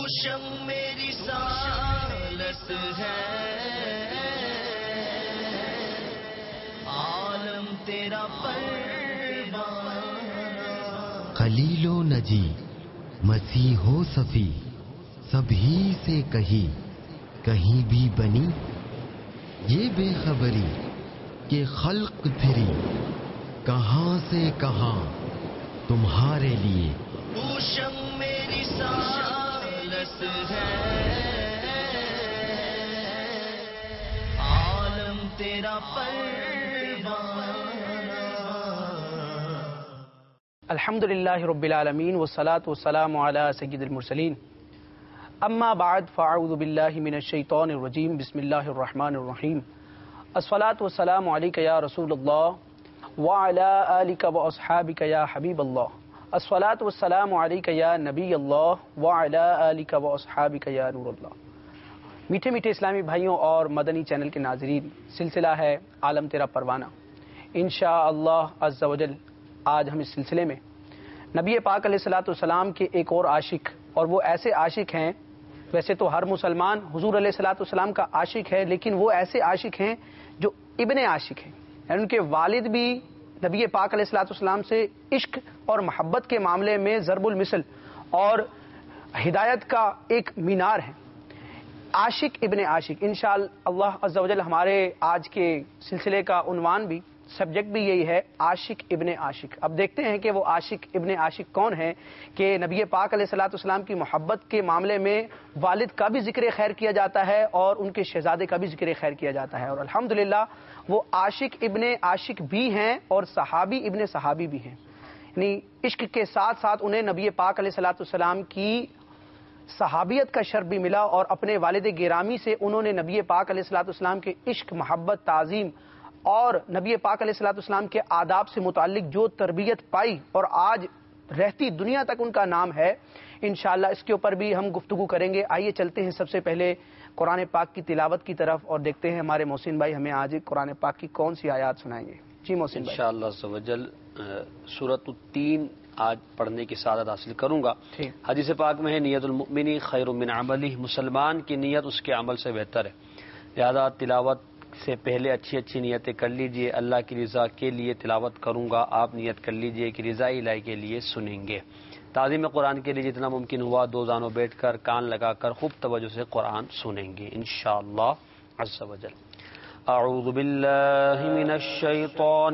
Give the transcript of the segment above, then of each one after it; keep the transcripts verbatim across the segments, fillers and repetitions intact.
شم میری سالت ہے، عالم تیرا پروانہ، خلیل و نجی مسیح و صفی سبھی سے کہیں کہیں بھی بنی یہ بے خبری کہ خلق پھری کہاں سے کہاں تمہارے لیے. تو شم میری سالت ہے، عالم تیرا پروانہ. الحمد للہ رب العالمین والصلاة والسلام علی سید المرسلین. اما بعد فاعوذ باللہ من الشیطان الرجیم. بسم اللہ الرحمن الرحیم. الصلاة والسلام علیک یا رسول اللہ وعلی آلک واصحابک یا حبیب اللہ. الصلاة والسلام علیک یا نبی اللہ وعلی آلک واصحابک یا نور اللہ. میٹھے میٹھے اسلامی بھائیوں اور مدنی چینل کے ناظرین، سلسلہ ہے عالم تیرا پروانہ. انشاءاللہ عز و جل آج ہم اس سلسلے میں نبی پاک علیہ الصلوۃ والسلام کے ایک اور عاشق، اور وہ ایسے عاشق ہیں، ویسے تو ہر مسلمان حضور علیہ الصلوۃ والسلام کا عاشق ہے، لیکن وہ ایسے عاشق ہیں جو ابن عاشق ہیں، یعنی ان کے والد بھی نبی پاک علیہ الصلوۃ والسلام سے عشق اور محبت کے معاملے میں ضرب المثل اور ہدایت کا ایک مینار ہے. عاشق ابن عاشق. انشاءاللہ عز و جل ہمارے آج کے سلسلے کا عنوان بھی، سبجیکٹ بھی یہی ہے، عاشق ابن عاشق. اب دیکھتے ہیں کہ وہ عاشق ابن عاشق کون ہے کہ نبی پاک علیہ الصلوۃ والسلام کی محبت کے معاملے میں والد کا بھی ذکر خیر کیا جاتا ہے اور ان کے شہزادے کا بھی ذکر خیر کیا جاتا ہے، اور الحمدللہ وہ عاشق ابن عاشق بھی ہیں اور صحابی ابن صحابی بھی ہیں. یعنی عشق کے ساتھ ساتھ انہیں نبی پاک علیہ الصلوۃ والسلام کی صحابیت کا شرف بھی ملا، اور اپنے والد گرامی سے انہوں نے نبی پاک علیہ الصلوۃ والسلام کے عشق، محبت، تعظیم اور نبی پاک علیہ الصلوۃ والسلام کے آداب سے متعلق جو تربیت پائی اور آج رہتی دنیا تک ان کا نام ہے. انشاءاللہ اس کے اوپر بھی ہم گفتگو کریں گے. آئیے چلتے ہیں سب سے پہلے قرآن پاک کی تلاوت کی طرف اور دیکھتے ہیں ہمارے محسن بھائی ہمیں آج قرآن پاک کی کون سی آیات سنائیں گے. جی محسن بھائی. انشاءاللہ عز و جل سورۃ التین آج پڑھنے کی سعادت حاصل کروں گا. حدیث پاک میں ہے نیت المؤمن خیر من عملہ، مسلمان کی نیت اس کے عمل سے بہتر ہے، لہذا تلاوت سے پہلے اچھی اچھی نیتیں کر لیجئے. اللہ کی رضا کے لیے تلاوت کروں گا، آپ نیت کر لیجئے کہ رضا الہی کے لیے سنیں گے. تعظیم قرآن کے لیے جتنا ممکن ہوا دو زانوں بیٹھ کر کان لگا کر خوب توجہ سے قرآن سنیں گے انشاءاللہ عز و جل. اعوذ باللہ من الشیطان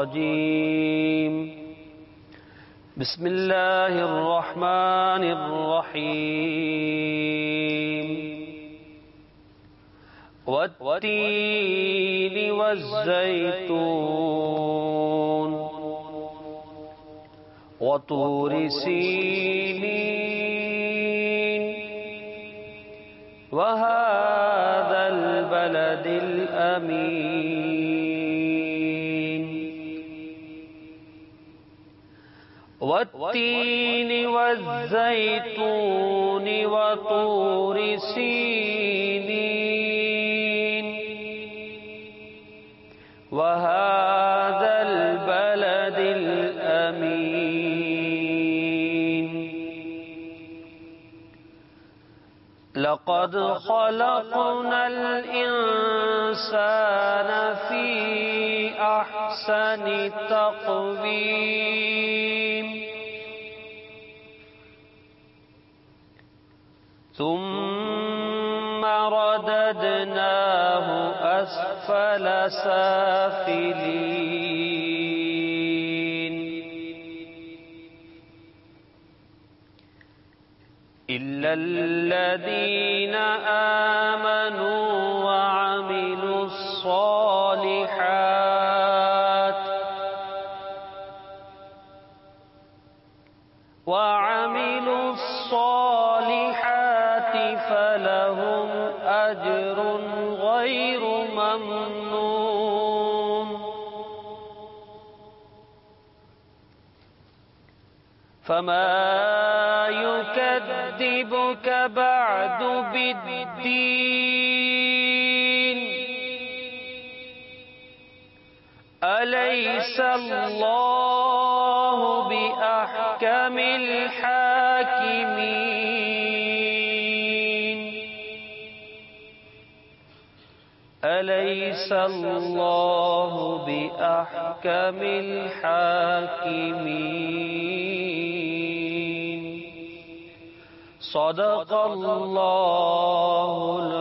الرجیم، بسم اللہ الرحمن الرحیم. والتین والزیتون وطور سینین وهذا البلد الأمين. والتين والزيتون وطور سينين وهذا البلد الأمين. لقد خلقنا الإنسان في أحسن تقويم ثم رددناه أسفل سافلين إلا الذين آمنوا وعملوا الصالحات وعملوا الصالحات فلهم أجر غير ممنون. فما يكذبك بعد بالدين أليس الله بأحكم الحاكمين. أليس الله بأحكم الحاكمين صدق الله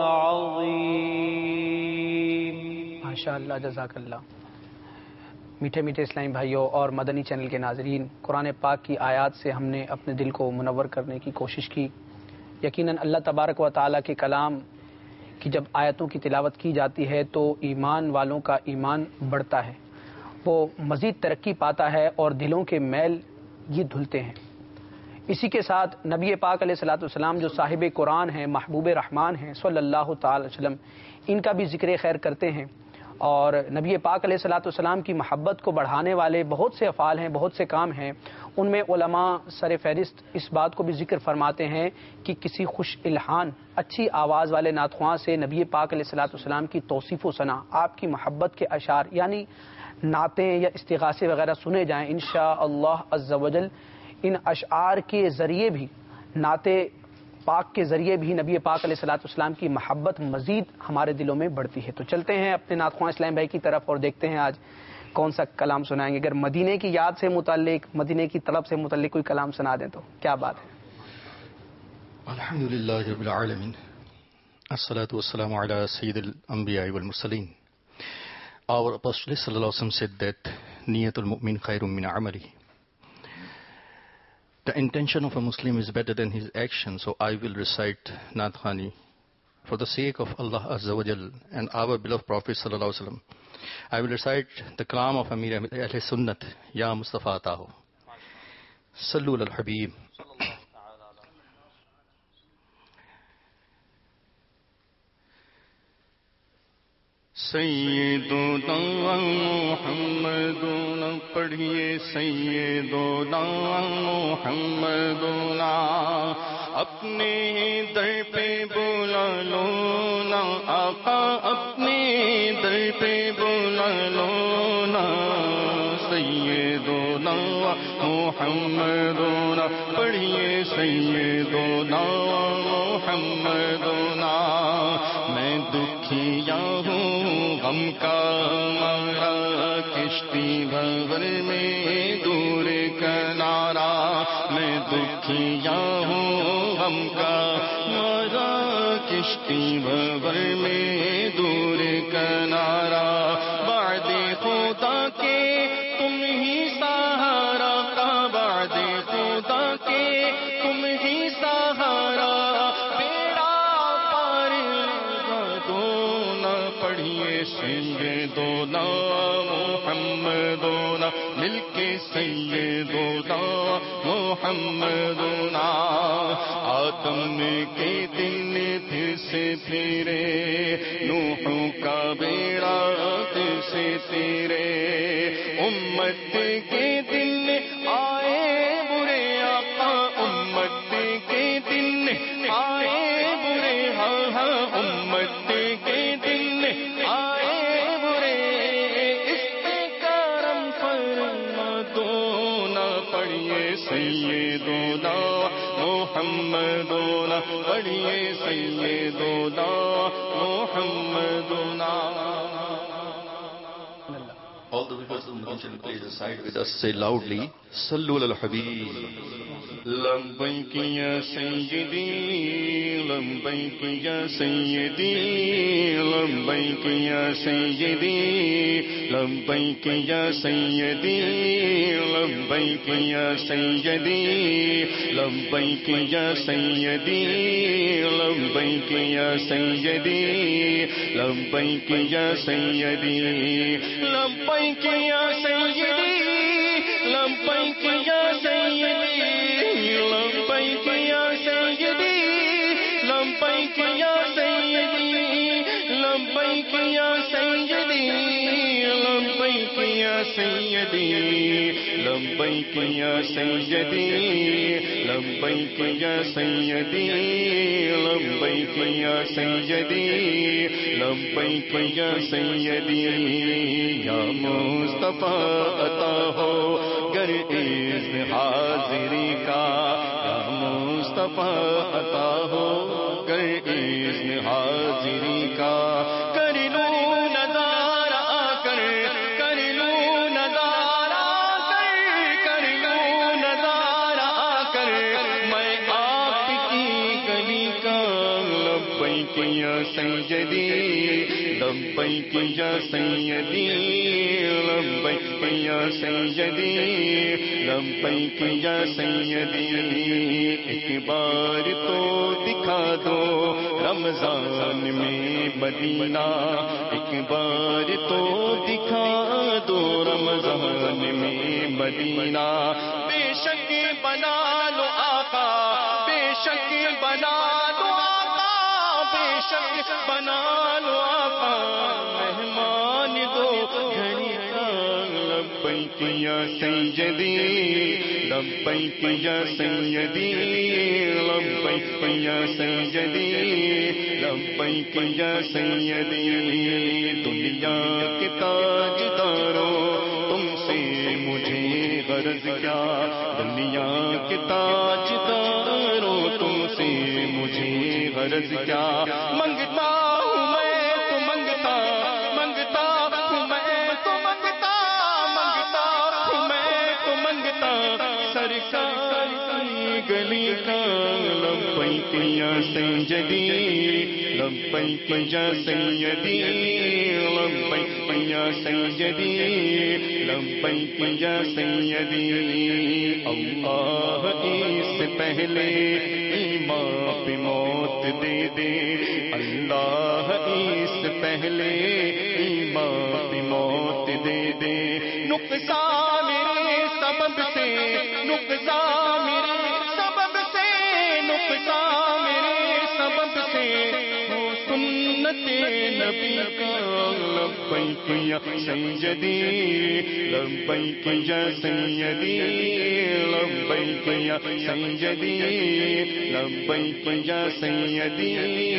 العظيم. ماشاء اللہ، جزاک اللہ. میٹھے میٹھے اسلامی بھائیوں اور مدنی چینل کے ناظرین، قرآن پاک کی آیات سے ہم نے اپنے دل کو منور کرنے کی کوشش کی. یقیناً اللہ تبارک و تعالیٰ کے کلام کی جب آیتوں کی تلاوت کی جاتی ہے تو ایمان والوں کا ایمان بڑھتا ہے، وہ مزید ترقی پاتا ہے اور دلوں کے میل یہ دھلتے ہیں. اسی کے ساتھ نبی پاک علیہ الصلوۃ والسلام جو صاحب قرآن ہیں، محبوب رحمان ہیں صلی اللہ تعالی علیہ وسلم، ان کا بھی ذکر خیر کرتے ہیں. اور نبی پاک علیہ الصلوۃ والسلام کی محبت کو بڑھانے والے بہت سے افعال ہیں، بہت سے کام ہیں. ان میں علماء سر فہرست اس بات کو بھی ذکر فرماتے ہیں کہ کسی خوش الحان اچھی آواز والے نعت خواں سے نبی پاک علیہ الصلوۃ والسلام کی توصیف و ثنا، آپ کی محبت کے اشعار یعنی نعتیں یا استغاثے وغیرہ سنے جائیں، انشاءاللہ عز و جل ان اشعار کے ذریعے بھی، نعت پاک کے ذریعے بھی نبی پاک علیہ الصلوۃ والسلام کی محبت مزید ہمارے دلوں میں بڑھتی ہے. تو چلتے ہیں اپنے نعت خواں اسلام بھائی کی طرف اور دیکھتے ہیں آج کون سا کلام سنائیں گے. اگر مدینے کی یاد سے متعلق، مدینے کی طلب سے متعلق کوئی کلام سنا دیں تو کیا بات ہے. الحمدللہ رب العالمین، الصلاۃ والسلام علی سید الانبیاء والمرسلین. Our Apostle sallallahu alaihi wasallam said that niyatul mu'min khairun min amali. The intention of a Muslim is better than his action, so I will recite Naat Khani for the sake of Allah Azza wa Jal and our beloved Prophet sallallahu alaihi wasallam. I will recite the kalam of Amir Ahl Sunnat, Ya Mustafa Taho. Sallu al Habib. سیدنا محمدنا پڑھیے سیدنا محمدنا اپنے در پہ بلا لو نا آقا اپنے در پہ بلا لو نا سیدنا محمدنا پڑھیے سیدنا محمدنا. میں دکھیا ہوں غم کا مارا کشتی بھور میں دور کنارا. میں دکھیا ہوں غم کا مارا کشتی بھور میں دور کنارا. بعد خدا کے تم ہی سہارا کا، بعد خدا کے تم ہی سہارا. سیدنا محمدنا مل کے سیدنا محمدنا. آدم کے دن پھر سے پھرے، نوح کا بیڑا پھر سے تیرے. امت کے دن آئے برے آقا، امت کے دن آئے برے، ہاں ہاں امت کے دن آئے برے. اس پہ کرم فرما دو نا پڑھیے سیدنا محمدنا، پڑھیے سیدنا محمدنا. All the people who mention please recite with us, say loudly, Sallu al Habib. لبیک یا سیدی لبیک یا سیدی لبیک یا سیدی لبیک یا سیدی لبیک یا سیدی لبیک یا سیدی لبیک یا سیدی لبیک یا سیدی لبیک یا سیدی لبیک یا سیدی لبیک یا سیدی لبیک یا سیدی لبیک یا سیدی لبیک یا سیدی لبیک یا سیدی لبیک یا سیدی لبیک یا سیدی لبیک یا سیدی. یا مصطفیٰ عطا ہو گر اذن حاضری کا، یا مصطفیٰ عطا ہو گر اذن حاضری کا. کر لو لبیک یا سیدی لبیک یا سیدی لبیک یا سیدی لبیک یا سیدی ایک بار تو دکھا دو رمضان میں مدینہ ایک بار تو دکھا دو رمضان میں مدینہ بے شک بنا لو آقا بے شک بنا لو آقا بے شک بنا لو آقا مہمان دو گھر کا لبیک یا سیدی لبیک یا سیدی لبیک یا سیدی لبیک یا سیدی دنیا کے تاجداروں تم سے مجھے غرض کیا دنیا کے تاجداروں تم سے مجھے غرض کیا منگتا ہوں میں تو منگتا منگتا ہوں میں تو منگتا منگتا ہوں میں تو منگتا سرکار کی گلی کا لبیک یا سیدی لبیک یا سیدی لبیک یا سیدی لبیک یا سیدی اللہ اس سے پہلے ایمان پہ موت دے دے اللہ اس سے پہلے ایمان پہ موت دے دے نقصان میرے سبب سے نقصان میرے سبب سے نقصان میرے سبب سے ہو سنت نبی کا لبیک یا سیدی لبیک یا سیدی لبیک یا سیدی لبیک یا سیدی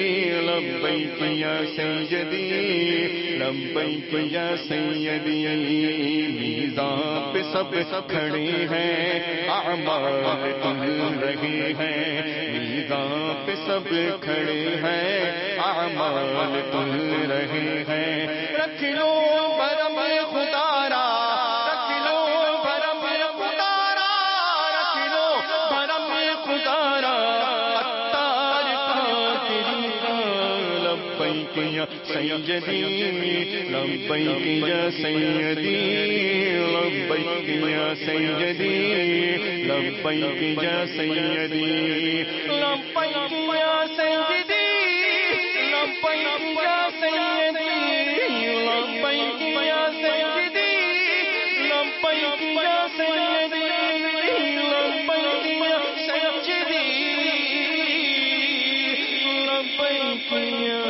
لبیک یا سیدی لبیک یا سیدی میزان پہ سب کھڑے ہیں اعمال تل رہے ہیں میزان پہ سب کھڑے ہیں اعمال تل رہے ہیں رکھ لو برم خدارا رکھ لو برم خدارا رکھ لو برم خدارا اتار تیری کا لبیک یا سیدی لبیک یا سیدی لبیک یا سیدی لبیک یا سیدی لبیک یا سیدی لبیک یا سیدی لبیک یا سیدی لبیک یا سیدی لبیک یا سیدی لبیک یا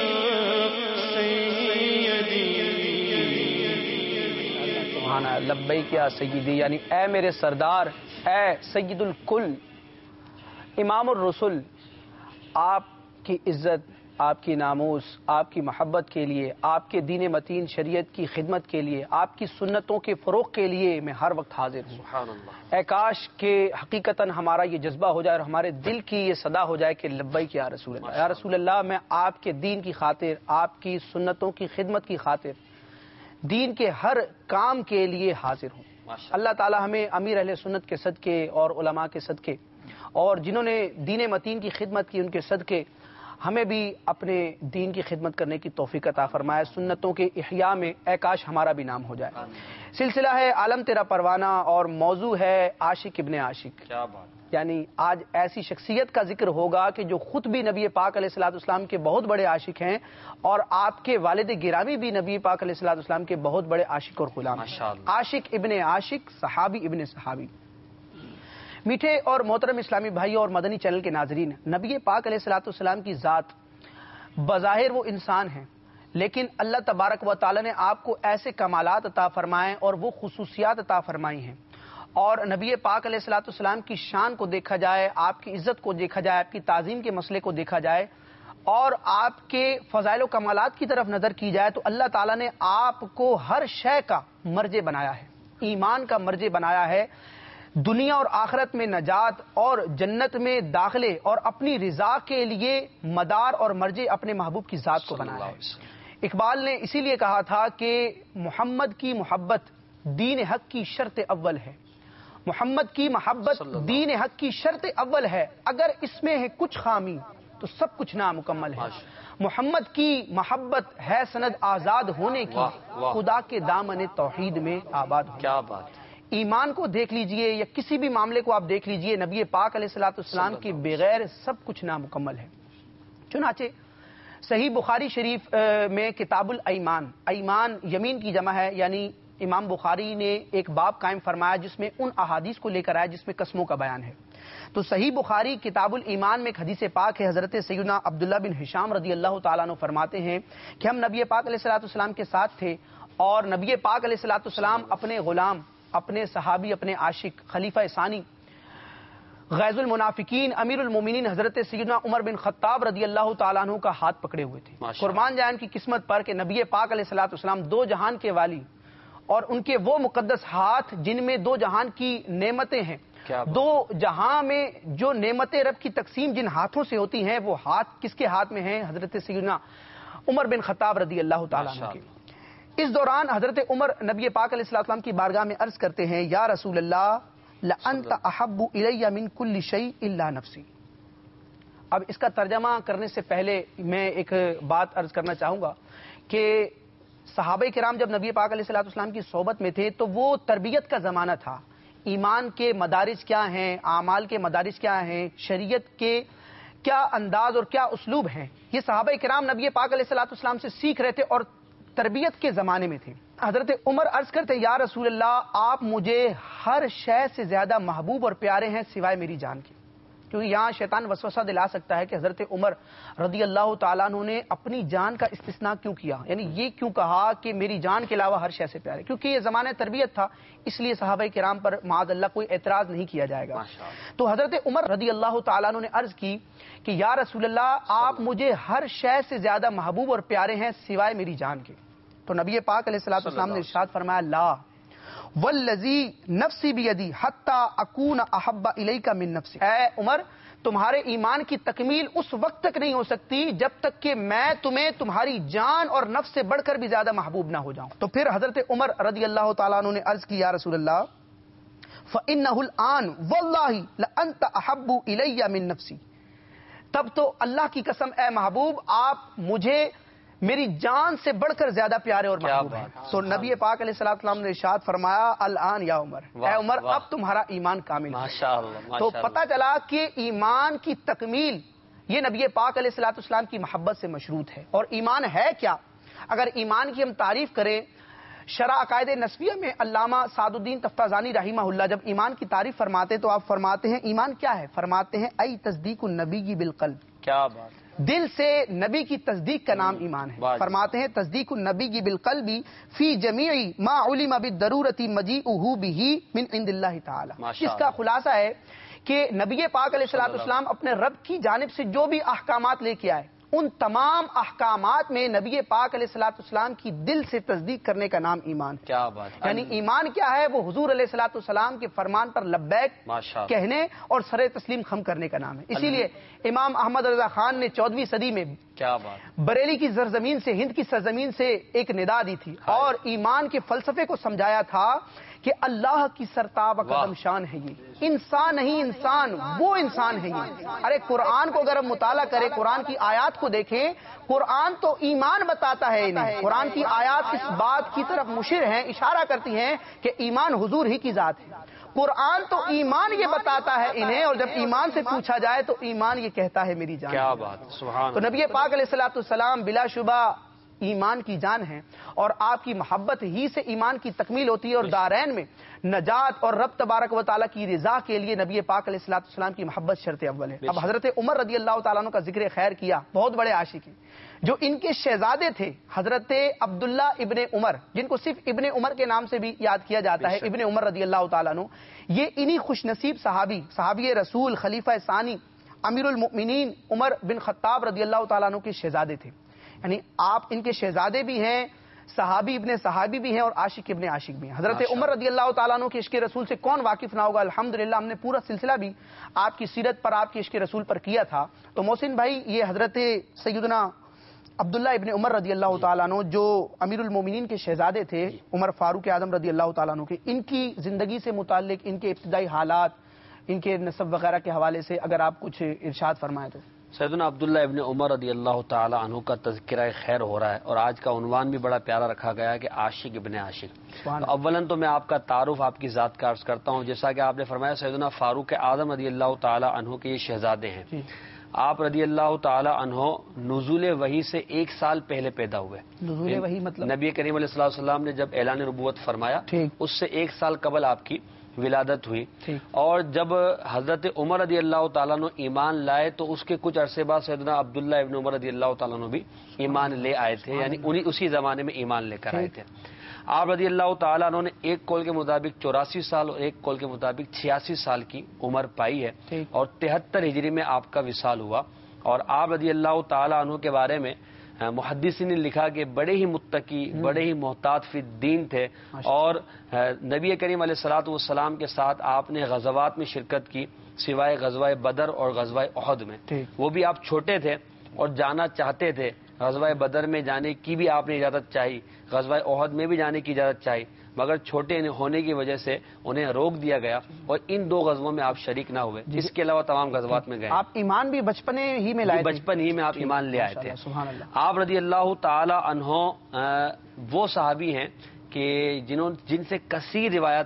سبحان اللہ لبیک یا سیدی یعنی اے میرے سردار اے سید الکل امام الرسل آپ کی عزت آپ کی ناموس آپ کی محبت کے لیے آپ کے دین متین شریعت کی خدمت کے لیے آپ کی سنتوں کے فروغ کے لیے میں ہر وقت حاضر ہوں سبحان اللہ اے کاش کہ حقیقتاً ہمارا یہ جذبہ ہو جائے اور ہمارے دل کی یہ صدا ہو جائے کہ لبیک یا رسول اللہ یا رسول اللہ میں آپ کے دین کی خاطر آپ کی سنتوں کی خدمت کی خاطر دین کے ہر کام کے لیے حاضر ہوں اللہ تعالی ہمیں امیر اہل سنت کے صدقے اور علماء کے صدقے اور جنہوں نے دین متین کی خدمت کی ان کے صدقے ہمیں بھی اپنے دین کی خدمت کرنے کی توفیق عطا فرمائے سنتوں کے احیاء میں اے کاش ہمارا بھی نام ہو جائے سلسلہ ہے عالم تیرا پروانہ اور موضوع ہے عاشق ابن عاشق کیا بات یعنی آج ایسی شخصیت کا ذکر ہوگا کہ جو خود بھی نبی پاک علیہ الصلوۃ والسلام کے بہت بڑے عاشق ہیں اور آپ کے والد گرامی بھی نبی پاک علیہ الصلوۃ والسلام کے بہت بڑے عاشق اور غلام ہیں عاشق ابن عاشق صحابی ابن صحابی میٹھے اور محترم اسلامی بھائی اور مدنی چینل کے ناظرین نبی پاک علیہ الصلوۃ والسلام کی ذات بظاہر وہ انسان ہیں لیکن اللہ تبارک و تعالی نے آپ کو ایسے کمالات عطا فرمائے اور وہ خصوصیات عطا فرمائی ہیں اور نبی پاک علیہ الصلوۃ والسلام کی شان کو دیکھا جائے آپ کی عزت کو دیکھا جائے آپ کی تعظیم کے مسئلے کو دیکھا جائے اور آپ کے فضائل و کمالات کی طرف نظر کی جائے تو اللہ تعالیٰ نے آپ کو ہر شے کا مرجع بنایا ہے ایمان کا مرجع بنایا ہے دنیا اور آخرت میں نجات اور جنت میں داخلے اور اپنی رضا کے لیے مدار اور مرجع اپنے محبوب کی ذات کو بنایا ہے اقبال نے اسی لیے کہا تھا کہ محمد کی محبت دین حق کی شرط اول ہے محمد کی محبت دین حق کی شرط اول ہے اگر اس میں ہے کچھ خامی تو سب کچھ نامکمل ہے۔ محمد کی محبت ہے سند آزاد ہونے کی، خدا کے دامن توحید میں آباد ہونے کی۔ کیا بات! ایمان کو دیکھ لیجئے یا کسی بھی معاملے کو آپ دیکھ لیجئے، نبی پاک علیہ الصلوۃ والسلام کے بغیر سب کچھ نامکمل ہے۔ چنانچہ صحیح بخاری شریف میں کتاب الایمان، ایمان یمین کی جمع ہے، یعنی امام بخاری نے ایک باب قائم فرمایا جس میں ان احادیث کو لے کر آیا جس میں قسموں کا بیان ہے۔ تو صحیح بخاری کتاب الایمان میں ایک حدیث پاک ہے، حضرت سیدنا عبداللہ بن ہشام رضی اللہ تعالیٰ عنہ فرماتے ہیں کہ ہم نبی پاک علیہ الصلوۃ والسلام کے ساتھ تھے، اور نبی پاک علیہ الصلوۃ والسلام اپنے غلام، اپنے صحابی، اپنے عاشق، خلیفہ ثانی، غیظ المنافقین، امیر المومنین حضرت سیدنا عمر بن خطاب رضی اللہ تعالیٰ عنہ کا ہاتھ پکڑے ہوئے تھے۔ قربان جائیں ان کی قسمت پر کہ نبی پاک علیہ الصلوۃ والسلام دو جہان کے والی، اور ان کے وہ مقدس ہاتھ جن میں دو جہان کی نعمتیں ہیں، دو جہاں میں جو نعمت رب کی تقسیم جن ہاتھوں سے ہوتی ہیں، وہ ہاتھ کس کے ہاتھ میں ہیں؟ حضرت سیدنا عمر بن خطاب رضی اللہ تعالیٰ عنہ کے۔ اس دوران حضرت عمر نبی پاک علیہ السلام کی بارگاہ میں عرض کرتے ہیں، یا رسول اللہ لَأَنْتَ أَحَبُّ إِلَيَّ مِنْ كُلِّ شَيْءٍ إِلَّا نَفْسِي۔ اب اس کا ترجمہ کرنے سے پہلے میں ایک بات عرض کرنا چاہوں گا کہ صحابہ کرام جب نبی پاک علیہ السلام کی صحبت میں تھے تو وہ تربیت کا زمانہ تھا۔ ایمان کے مدارج کیا ہیں، اعمال کے مدارج کیا ہیں، شریعت کے کیا انداز اور کیا اسلوب ہیں، یہ صحابہ کرام نبی پاک علیہ السلام سے سیکھ رہے تھے اور تربیت کے زمانے میں تھے۔ حضرت عمر عرض کرتے، یا رسول اللہ آپ مجھے ہر شے سے زیادہ محبوب اور پیارے ہیں سوائے میری جان کے، کیونکہ یہاں شیطان وسوسہ دلا سکتا ہے کہ حضرت عمر رضی اللہ تعالیٰ عنہ نے اپنی جان کا استثناء کیوں کیا، یعنی یہ کیوں کہا کہ میری جان کے علاوہ ہر شے سے پیارے، کیونکہ یہ زمانہ تربیت تھا، اس لیے صحابہ کرام پر معاذ اللہ کوئی اعتراض نہیں کیا جائے گا۔ تو حضرت عمر رضی اللہ تعالیٰ عنہ نے عرض کی کہ یا رسول اللہ آپ مجھے ہر شے سے زیادہ محبوب اور پیارے ہیں سوائے میری جان کے۔ تو نبی پاک علیہ الصلوۃ والسلام نے ارشاد فرمایا، لا والذی نفسی بیدی حتی اکون احب الیک من نفسی، اے عمر تمہارے ایمان کی تکمیل اس وقت تک نہیں ہو سکتی جب تک کہ میں تمہیں تمہاری جان اور نفس سے بڑھ کر بھی زیادہ محبوب نہ ہو جاؤں۔ تو پھر حضرت عمر رضی اللہ تعالیٰ عنہ نے عرض کی، یا رسول اللہ فإنہ الآن واللہ لأنت احب الی من نفسی، تب تو اللہ کی قسم اے محبوب آپ مجھے میری جان سے بڑھ کر زیادہ پیارے اور محبوب ہیں۔ تو نبی پاک علیہ الصلوۃ والسلام نے ارشاد فرمایا، الآن یا عمر، اے عمر اب تمہارا ایمان کامل ہے۔ تو پتہ چلا کہ ایمان کی تکمیل یہ نبی پاک علیہ الصلوۃ والسلام کی محبت سے مشروط ہے۔ اور ایمان ہے کیا؟ اگر ایمان کی ہم تعریف کریں، شرح عقائد نسبیہ میں علامہ سعد الدین تفتازانی رحمہ اللہ جب ایمان کی تعریف فرماتے تو آپ فرماتے ہیں ایمان کیا ہے؟ فرماتے ہیں ای تصدیق النبی بالقلب، کیا بات، دل سے نبی کی تصدیق کا نام ایمان ہے۔ فرماتے ہیں تصدیق النبی بالقلب فی جمیع ما علم بالضرورۃ مجیئہ بہ من عند اللہ تعالی، اس کا خلاصہ ہے کہ نبی پاک علیہ الصلوۃ والسلام اپنے رب کی جانب سے جو بھی احکامات لے کے آئے ان تمام احکامات میں نبی پاک علیہ الصلوۃ والسلام کی دل سے تصدیق کرنے کا نام ایمان ہے۔ کیا بات، یعنی ایمان کیا ہے؟ وہ حضور علیہ الصلوۃ والسلام کے فرمان پر لبیک کہنے اور سر تسلیم خم کرنے کا نام ہے۔ اسی لیے امام احمد رضا خان نے چودہویں صدی میں کیا بات، بریلی کی سرزمین سے، ہند کی سرزمین سے ایک ندا دی تھی اور ایمان کے فلسفے کو سمجھایا تھا کہ اللہ کی سرتاب قدم شان ہے، یہ انسان نہیں، انسان وہ انسان ہے یہ۔ ارے قرآن کو اگر ہم مطالعہ کریں، قرآن کی آیات کو دیکھیں، قرآن تو ایمان بتاتا ہے انہیں، قرآن کی آیات اس بات کی طرف مشیر ہیں، اشارہ کرتی ہیں کہ ایمان حضور ہی کی ذات ہے۔ قرآن تو ایمان یہ بتاتا ہے انہیں، اور جب ایمان سے پوچھا جائے تو ایمان یہ کہتا ہے میری جان۔ کیا بات، سبحان تو نبی پاک علیہ الصلوۃ والسلام بلا شبہ ایمان کی جان ہیں، اور آپ کی محبت ہی سے ایمان کی تکمیل ہوتی ہے، اور دارین میں نجات اور رب تبارک و تعالیٰ کی رضا کے لیے نبی پاک علیہ الصلوۃ والسلام کی محبت شرط اول ہے۔ اب حضرت عمر رضی اللہ تعالیٰ عنہ کا ذکر خیر کیا، بہت بڑے عاشق ہیں، جو ان کے شہزادے تھے حضرت عبداللہ ابن عمر، جن کو صرف ابن عمر کے نام سے بھی یاد کیا جاتا ہے، ابن عمر رضی اللہ تعالیٰ عنہ، یہ انہی خوش نصیب صحابی، صحابی رسول، خلیفہ ثانی، امیر المؤمنین عمر بن خطاب رضی اللہ تعالیٰ عنہ کے شہزادے تھے۔ یعنی آپ ان کے شہزادے بھی ہیں، صحابی ابن صحابی بھی ہیں، اور عاشق ابن عاشق بھی ہیں۔ حضرت عمر رضی اللہ تعالیٰ عنہ کے عشق رسول سے کون واقف نہ ہوگا؟ الحمدللہ ہم نے پورا سلسلہ بھی آپ کی سیرت پر، آپ کے عشق رسول پر کیا تھا۔ تو محسن بھائی، یہ حضرت سیدنا عبداللہ ابن عمر رضی اللہ تعالیٰ عنہ جو امیر المومنین کے شہزادے تھے، عمر فاروق اعظم رضی اللہ تعالیٰ عنہ کے، ان کی زندگی سے متعلق ان کے ابتدائی حالات، ان کے نسب وغیرہ کے حوالے سے اگر آپ کچھ ارشاد فرمائیں تو۔ سیدنا عبداللہ ابن عمر رضی اللہ تعالی عنہ کا تذکرہ خیر ہو رہا ہے، اور آج کا عنوان بھی بڑا پیارا رکھا گیا ہے کہ عاشق ابن عاشق۔ تو اولاً تو میں آپ کا تعارف آپ کی ذات کا عرض کرتا ہوں۔ جیسا کہ آپ نے فرمایا سیدنا فاروق اعظم رضی اللہ تعالی عنہ کے یہ شہزادے ہیں۔ آپ رضی اللہ تعالی عنہ نزول وحی سے ایک سال پہلے پیدا ہوئے۔ نزول وحی مطلب نبی کریم علیہ الصلوۃ والسلام نے جب اعلان نبوت فرمایا اس سے ایک سال قبل آپ کی ولادت ہوئی، اور جب حضرت عمر رضی اللہ تعالیٰ عنہ ایمان لائے تو اس کے کچھ عرصے بعد سیدنا عبداللہ ابن عمر رضی اللہ تعالیٰ عنہ بھی ایمان لے آئے تھے، یعنی انہی اسی زمانے میں ایمان لے کر آئے تھے۔ آپ رضی اللہ تعالیٰ عنہ نے ایک قول کے مطابق چوراسی سال اور ایک قول کے مطابق چھیاسی سال کی عمر پائی ہے، اور تہتر ہجری میں آپ کا وصال ہوا۔ اور آپ رضی اللہ تعالیٰ عنہ کے بارے میں محدثین نے لکھا کہ بڑے ہی متقی، بڑے ہی محتاط فی الدین تھے، اور نبی کریم علیہ الصلوۃ والسلام کے ساتھ آپ نے غزوات میں شرکت کی سوائے غزوہ بدر اور غزوہ احد میں۔ وہ بھی آپ چھوٹے تھے اور جانا چاہتے تھے، غزوہ بدر میں جانے کی بھی آپ نے اجازت چاہی، غزوہ احد میں بھی جانے کی اجازت چاہی، مگر چھوٹے ہونے کی وجہ سے انہیں روک دیا گیا، اور ان دو غزووں میں آپ شریک نہ ہوئے۔ اس کے علاوہ تمام غزوات میں گئے۔ آپ ایمان بھی بچپن ہی میں لائے، بچپن ہی میں آپ ایمان لے آئے تھے۔ سبحان اللہ۔ آپ رضی اللہ تعالی عنہ وہ صحابی ہیں کہ جنہوں جن سے کثیر روایات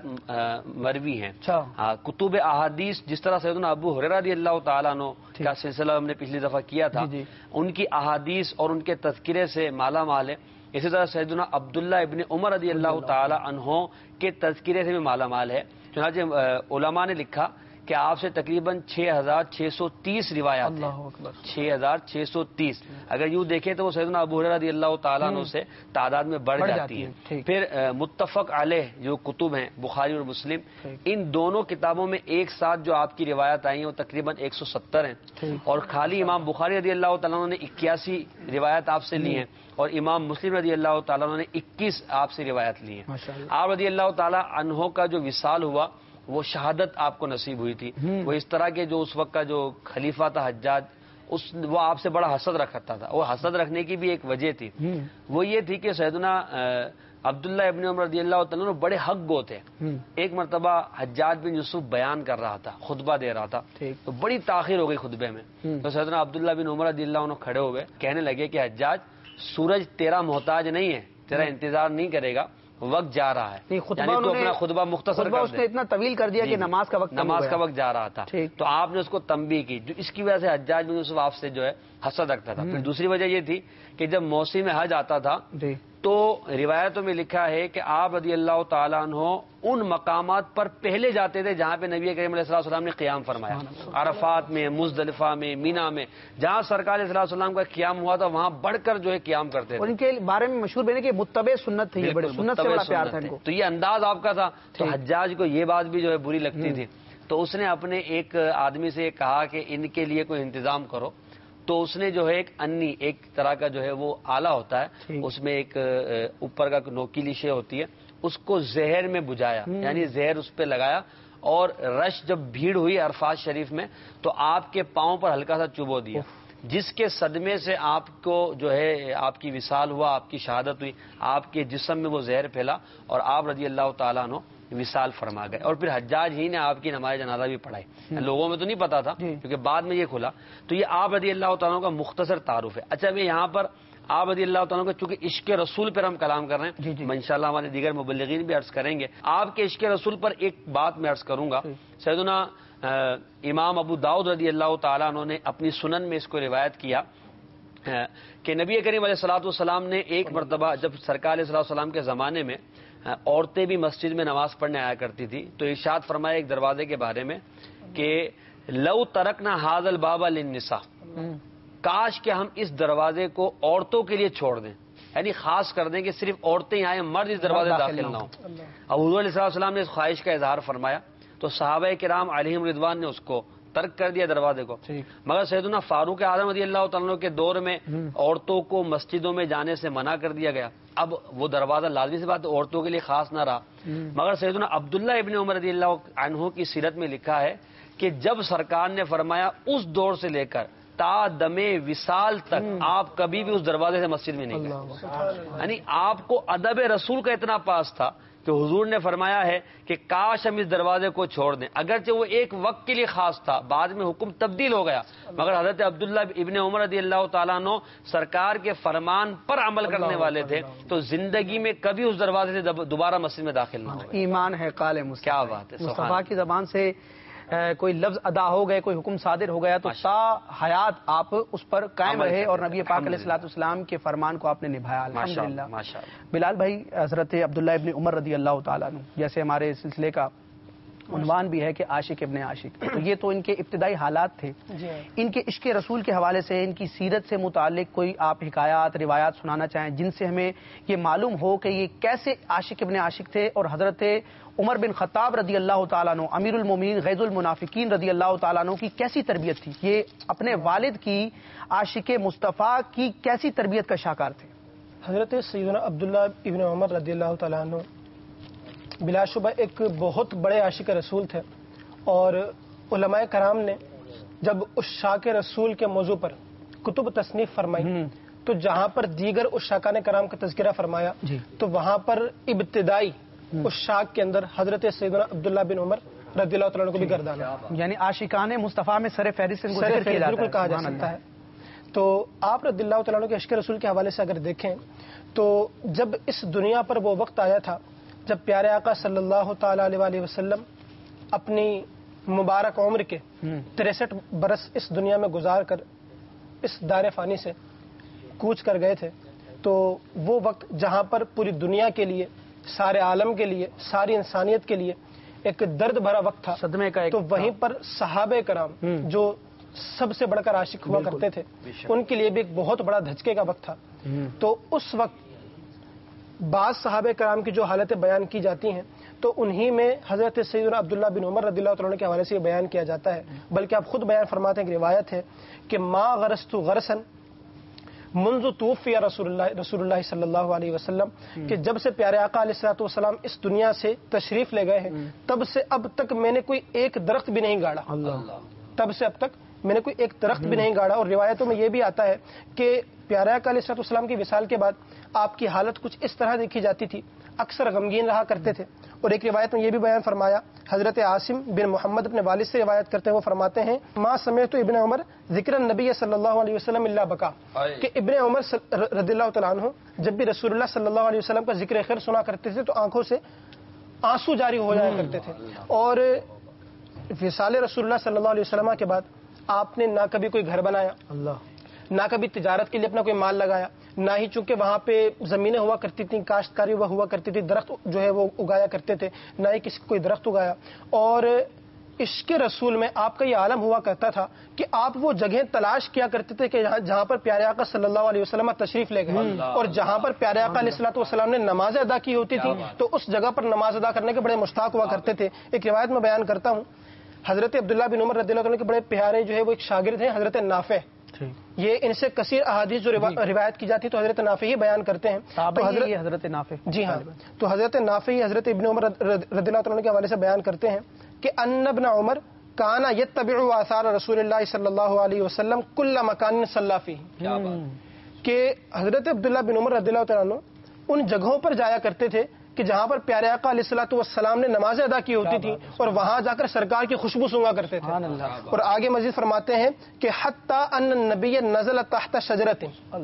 مروی ہیں، کتب احادیث، جس طرح سیدنا ابو ہریرہ رضی اللہ تعالیٰ عنہ کا سلسلہ ہم نے پچھلی دفعہ کیا تھا، ان کی احادیث اور ان کے تذکرے سے مالا مال ہے۔ اسی طرح سیدنا عبداللہ ابن عمر رضی اللہ تعالی عنہ کے تذکرے سے بھی مالا مال ہے۔ چنانچہ علماء نے لکھا کہ آپ سے تقریباً چھ ہزار چھ سو تیس روایات ہیں، چھ ہزار چھ سو تیس۔ اگر یوں دیکھیں تو وہ سیدنا ابو ہریرہ رضی اللہ تعالیٰ عنہ سے تعداد میں بڑھ جاتی ہے۔ پھر متفق علیہ جو کتب ہیں بخاری اور مسلم، ان دونوں کتابوں میں ایک ساتھ جو آپ کی روایت آئی ہیں وہ تقریباً ایک سو ستر ہیں، اور خالی امام بخاری رضی اللہ تعالیٰ عنہ نے اکیاسی روایت آپ سے لی ہیں، اور امام مسلم رضی اللہ تعالیٰ عنہ نے اکیس آپ سے روایت لی ہیں۔ آپ رضی اللہ تعالیٰ عنہ کا جو وصال ہوا وہ شہادت آپ کو نصیب ہوئی تھی۔ وہ اس طرح کے جو اس وقت کا جو خلیفہ تھا حجاج، اس وہ آپ سے بڑا حسد رکھتا تھا۔ وہ حسد رکھنے کی بھی ایک وجہ تھی، وہ یہ تھی کہ سیدنا عبداللہ ابن عمر رضی اللہ تعالیٰ بڑے حق گو تھے۔ ایک مرتبہ حجاج بن یوسف بیان کر رہا تھا، خطبہ دے رہا تھا، تو بڑی تاخیر ہو گئی خطبے میں، تو سیدنا عبداللہ بن عمر رضی اللہ عنہ کھڑے ہوئے، کہنے لگے کہ حجاج، سورج تیرا محتاج نہیں ہے، تیرا انتظار نہیں کرے گا، وقت جا رہا ہے، یعنی تو اپنا خطبہ مختصر کر دے۔ اتنا طویل کر دیا کہ نماز کا وقت نماز کا وقت جا رہا تھا، تو آپ نے اس کو تنبیہ کی، جو اس کی وجہ سے حجاج بن یوسف آپ سے جو ہے حسد رکھتا تھا۔ پھر دوسری وجہ یہ تھی کہ جب موسم حج آتا تھا تو روایتوں میں لکھا ہے کہ آپ رضی اللہ تعالیٰ عنہ ان مقامات پر پہلے جاتے تھے جہاں پہ نبی کریم علیہ السلام نے قیام فرمایا، عرفات میں، مزدلفہ میں، مینا میں، جہاں سرکار علیہ السلام کا قیام ہوا تھا وہاں بڑھ کر جو ہے قیام کرتے تھے۔ اور ان کے بارے میں مشہور بنے کہ متبع سنت تھی، بڑے سنت سے بڑا پیار تھا ان کو۔ تو یہ انداز آپ کا تھا، تو حجاج کو یہ بات بھی جو ہے بری لگتی تھی، تو اس نے اپنے ایک آدمی سے کہا کہ ان کے لیے کوئی انتظام کرو، تو اس نے جو ہے ایک انی، ایک طرح کا جو ہے وہ آلہ ہوتا ہے، اس میں ایک اوپر کا نوکیلی شے ہوتی ہے، اس کو زہر میں بجھایا، یعنی زہر اس پہ لگایا، اور رش جب بھیڑ ہوئی عرفات شریف میں تو آپ کے پاؤں پر ہلکا سا چبو دیا، جس کے صدمے سے آپ کو جو ہے آپ کی وصال ہوا، آپ کی شہادت ہوئی، آپ کے جسم میں وہ زہر پھیلا، اور آپ رضی اللہ تعالیٰ عنہ وصال فرما گئے۔ اور پھر حجاج ہی نے آپ کی نماز جنازہ بھی پڑھائی، لوگوں میں تو نہیں پتا تھا کیونکہ بعد میں یہ کھلا۔ تو یہ آپ رضی اللہ تعالیٰ کا مختصر تعارف ہے۔ اچھا، میں یہاں پر آپ رضی اللہ تعالیٰ کا چونکہ عشق رسول پر ہم کلام کر رہے ہیں، انشاءاللہ ہمارے دیگر مبلغین بھی عرض کریں گے، آپ کے عشق رسول پر ایک بات میں عرض کروں گا۔ سیدنا امام ابو داؤد رضی اللہ تعالیٰ عنہ نے اپنی سنن میں اس کو روایت کیا کہ نبی کریم علیہ الصلوۃ والسلام نے ایک مرتبہ جب سرکار علیہ الصلوۃ والسلام کے زمانے میں عورتیں بھی مسجد میں نماز پڑھنے آیا کرتی تھی، تو ارشاد فرمایا ایک دروازے کے بارے میں کہ لو ترکنا ھذا الباب للنساء، کاش کہ ہم اس دروازے کو عورتوں کے لیے چھوڑ دیں، یعنی خاص کر دیں کہ صرف عورتیں آئیں، مرد اس دروازے داخل نہ ہوں۔ اب حضور علیہ السلام نے اس خواہش کا اظہار فرمایا تو صحابہ کرام علیہم رضوان نے اس کو ترک کر دیا دروازے کو، مگر سیدنا فاروق اعظم رضی اللہ تعالیٰ کے دور میں عورتوں کو مسجدوں میں جانے سے منع کر دیا گیا۔ اب وہ دروازہ لازمی سی بات ہے عورتوں کے لیے خاص نہ رہا، مگر سیدنا عبداللہ ابن عمر رضی اللہ عنہ کی سیرت میں لکھا ہے کہ جب سرکار نے فرمایا اس دور سے لے کر تا دم وصال تک آپ کبھی بھی اس دروازے سے مسجد میں نہیں گئے، یعنی آپ کو ادب رسول کا اتنا پاس تھا کہ حضور نے فرمایا ہے کہ کاش ہم اس دروازے کو چھوڑ دیں، اگرچہ وہ ایک وقت کے لیے خاص تھا، بعد میں حکم تبدیل ہو گیا، مگر حضرت عبداللہ ابن عمر رضی اللہ تعالیٰ عنہ سرکار کے فرمان پر عمل کرنے والے تھے، تو زندگی میں کبھی اس دروازے سے دوبارہ مسجد میں داخل نہ ہوئے۔ ایمان ہے قال مصطفیٰ، کیا بات ہے، مصطفیٰ کی زبان سے کوئی لفظ ادا ہو گئے، کوئی حکم صادر ہو گیا تو تا حیات آپ اس پر قائم رہے اور نبی پاک علیہ الصلوۃ والسلام کے فرمان کو آپ نے نبھایا، الحمدللہ۔ بلال بھائی، حضرت عبداللہ ابن عمر رضی اللہ تعالیٰ عنہ، جیسے ہمارے سلسلے کا عنوان بھی ہے کہ عاشق ابن عاشق، تو یہ تو ان کے ابتدائی حالات تھے، ان کے عشق رسول کے حوالے سے، ان کی سیرت سے متعلق کوئی آپ حکایات روایات سنانا چاہیں جن سے ہمیں یہ معلوم ہو کہ یہ کیسے عاشق ابن عاشق تھے، اور حضرت عمر بن خطاب رضی اللہ تعالیٰ عنہ امیر المومنین غیظ المنافقین رضی اللہ تعالیٰ عنہ کی کیسی تربیت تھی، یہ اپنے والد کی عاشق مصطفیٰ کی کیسی تربیت کا شاہکار تھے؟ حضرت سیدنا عبداللہ ابن عمر رضی اللہ تعالیٰ عنہ بلا شبہ ایک بہت بڑے عاشق رسول تھے، اور علماء کرام نے جب عشاق رسول کے موضوع پر کتب تصنیف فرمائی تو جہاں پر دیگر عشاقان کرام کا تذکرہ فرمایا تو وہاں پر ابتدائی عشاق کے اندر حضرت سیدنا عبداللہ بن عمر رضی اللہ تعالیٰ عنہ کو بھی گردانا، یعنی عاشقان مصطفیٰ میں سر فہرست بالکل کہا جا سکتا ہے۔ تو آپ رضی اللہ تعالیٰ عنہ کے عشق رسول کے حوالے سے اگر دیکھیں تو جب اس دنیا پر وہ وقت آیا تھا جب پیارے آقا صلی اللہ تعالی علیہ وسلم اپنی مبارک عمر کے تریسٹھ برس اس دنیا میں گزار کر اس دار فانی سے کوچ کر گئے تھے، تو وہ وقت جہاں پر پوری دنیا کے لیے، سارے عالم کے لیے، ساری انسانیت کے لیے ایک درد بھرا وقت تھا، صدمے کا، تو وہیں پر صحابہ کرام جو سب سے بڑھ کر عاشق ہوا کرتے تھے ان کے لیے بھی ایک بہت بڑا دھچکے کا وقت تھا۔ تو اس وقت بعض صحابہ کرام کی جو حالتیں بیان کی جاتی ہیں تو انہی میں حضرت سیدنا عبداللہ بن عمر رضی اللہ تعالیٰ عنہ کے حوالے سے یہ بیان کیا جاتا ہے، بلکہ آپ خود بیان فرماتے ہیں کہ روایت ہے کہ ما غرست غرسن منذ توفی رسول اللہ رسول اللہ صلی اللہ علیہ وسلم، کہ جب سے پیارے آقا علیہ الصلوۃ والسلام اس دنیا سے تشریف لے گئے ہیں تب سے اب تک میں نے کوئی ایک درخت بھی نہیں گاڑا، تب سے اب تک میں نے کوئی ایک درخت بھی نہیں گاڑا۔ اور روایتوں میں یہ بھی آتا ہے کہ پیارے آقا علیہ الصلوۃ والسلام کی وصال کے بعد آپ کی حالت کچھ اس طرح دیکھی جاتی تھی، اکثر غمگین رہا کرتے تھے۔ اور ایک روایت میں یہ بھی بیان فرمایا، حضرت عاصم بن محمد اپنے والد سے روایت کرتے ہیں، وہ فرماتے ہیں ما سمعت ابن عمر ذکر النبی صلی اللہ علیہ وسلم الا بکا، کہ ابن عمر رضی اللہ تعالیٰ عنہ جب بھی رسول اللہ صلی اللہ علیہ وسلم کا ذکر خیر سنا کرتے تھے تو آنکھوں سے آنسو جاری ہو جایا کرتے تھے۔ اور وصال رسول اللہ صلی اللہ علیہ وسلم کے بعد آپ نے نہ کبھی کوئی گھر بنایا، نہ کبھی تجارت کے لیے اپنا کوئی مال لگایا، نہ ہی چونکہ وہاں پہ زمینیں ہوا کرتی تھیں، کاشتکاری وہ ہوا کرتی تھی، درخت جو ہے وہ اگایا کرتے تھے، نہ ہی کسی کوئی درخت اگایا۔ اور عشق رسول میں آپ کا یہ عالم ہوا کرتا تھا کہ آپ وہ جگہیں تلاش کیا کرتے تھے کہ جہاں پر پیارے آقا صلی اللہ علیہ وسلم تشریف لے گئے، اور جہاں پر پیارے آقا علیہ الصلوۃ والسلام نے نماز ادا کی ہوتی تھی تو اس جگہ پر نماز ادا کرنے کے بڑے مشتاق ہوا کرتے تھے۔ ایک روایت میں بیان کرتا ہوں، حضرت عبداللہ بن عمر رضی اللہ عنہ کے بڑے پیارے جو ہے وہ ایک شاگرد ہیں حضرت نافع، یہ ان سے کثیر احادیث جو روایت کی جاتی تو حضرت نافع ہی بیان کرتے ہیں۔ تو حضرت حضرت نافع جی ہاں تو حضرت نافع ہی حضرت ابن عمر رضی اللہ عنہ کے حوالے سے بیان کرتے ہیں کہ ان ابن عمر کانا یتبع آثار رسول اللہ صلی اللہ علیہ وسلم کل مکان صلی فیہ، کہ حضرت عبداللہ بن عمر رضی اللہ عنہ ان جگہوں پر جایا کرتے تھے کہ جہاں پر پیارے آقا علیہ الصلوۃ والسلام نے نمازیں ادا کی ہوتی تھی اور وہاں جا کر سرکار کی خوشبو سونگا کرتے تھے۔ اور آگے مزید فرماتے ہیں کہ حتی ان النبی نزل تحت شجرۃ،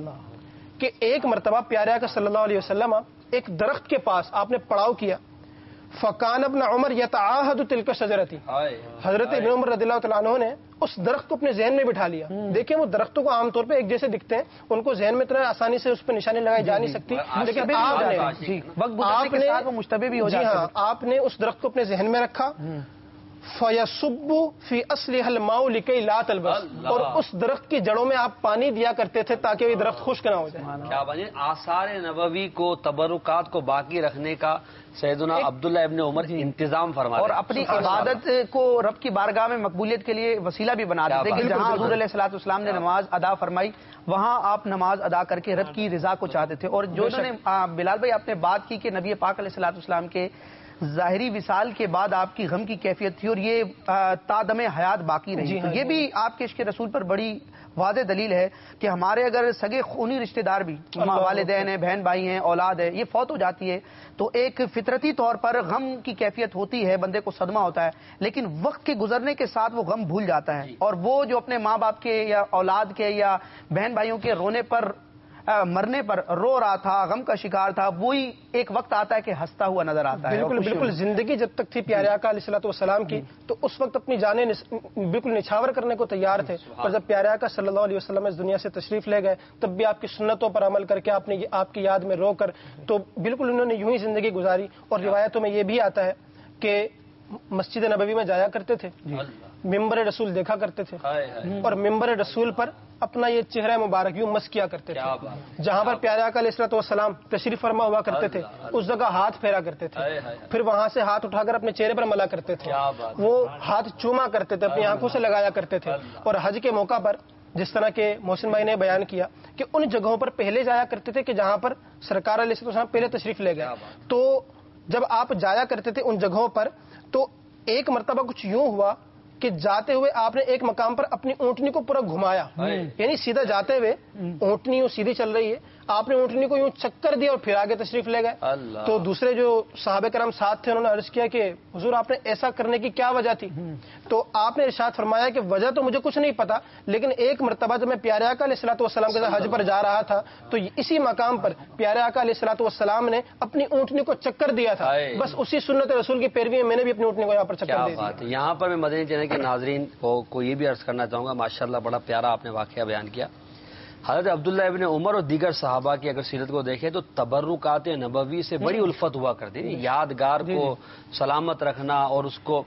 کہ ایک مرتبہ پیارے آقا صلی اللہ علیہ وسلم ایک درخت کے پاس آپ نے پڑاؤ کیا، فکان ابن عمر یتعاہد تلک شجرۃ، حضرت ابن عمر رضی اللہ تعالیٰ عنہ نے اس درخت کو اپنے ذہن میں بٹھا لیا۔ دیکھیں وہ درختوں کو عام طور پہ ایک جیسے دکھتے ہیں، ان کو ذہن میں اتنا آسانی سے اس پہ نشانی لگائی جا نہیں سکتی، لیکن آپ نے مشتبہ بھی ہو جی ہاں آپ نے اس درخت کو اپنے ذہن میں رکھا، فَيَصُبُّ فِي أَصْلِهَا الْمَاءُ لِكَيْ لَا تَلْبَسْ، اور اس درخت کی جڑوں میں آپ پانی دیا کرتے تھے تاکہ یہ درخت خشک نہ ہو جائے۔ کیا بنے آثار نبوی کو، تبرکات کو باقی رکھنے کا سیدنا عبداللہ ابن عمر انتظام فرما اور اپنی عبادت کو رب کی بارگاہ میں مقبولیت کے لیے وسیلہ بھی بنا دیتے کہ جہاں حضور علیہ الصلوۃ والسلام نے نماز ادا فرمائی وہاں آپ نماز ادا کر کے رب کی رضا کو چاہتے تھے۔ اور جو انہوں نے بلال بھائی آپ نے بات کی کہ نبی پاک علیہ الصلوۃ والسلام کے ظاہری وصال کے بعد آپ کی غم کی کیفیت تھی اور یہ تادم حیات باقی رہی. تو یہ بھی آپ کے عشق رسول پر بڑی واضح دلیل ہے کہ ہمارے اگر سگے خونی رشتہ دار بھی والدین ہیں, بہن بھائی ہیں, اولاد ہے, یہ فوت ہو جاتی ہے تو ایک فطرتی طور پر غم کی کیفیت ہوتی ہے, بندے کو صدمہ ہوتا ہے, لیکن وقت کے گزرنے کے ساتھ وہ غم بھول جاتا ہے اور وہ جو اپنے ماں باپ کے یا اولاد کے یا بہن بھائیوں کے رونے پر مرنے پر رو رہا تھا, غم کا شکار تھا, وہی ایک وقت آتا ہے کہ ہنستا ہوا نظر آتا ہے. بالکل بالکل زندگی جب تک تھی پیارے آقا علیہ الصلوۃ والسلام کی تو اس وقت اپنی جانیں بالکل نچھاور کرنے کو تیار تھے, اور جب پیارے آقا صلی اللہ علیہ وسلم اس دنیا سے تشریف لے گئے تب بھی آپ کی سنتوں پر عمل کر کے آپ نے آپ کی یاد میں رو کر تو بالکل انہوں نے یوں ہی زندگی گزاری. اور روایتوں میں یہ بھی آتا ہے کہ مسجد نبوی میں جایا کرتے تھے, ممبر رسول دیکھا کرتے تھے اور ممبر رسول پر اپنا یہ چہرہ مبارک یوں مس کیا کرتے تھے. جہاں پر پیارے آقا علیہ الصلوۃ والسلام تشریف فرما ہوا کرتے تھے اس جگہ ہاتھ پھیرا کرتے تھے, پھر وہاں سے ہاتھ اٹھا کر اپنے چہرے پر ملا کرتے تھے, وہ ہاتھ چوما کرتے تھے, اپنی آنکھوں سے لگایا کرتے تھے. اور حج کے موقع پر جس طرح کے محسن بھائی نے بیان کیا کہ ان جگہوں پر پہلے جایا کرتے تھے کہ جہاں پر سرکار علیہ الصلوۃ والسلام پہلے تشریف لے گئے. تو جب آپ جایا کرتے تھے ان جگہوں پر تو ایک مرتبہ کچھ یوں ہوا کہ جاتے ہوئے آپ نے ایک مقام پر اپنی اونٹنی کو پورا گھمایا, یعنی سیدھا جاتے ہوئے اونٹنی یوں سیدھی چل رہی ہے, آپ نے اونٹنی کو یوں چکر دیا اور پھر آگے تشریف لے گئے. تو دوسرے جو صحابہ کرام ساتھ تھے انہوں نے عرض کیا کہ حضور آپ نے ایسا کرنے کی کیا وجہ تھی؟ تو آپ نے ارشاد فرمایا کہ وجہ تو مجھے کچھ نہیں پتا, لیکن ایک مرتبہ جب میں پیارے آقا علیہ الصلوۃ والسلام کے ساتھ حج پر جا رہا تھا تو اسی مقام پر پیارے آقا علیہ الصلوۃ والسلام نے اپنی اونٹنی کو چکر دیا تھا, بس اسی سنت رسول کی پیروی میں میں نے بھی اپنی اونٹنی کو یہاں پر چکر دیا. یہاں پر میں مدنی چینل کے ناظرین کو یہ بھی عرض کرنا چاہوں گا, ماشاءاللہ بڑا پیارا آپ نے واقعہ بیان کیا. حضرت عبداللہ ابن عمر اور دیگر صحابہ کی اگر سیرت کو دیکھیں تو تبرکات نبوی سے بڑی الفت ہوا کرتی تھی. یادگار کو سلامت رکھنا اور اس کو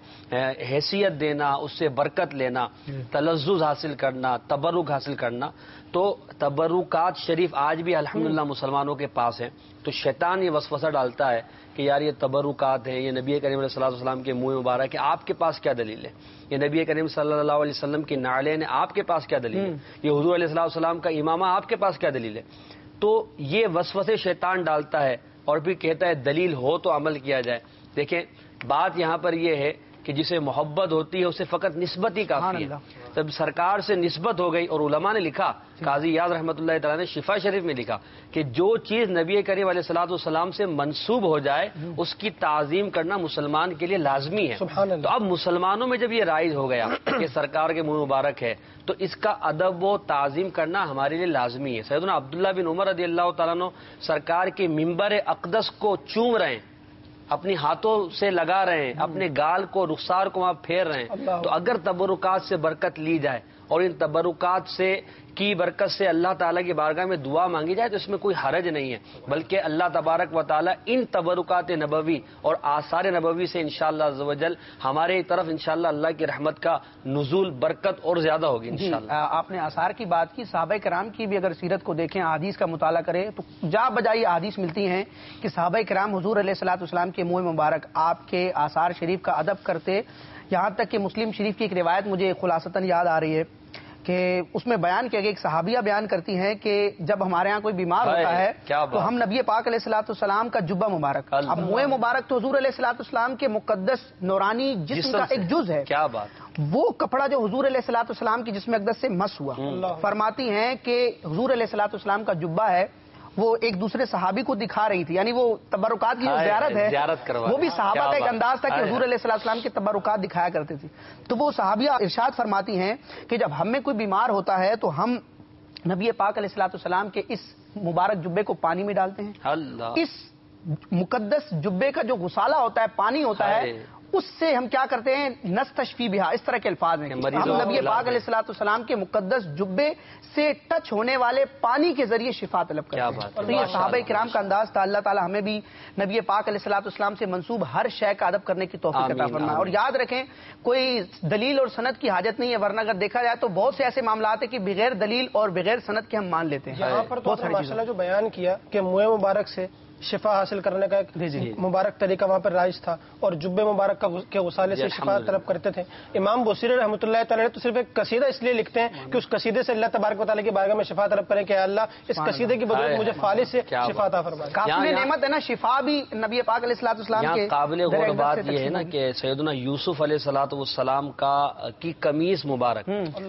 حیثیت دینا, اس سے برکت لینا, تلذذ حاصل کرنا, تبرک حاصل کرنا. تو تبرکات شریف آج بھی الحمدللہ مسلمانوں کے پاس ہیں. تو شیطان یہ وسوسہ ڈالتا ہے کہ یار یہ تبرکات ہیں, یہ نبی کریم علیہ الصلوۃ والسلام کے منہ مبارک ہے, آپ کے پاس کیا دلیل ہے؟ یہ نبی کریم صلی اللہ علیہ وسلم کی نعلین ہے, آپ کے پاس کیا دلیل ہے؟ یہ حضور علیہ الصلوۃ والسلام کا امامہ, آپ کے پاس کیا دلیل ہے؟ تو یہ وسوسے شیطان ڈالتا ہے اور پھر کہتا ہے دلیل ہو تو عمل کیا جائے. دیکھیں بات یہاں پر یہ ہے کہ جسے محبت ہوتی ہے اسے فقط نسبت ہی کافی ہے. جب سرکار سے نسبت ہو گئی, اور علماء نے لکھا, قاضی یاز رحمۃ اللہ تعالیٰ نے شفا شریف میں لکھا کہ جو چیز نبی کریم علیہ الصلوۃ والسلام سے منسوب ہو جائے اس کی تعظیم کرنا مسلمان کے لیے لازمی ہے. تو اب مسلمانوں میں جب یہ رائج ہو گیا کہ سرکار کے منہ مبارک ہے تو اس کا ادب و تعظیم کرنا ہمارے لیے لازمی ہے. سیدنا عبداللہ بن عمر رضی اللہ تعالیٰ عنہ سرکار کے ممبر اقدس کو چوم رہے ہیں, اپنی ہاتھوں سے لگا رہے ہیں, اپنے گال کو رخسار کو وہاں پھیر رہے ہیں. تو اگر تبرکات سے برکت لی جائے اور ان تبرکات سے کی برکت سے اللہ تعالیٰ کی بارگاہ میں دعا مانگی جائے تو اس میں کوئی حرج نہیں ہے, بلکہ اللہ تبارک و تعالیٰ ان تبرکات نبوی اور آثار نبوی سے انشاءاللہ عز و جل ہمارے طرف انشاءاللہ اللہ کی رحمت کا نزول برکت اور زیادہ ہوگی انشاءاللہ. آپ نے آثار کی بات کی, صحابہ کرام کی بھی اگر سیرت کو دیکھیں, احادیث کا مطالعہ کریں تو جا بجائی احادیث ملتی ہیں کہ صحابہ کرام حضور علیہ الصلوۃ والسلام کے منہ مبارک آپ کے آثار شریف کا ادب کرتے. یہاں تک کہ مسلم شریف کی ایک روایت مجھے خلاصتاً یاد آ رہی ہے کہ اس میں بیان کیا گیا, ایک صحابیہ بیان کرتی ہیں کہ جب ہمارے ہاں کوئی بیمار ہوتا ہے تو ہم نبی پاک علیہ الصلوۃ والسلام کا جبہ مبارک, اب منہ مبارک تو حضور علیہ الصلوۃ والسلام کے مقدس نورانی جسم کا ایک جز ہے, کیا بات, وہ کپڑا جو حضور علیہ الصلوۃ والسلام کی جسم اقدس سے مس ہوا, فرماتی ہیں کہ حضور علیہ الصلوۃ والسلام کا جبہ ہے وہ ایک دوسرے صحابی کو دکھا رہی تھی, یعنی وہ تبرکات کی جو زیارت ہے زیارت وہ بھی صحابہ کا ایک انداز تھا کہ حضور علیہ الصلوۃ والسلام کے تبرکات دکھایا کرتے تھے. تو وہ صحابیہ ارشاد فرماتی ہیں کہ جب ہم میں کوئی بیمار ہوتا ہے تو ہم نبی پاک علیہ الصلوۃ والسلام کے اس مبارک جبے کو پانی میں ڈالتے ہیں, اس مقدس جبے کا جو غسالہ ہوتا ہے, پانی ہوتا ہے, اس سے ہم کیا کرتے ہیں, نستشفی بہا, اس طرح کے الفاظ ہیں, ہم نبی پاک علیہ الصلوۃ والسلام کے مقدس جبے سے ٹچ ہونے والے پانی کے ذریعے شفا طلب کرتے ہیں. تو یہ صحابہ کرام کا انداز تھا. اللہ تعالی ہمیں بھی نبی پاک علیہ الصلوۃ والسلام سے منسوب ہر شے کا ادب کرنے کی توفیق عطا فرمائے. اور یاد رکھیں کوئی دلیل اور سند کی حاجت نہیں ہے, ورنہ اگر دیکھا جائے تو بہت سے ایسے معاملات ہیں کہ بغیر دلیل اور بغیر سند کے ہم مان لیتے ہیں. یہاں پر تو ماشاءاللہ جو بیان کیا کہ منہ مبارک سے شفا حاصل کرنے کا ایک مبارک طریقہ وہاں پر رائج تھا اور جب مبارک کے غسالے سے شفا طلب کرتے تھے. امام بوصیری رحمۃ اللہ تعالیٰ تو صرف ایک قصیدہ اس لیے لکھتے ہیں کہ اس قصیدے سے اللہ تبارک و تعالیٰ کی بارگاہ میں شفا طلب کریں کہ اللہ اس قصیدے کی بدولت مجھے فالج سے شفا عطا فرمائے. کافی نعمت ہے نا, شفا بھی نبی پاک علیہ الصلوۃ والسلام کے. قابل غور بات یہ ہے نا کہ سیدنا یوسف علیہ الصلوۃ والسلام کا کی قمیص مبارک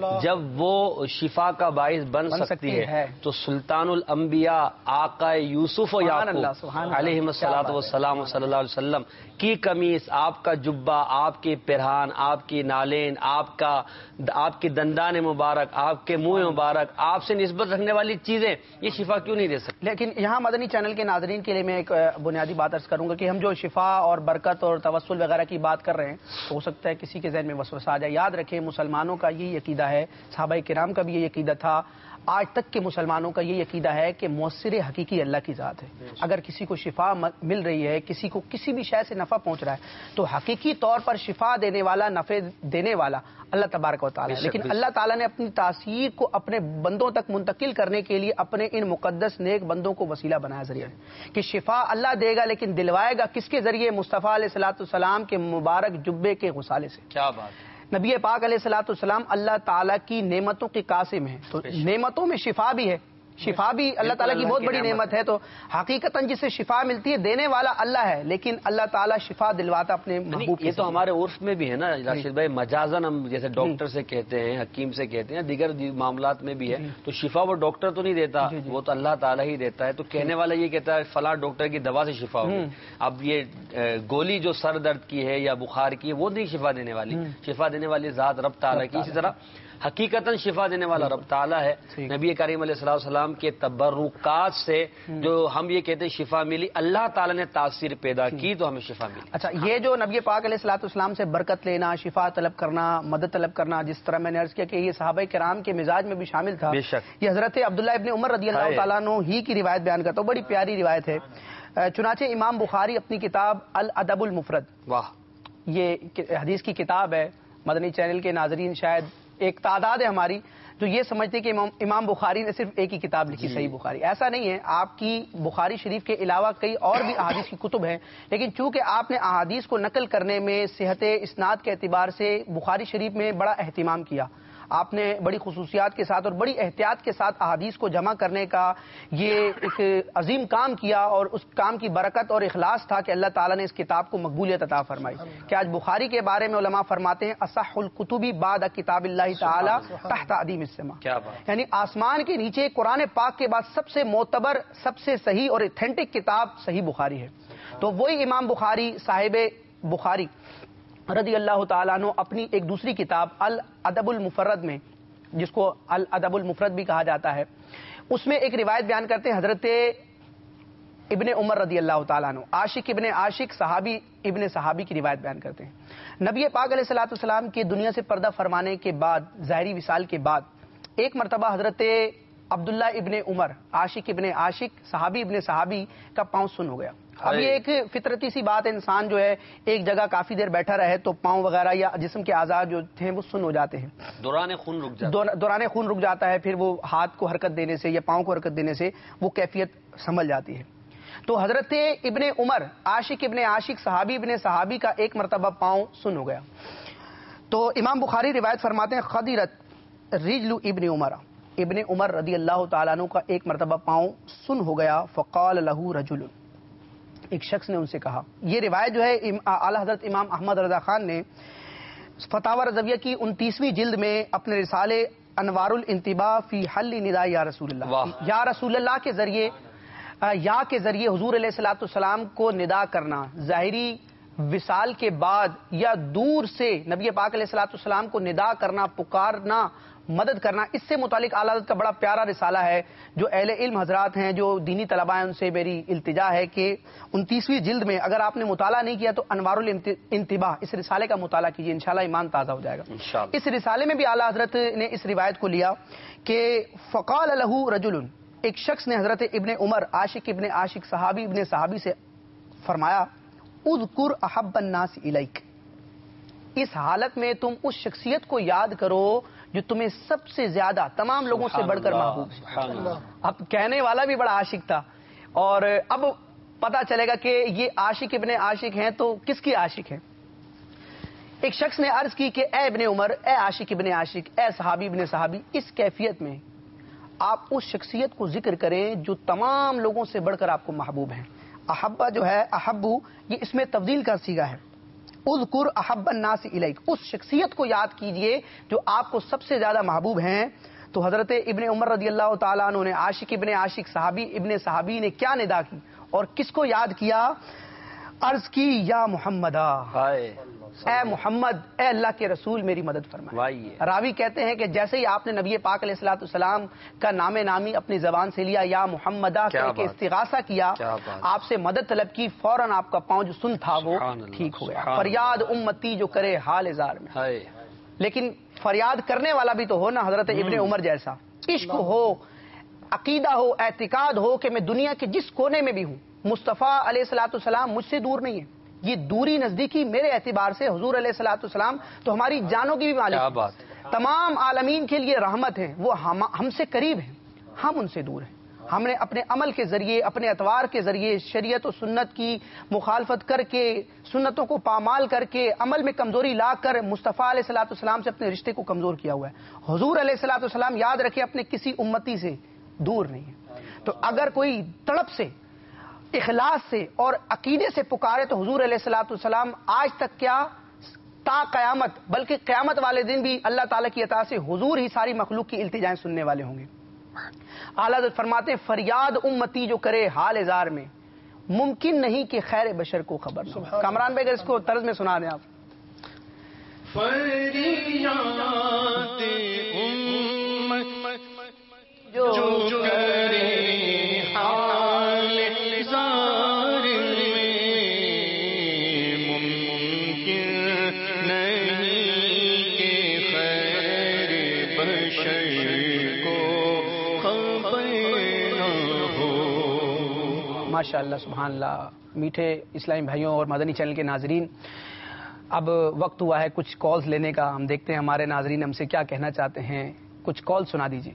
جب وہ شفا کا باعث بن سکتی ہے تو سلطان الانبیاء آقا یوسف و یعقوب علیہ الصلوۃ والسلام صلی اللہ علیہ وسلم کی قمیص, آپ کا جبہ, آپ کے پیرہان, آپ کی نالین, آپ کا آپ کی دندان مبارک, آپ کے منہ مبارک, آپ سے نسبت رکھنے والی چیزیں یہ شفا کیوں نہیں دے سکتی؟ لیکن یہاں مدنی چینل کے ناظرین کے لیے میں ایک بنیادی بات عرض کروں گا کہ ہم جو شفا اور برکت اور توسل وغیرہ کی بات کر رہے ہیں تو ہو سکتا ہے کسی کے ذہن میں وسوسہ آ جائے. یاد رکھیں مسلمانوں کا یہی عقیدہ ہے, صحابہ کرام کا بھی یہ عقیدہ تھا, آج تک کے مسلمانوں کا یہ عقیدہ ہے کہ مؤثر حقیقی اللہ کی ذات ہے. اگر کسی کو شفا مل رہی ہے, کسی کو کسی بھی شے سے نفع پہنچ رہا ہے تو حقیقی طور پر شفا دینے والا, نفع دینے والا اللہ تبارک و تعالیٰ ہے. لیکن اللہ تعالیٰ نے اپنی تاثیر کو اپنے بندوں تک منتقل کرنے کے لیے اپنے ان مقدس نیک بندوں کو وسیلہ بنایا ذریعہ کہ شفا اللہ دے گا, لیکن دلوائے گا کس کے ذریعے؟ مصطفیٰ علیہ الصلوۃ والسلام کے مبارک جبے کے غسالے سے. کیا بات. نبی پاک علیہ الصلوۃ والسلام اللہ تعالیٰ کی نعمتوں کے قاسم ہیں, تو نعمتوں میں شفا بھی ہے. شفا بھی اللہ تعالیٰ کی بہت بڑی نعمت ہے. تو حقیقتاً جسے شفا ملتی ہے دینے والا اللہ ہے, لیکن اللہ تعالیٰ شفا دلواتا اپنے محبوب. یہ تو ہمارے عرف میں بھی ہے نا راشد بھائی, مجازن ہم جیسے ڈاکٹر سے کہتے ہیں, حکیم سے کہتے ہیں, دیگر معاملات میں بھی ہے. تو شفا وہ ڈاکٹر تو نہیں دیتا, وہ تو اللہ تعالیٰ ہی دیتا ہے. تو کہنے والا یہ کہتا ہے فلاں ڈاکٹر کی دوا سے شفا ہوگی. اب یہ گولی جو سر درد کی ہے یا بخار کی ہے وہ نہیں شفا دینے والی, شفا دینے والی ذات رب تعالیٰ کی. اسی طرح حقیقتاً شفا دینے والا رب تعالیٰ ہے. نبی کریم علیہ الصلوۃ والسلام کے تبرکات سے جو ہم یہ کہتے ہیں شفا ملی, اللہ تعالیٰ نے تاثیر پیدا کی تو ہمیں شفا ملی. اچھا, یہ جو نبی پاک علیہ الصلوۃ والسلام سے برکت لینا, شفا طلب کرنا, مدد طلب کرنا, جس طرح میں نے عرض کیا کہ یہ صحابہ کرام کے مزاج میں بھی شامل تھا. بے شک یہ حضرت عبداللہ ابن عمر رضی اللہ تعالیٰ عنہ ہی کی روایت بیان کرتا ہوں, بڑی پیاری روایت ہے. چنانچہ امام بخاری اپنی کتاب الادب المفرد, واہ یہ حدیث کی کتاب ہے, مدنی چینل کے ناظرین شاید ایک تعداد ہے ہماری جو یہ سمجھتے کہ امام امام بخاری نے صرف ایک ہی کتاب لکھی, صحیح بخاری. ایسا نہیں ہے, آپ کی بخاری شریف کے علاوہ کئی اور بھی احادیث کی کتب ہیں, لیکن چونکہ آپ نے احادیث کو نقل کرنے میں صحت اسناد کے اعتبار سے بخاری شریف میں بڑا اہتمام کیا, آپ نے بڑی خصوصیات کے ساتھ اور بڑی احتیاط کے ساتھ احادیث کو جمع کرنے کا یہ ایک عظیم کام کیا, اور اس کام کی برکت اور اخلاص تھا کہ اللہ تعالیٰ نے اس کتاب کو مقبولیت عطا فرمائی. کہ آج بخاری کے بارے میں علماء فرماتے ہیں اصح الکتب بعد کتاب اللہ تعالیٰ تحت عدیم السماء, یعنی آسمان کے نیچے قرآن پاک کے بعد سب سے معتبر, سب سے صحیح اور ایتھینٹک کتاب صحیح بخاری ہے. تو وہی امام بخاری صاحب بخاری رضی اللہ تعالیٰ عنہ اپنی ایک دوسری کتاب الادب المفرد میں, جس کو الادب المفرد بھی کہا جاتا ہے, اس میں ایک روایت بیان کرتے ہیں حضرت ابن عمر رضی اللہ تعالیٰ عنہ, عاشق ابن عاشق, صحابی ابن صحابی کی روایت بیان کرتے ہیں. نبی پاک علیہ الصلوۃ والسلام کی دنیا سے پردہ فرمانے کے بعد, ظاہری وصال کے بعد, ایک مرتبہ حضرت عبداللہ ابن عمر, عاشق ابن عاشق, صحابی ابن صحابی کا پاؤں سن ہو گیا. اب یہ ایک فطرتی سی بات ہے, انسان جو ہے ایک جگہ کافی دیر بیٹھا رہے تو پاؤں وغیرہ یا جسم کے اعضاء جو تھے وہ سن ہو جاتے ہیں, دوران خون رک جاتا ہے, دوران خون رک جاتا ہے, پھر وہ ہاتھ کو حرکت دینے سے یا پاؤں کو حرکت دینے سے وہ کیفیت سنبھل جاتی ہے. تو حضرت ابن عمر, عاشق ابن عاشق, صحابی ابن صحابی کا ایک مرتبہ پاؤں سن ہو گیا. تو امام بخاری روایت فرماتے ہیں خدرت رجل ابن عمر, ابن عمر رضی اللہ تعالیٰ عنہ کا ایک مرتبہ پاؤں سن ہو گیا. فقال له رجل, ایک شخص نے ان سے کہا. یہ روایت جو ہے اعلیٰ حضرت امام احمد رضا خان نے فتاوی رضویہ کی انتیسویں جلد میں اپنے رسالے انوار الانتباہ فی حل نداء یا رسول اللہ, یا رسول اللہ کے ذریعے, یا کے ذریعے حضور علیہ الصلوۃ والسلام کو ندا کرنا, ظاہری وصال کے بعد یا دور سے نبی پاک علیہ الصلوۃ والسلام کو ندا کرنا, پکارنا, مدد کرنا, اس سے متعلق اعلیٰ حضرت کا بڑا پیارا رسالہ ہے. جو اہل علم حضرات ہیں, جو دینی طلباء ہیں, ان سے میری التجا ہے کہ انتیسویں جلد میں اگر آپ نے مطالعہ نہیں کیا تو انوار الانتباہ اس رسالے کا مطالعہ کیجیے, انشاءاللہ ایمان تازہ ہو جائے گا. اس رسالے میں بھی اعلیٰ حضرت نے اس روایت کو لیا کہ فقال له رجل, ایک شخص نے حضرت ابن عمر, عاشق ابن عاشق, صحابی ابن صحابی سے فرمایا اذکر احب الناس الیک, اس حالت میں تم اس شخصیت کو یاد کرو جو تمہیں سب سے زیادہ تمام لوگوں سے بڑھ کر محبوب ہے. اب کہنے والا بھی بڑا عاشق تھا, اور اب پتہ چلے گا کہ یہ عاشق ابن عاشق ہیں تو کس کی عاشق ہیں. ایک شخص نے عرض کی کہ اے ابن عمر، اے عاشق ابن عاشق، اے صحابی ابن صحابی، اس کیفیت میں آپ اس شخصیت کو ذکر کریں جو تمام لوگوں سے بڑھ کر آپ کو محبوب ہیں. احبا جو ہے، احبو، یہ اس میں تبدیل کا صیغہ ہے. اذکر احب الناس الیک، اس شخصیت کو یاد کیجئے جو آپ کو سب سے زیادہ محبوب ہیں. تو حضرت ابن عمر رضی اللہ تعالیٰ عنہ نے عاشق ابن عاشق، صحابی ابن صحابی نے کیا ندا کی اور کس کو یاد کیا؟ عرض کی یا محمدہ، اے محمد، اے اللہ کے رسول میری مدد فرمائے. راوی کہتے ہیں کہ جیسے ہی آپ نے نبی پاک علیہ الصلوۃ والسلام کا نام نامی اپنی زبان سے لیا، یا محمدہ کہہ کے استغاثہ کیا، آپ سے مدد طلب کی، فوراً آپ کا پاؤں جو سن تھا وہ ٹھیک ہو گیا. فریاد امتی جو کرے حال زار میں. لیکن فریاد کرنے والا بھی تو ہو نا حضرت ابن عمر جیسا. عشق ہو، عقیدہ ہو، اعتقاد ہو کہ میں دنیا کے جس کونے میں بھی ہوں مصطفیٰ علیہ الصلوۃ والسلام مجھ سے دور نہیں ہے. یہ دوری نزدیکی میرے اعتبار سے حضور علیہ الصلوۃ والسلام تو ہماری جانوں کی بھی مالک ہیں، تمام عالمین کے لیے رحمت ہیں. وہ ہم ہم سے قریب ہیں، ہم ان سے دور ہیں. ہم نے اپنے عمل کے ذریعے، اپنے اطوار کے ذریعے شریعت و سنت کی مخالفت کر کے، سنتوں کو پامال کر کے، عمل میں کمزوری لا کر مصطفیٰ علیہ الصلوۃ والسلام سے اپنے رشتے کو کمزور کیا ہوا ہے. حضور علیہ الصلوۃ والسلام یاد رکھے اپنے کسی امتی سے دور نہیں ہے. تو اگر کوئی تڑپ سے، اخلاص سے اور عقیدے سے پکارے تو حضور علیہ الصلوۃ والسلام آج تک کیا، تا قیامت، بلکہ قیامت والے دن بھی اللہ تعالیٰ کی عطا سے حضور ہی ساری مخلوق کی التجائیں سننے والے ہوں گے. اعلیٰ حضرت فرماتے ہیں فریاد امتی جو کرے حال زار میں، ممکن نہیں کہ خیر بشر کو خبر نہ ہو. کامران بھائی اگر اس کو طرز میں سنا دیں آپ. فریاد امت جو کرے حال زار میں، ممکن نہیں کہ خیر بشر کو خبر نہ ہو. ماشاء اللہ، سبحان اللہ. میٹھے اسلامی بھائیوں اور مدنی چینل کے ناظرین، اب وقت ہوا ہے کچھ کالز لینے کا. ہم دیکھتے ہیں ہمارے ناظرین ہم سے کیا کہنا چاہتے ہیں. کچھ کال سنا دیجیے.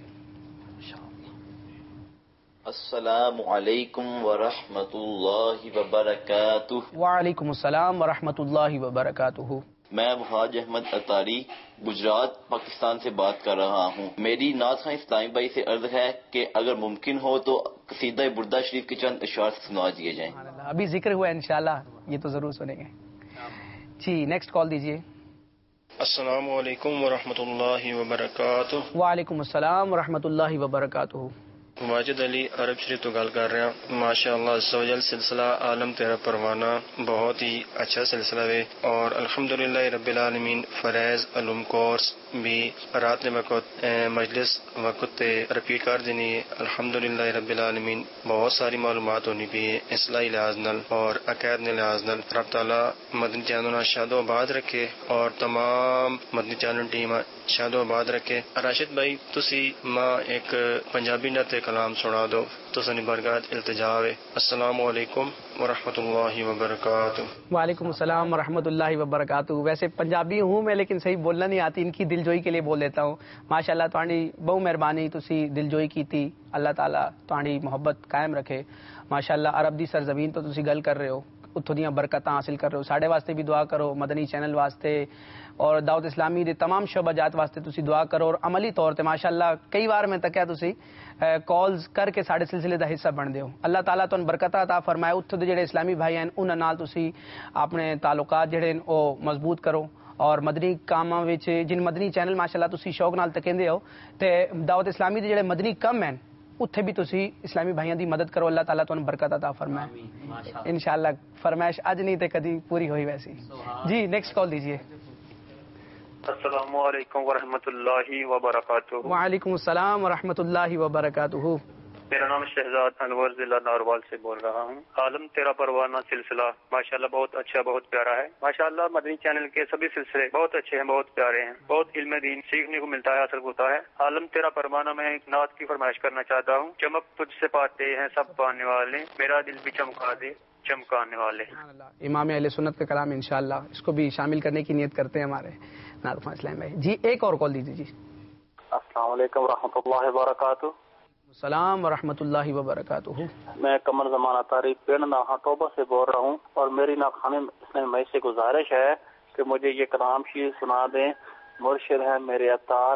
السلام علیکم ورحمۃ اللہ وبرکاتہ. وعلیکم السلام ورحمۃ اللہ وبرکاتہ. میں وحاج احمد اطاری گجرات پاکستان سے بات کر رہا ہوں. میری نعت خواں اسلامی بھائی سے عرض ہے کہ اگر ممکن ہو تو قصیدہ بردہ شریف کے چند اشعار سنا دیے جائیں. ابھی ذکر ہوا ہے انشاءاللہ، یہ تو ضرور سنیں گے. جی نیکسٹ کال دیجیے. السلام علیکم ورحمۃ اللہ وبرکاتہ. وعلیکم السلام ورحمۃ اللہ وبرکاتہ. واجد علی عرب شریف تو گل کر رہا ہوں. ماشاء اللہ عز و جل سلسلہ عالم تیرا پروانہ بہت ہی اچھا سلسلہ ہے، اور الحمدللہ رب العالمین فریض علوم کورس بھی رات نے وقت مجلس وقت رپیٹ کر دینی ہے. الحمدللہ رب العالمین بہت ساری معلومات ہونی بھی ہے اصلاحی لحاظ نل اور عقائد نے لحاظ نل. رب تعالیٰ مدنی چینل شاد و آباد رکھے اور تمام مدنی چینل ٹیم شاد و آباد رکھے. راشد بھائی تسی ماں ایک پنجابی نت کلام سنا دو تو سنی برکات التجا ہے. السلام علیکم ورحمۃ اللہ وبرکاتہ. وعلیکم السلام ورحمۃ اللہ وبرکاتہ. ویسے پنجابی ہوں میں لیکن صحیح بولنا نہیں آتی، ان کی دل جوئی کے لیے بول دیتا ہوں. ماشاء اللہ تھوڑی بہو مہربانی، تسی دل جوئی کی تھی. اللہ تعالیٰ تھوڑی محبت قائم رکھے. ماشاء اللہ عرب دی سرزمین تو تسی گل کر رہے ہو، اتوں دیاں برکتاں حاصل کر رہے ہو. ساڈے واسطے بھی دعا کرو، مدنی چینل واسطے اور دعوت اسلامی دے تمام شعبہ جات واسطے تسی دعا کرو. اور عملی طور تے ماشاءاللہ کئی بار میں تکیا تسی کالز کر کے ساڈے سلسلے دا حصہ بن دیو. اللہ تعالیٰ تن برکتاں عطا فرمائے. اتھے دے جڑے اسلامی بھائی ہیں انہاں نال تسی اپنے تعلقات جڑے او مضبوط کرو. اور مدنی کاماں وچ جن مدنی چینل ماشاءاللہ تسی شوق نال تکیندے ہو تے دعوت اسلامی دے جڑے مدنی کم ہیں اتھے بھی تسی اسلامی بھائیاں دی مدد کرو. اللہ تعالیٰ تن برکت عطا فرمائے. انشاءاللہ فرمائش اج نہیں تے کدی پوری ہوئی ویسی. جی نیکسٹ کال دیجیے. السلام علیکم ورحمۃ اللہ وبرکاتہ. وعلیکم السلام ورحمۃ اللہ وبرکاتہ. میرا نام شہزاد انور ضلع ناروال سے بول رہا ہوں. عالم تیرا پروانہ سلسلہ ماشاءاللہ بہت اچھا، بہت پیارا ہے. ماشاءاللہ مدنی چینل کے سبھی سلسلے بہت اچھے ہیں، بہت پیارے ہیں، بہت علم دین سیکھنے کو ملتا ہے، حاصل ہوتا ہے. عالم تیرا پروانہ میں ایک نعت کی فرمائش کرنا چاہتا ہوں. چمک تجھ سے پاتے ہیں سب پانے والے، میرا دل بھی چمکا دے چمکانے والے. امام اہل سنت کا کلام انشاءاللہ اس کو بھی شامل کرنے کی نیت کرتے ہیں ہمارے نعت خواں اسلام بھائی. جی ایک اور کال دیجیے. جی السلام علیکم ورحمۃ اللہ وبرکاتہ. السلام ورحمۃ اللہ وبرکاتہ. میں قمر زمانہ تاریخ پنڈ ناہا ٹوبہ سے بول رہا ہوں، اور میری ناخوانی اسلامی بھائی سے گزارش ہے کہ مجھے یہ کلام شریف سنا دیں. مرشد ہے میرے اطار.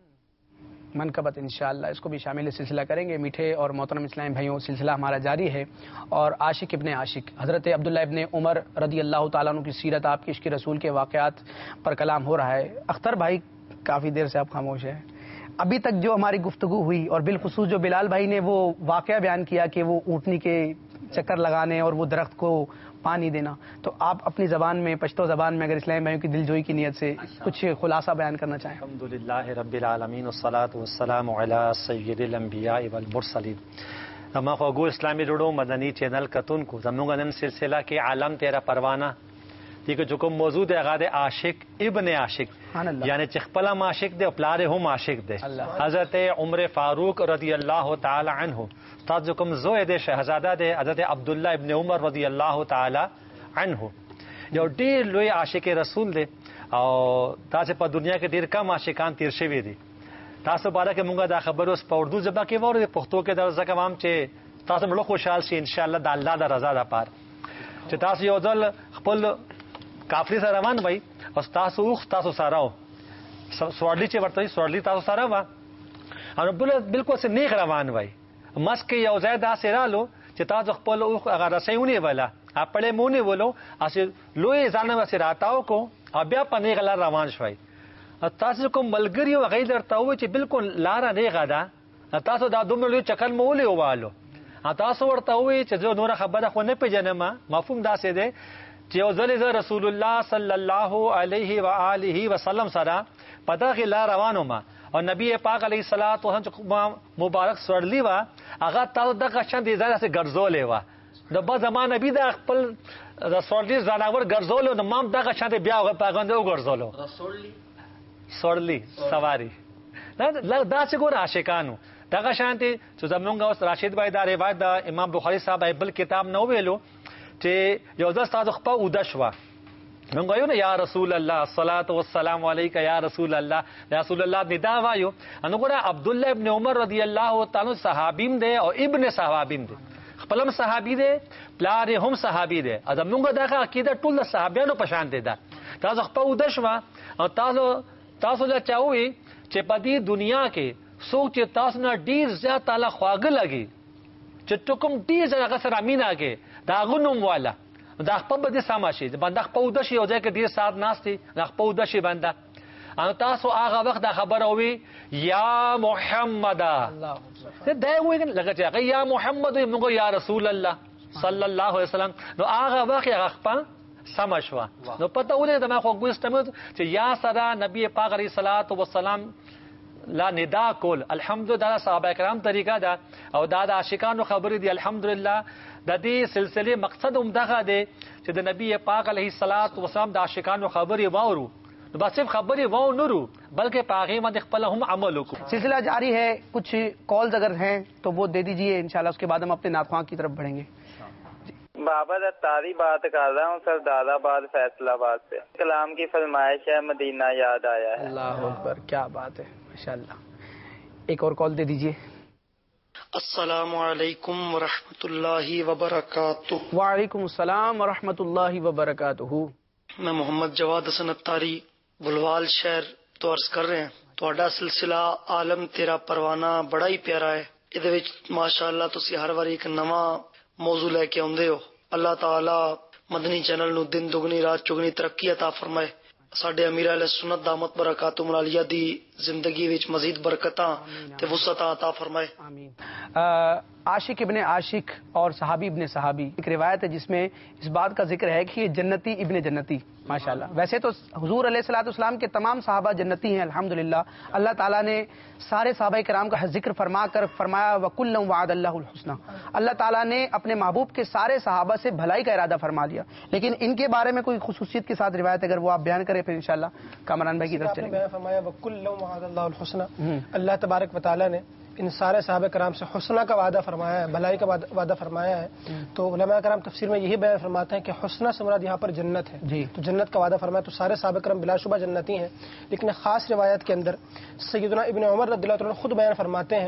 منقبت انشاءاللہ اس کو بھی شامل سلسلہ کریں گے. میٹھے اور محترم اسلام بھائیوں، سلسلہ ہمارا جاری ہے، اور عاشق ابن عاشق حضرت عبداللہ ابن عمر رضی اللہ تعالیٰ عنہ کی سیرت، آپ کے عشق رسول کے واقعات پر کلام ہو رہا ہے. اختر بھائی کافی دیر سے آپ خاموش ہیں. ابھی تک جو ہماری گفتگو ہوئی، اور بالخصوص جو بلال بھائی نے وہ واقعہ بیان کیا کہ وہ اونٹنی کے چکر لگانے اور وہ درخت کو پانی دینا، تو آپ اپنی زبان میں، پشتو زبان میں، اگر اسلام بھائیوں کی دل جوئی کی نیت سے کچھ خلاصہ بیان کرنا چاہیں. الحمدللہ رب العالمین والصلاة والسلام علی سید الانبیاء والمرسلین. اما خوگو اسلامی جڑو مدنی چینل کتن کو زمونگا نن سلسلہ کے عالم تیرا پروانہ دیکھو جو کم موجود ہے غاد عاشق ابن عاشق، یعنی چخپلا عاشق دے اپلارے ہم عاشق دے. حضرت عمر فاروق رضی اللہ تعالی عنہ تاج جو کم زوئے دے شہزادہ دے حضرت عبداللہ ابن عمر رضی اللہ تعالی عنہ جو دیر لوی عاشق رسول دے، اور تاسے پا دنیا کے دیر کم عاشقان تیر شوی دی. تاسو بارا کے مونگا دا خبر اس پا اردو زبا کے وار دے پختو کے در زکا وام چے تاسو ملو خوشحال سی انشاءاللہ دا اللہ دا رضا دا پار چے تاسو یو دل خپل کافری سره روان وای، او تاسو اوخ تاسو سره او سوړلی چې ورته سوړلی تاسو سره وا، او بل بالکل سه نیغ روان وای. مسک یو ځای داسې رالو چې تاسو خپل اوخ هغه رسېونی ولا خپل مونږ ولو اسې لوی ځانه وسه راتاو کو، او بیا په نیغ لار روان شوي. تاسو کوم ملګری او غیر درته و چې بالکل لار نیغه ده، تاسو دا دومره لوی چکر مولې والو، تاسو ورته وی چې زه نور خبره خو نه پیژنم. مفهوم داسې دی چې یو ځل رسول الله صلی الله علیه و آله وسلم سره په دغه لار روانو ما، او نبی پاک علیه الصلاۃ والسلام مبارک سورلی وا هغه تاسو دغه شان دي ځای سره ګرځولې وا. د با زمان نبی د خپل رسول زناور ګرځول نو مام دغه شان بیا پیغمبر وګرځولو رسوللی سورلی سواری. دا دا څنګه عاشقانو دغه شان دي چې زمونږ اوس راشد بھائی دا روایت د امام بخاری صاحب بل کتاب نو ویلو چې یو ځل تاسو خپل اوده شوه، موږ وایو نه یا رسول الله الصلاة والسلام علیک یا رسول الله، رسول الله ندا وایو. انو ګره عبدالله ابن عمر رضی الله تعالی صحابیم دی او ابن صحابیم دی، خپلم صحابی دی، پلار هم صحابی دی. از موږ دغه عقیده ټول صحابیانو په شان دی. دا تاسو خپل اوده شوه او تاسو تاسو لا چاوي چې په دې دنیا کې څوک چې تاسو نه ډیر زیات تعالی خواږه لګي، چې ټکم ډیر زیات سره امینا کې دا غنوم والا دا خپل بده سماشي بنده خپل د شي او ځکه ډیر سات ناشتي دا خپل د شي بنده. ان تاسو هغه وخت دا خبر اوي یا محمد الله دا وایي لکه چې یا محمد موږ یا رسول الله صلی الله علیه وسلم، نو هغه وخت هغه خپل سمشوا. نو پته ولې دا خو ګوستم چې یا سره نبی پاک علیه الصلاۃ والسلام لا ندا کول. الحمدلله صحابه کرام طریقه ده او دا د عاشقانو خبرې دي. الحمدلله د دې سلسله مقصد هم دغه دی چې د نبی پاک علیه الصلاۃ والسلام د عاشقانو خبرې واورو، نو بس صرف خبرې واو نورو بلکہ پاغي باندې خپل هم عمل وکړو. سلسلہ جاری ہے، کچھ کالز اگر ہیں تو وہ دے دیجئے انشاءاللہ، اس کے بعد ہم اپنے نعت خواں کی طرف بڑھیں گے. بابا دتاری بات کر رہا ہوں سردار آباد فیصل آباد سے. کلام کی فرمائش ہے مدینہ یاد آیا ہے. اللہ اکبر، کیا بات ہے ماشاءاللہ. ایک اور کال دے دیجئے. السلام علیکم ورحمۃ اللہ وبرکاتہ. وعلیکم السلام ورحمۃ اللہ وبرکاتہ. میں محمد جواد حسن اتاری بلوال شہر تو عرض کر رہے ہیں تہاڈا سلسلہ عالم تیرا پروانہ بڑا ہی پیارا ہے. ਇਹਦੇ ਵਿੱਚ ਮਾਸ਼ਾਅੱਲਾ ਤੁਸੀਂ ਹਰ ਵਾਰੀ ਇੱਕ ਨਵਾਂ ਮੌਜੂ ਲੈ ਕੇ ਆਉਂਦੇ ਹੋ. اللہ تعالی مدنی چینل نو دن دگنی رات چگنی ترقی عطا فرمائے. ساڈے امیر اہل سنت دامت برکاتہم العالیہ دی زندگی وچ مزید برکتاں تے وسعت عطا فرمائے. آمین. عاشق ابن عاشق اور صحابی ابن صحابی ایک روایت ہے جس میں اس بات کا ذکر ہے کہ یہ جنتی ابن جنتی ماشاءاللہ. ویسے تو حضور علیہ الصلوۃ والسلام کے تمام صحابہ جنتی ہیں الحمدللہ. اللہ تعالیٰ نے سارے صحابہ کرام کا ذکر فرما کر فرمایا وَكُلًّا وَعَدَ اللَّهُ الْحُسْنَى. اللہ تعالیٰ نے اپنے محبوب کے سارے صحابہ سے بھلائی کا ارادہ فرما لیا. لیکن ان کے بارے میں کوئی خصوصیت کے ساتھ روایت اگر وہ آپ بیان کریں پھر انشاءاللہ کامران بھائی کی طرف چلیں گے. فرمایا وَكُلًّا وَعَدَ اللَّهُ الْحُسْنَى. اللہ تبارک و تعالیٰ نے ان سارے صحابہ کرام سے حسنہ کا وعدہ فرمایا ہے، بھلائی کا وعدہ فرمایا ہے. تو علماء کرام تفسیر میں یہی بیان فرماتے ہیں کہ حسنہ سے مراد یہاں پر جنت ہے. جی. تو جنت کا وعدہ فرمایا تو سارے صحابہ کرام بلا شبہ جنتی ہیں. لیکن خاص روایت کے اندر سیدنا ابن عمر رضی اللہ عنہ خود بیان فرماتے ہیں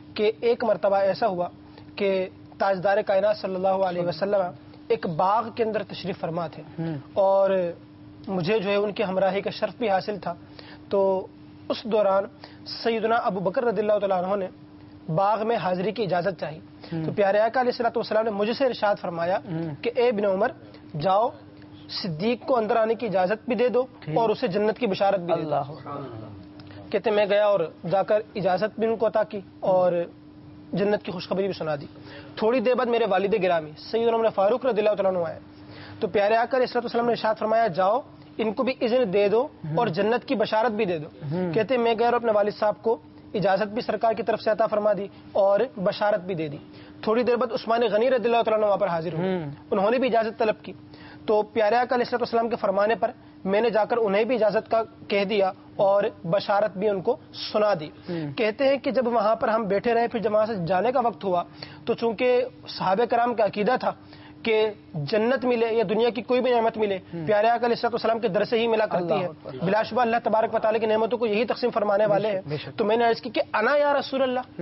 کہ ایک مرتبہ ایسا ہوا کہ تاجدار کائنات صلی اللہ علیہ وسلم ایک باغ کے اندر تشریف فرما تھے اور مجھے جو ہے ان کی ہمراہی کا شرف بھی حاصل تھا. تو اس دوران سیدنا ابو بکر رضی اللہ تعالیٰ عنہ نے باغ میں حاضری کی اجازت چاہی. تو پیارے آقا علیہ الصلوۃ والسلام نے مجھ سے ارشاد فرمایا کہ اے ابن عمر جاؤ صدیق کو اندر آنے کی اجازت بھی دے دو اور اسے جنت کی بشارت بھی دے دو. کہتے میں گیا اور جا کر اجازت بھی ان کو عطا کی اور جنت کی خوشخبری بھی سنا دی. تھوڑی دیر بعد میرے والد گرامی سیدنا عمر فاروق رضی اللہ تعالیٰ عنہ آئے. تو پیارے آقا علیہ الصلوۃ والسلام نے ارشاد فرمایا جاؤ ان کو بھی اذن دے دو اور جنت کی بشارت بھی دے دو. کہتے میں گیا اور اپنے والد صاحب کو اجازت بھی سرکار کی طرف سے عطا فرما دی اور بشارت بھی دے دی. تھوڑی دیر بعد عثمان غنی رضی اللہ تعالیٰ عنہ وہاں پر حاضر ہوئے. انہوں نے بھی اجازت طلب کی. تو پیارے آقا علیہ الصلوۃ والسلام کے فرمانے پر میں نے جا کر انہیں بھی اجازت کا کہہ دیا اور بشارت بھی ان کو سنا دی. کہتے ہیں کہ جب وہاں پر ہم بیٹھے رہے پھر جب وہاں سے جانے کا وقت ہوا تو چونکہ صحابہ کرام کا عقیدہ تھا کہ جنت ملے یا دنیا کی کوئی بھی نعمت ملے پیارے آقا علیہ الصلوۃ والسلام کے در سے ہی ملا کرتی ہے. بلا شبہ اللہ تبارک و تعالیٰ کی نعمتوں کو یہی تقسیم فرمانے والے ہیں. تو میں نے عرض کی کہ انا یا رسول اللہ.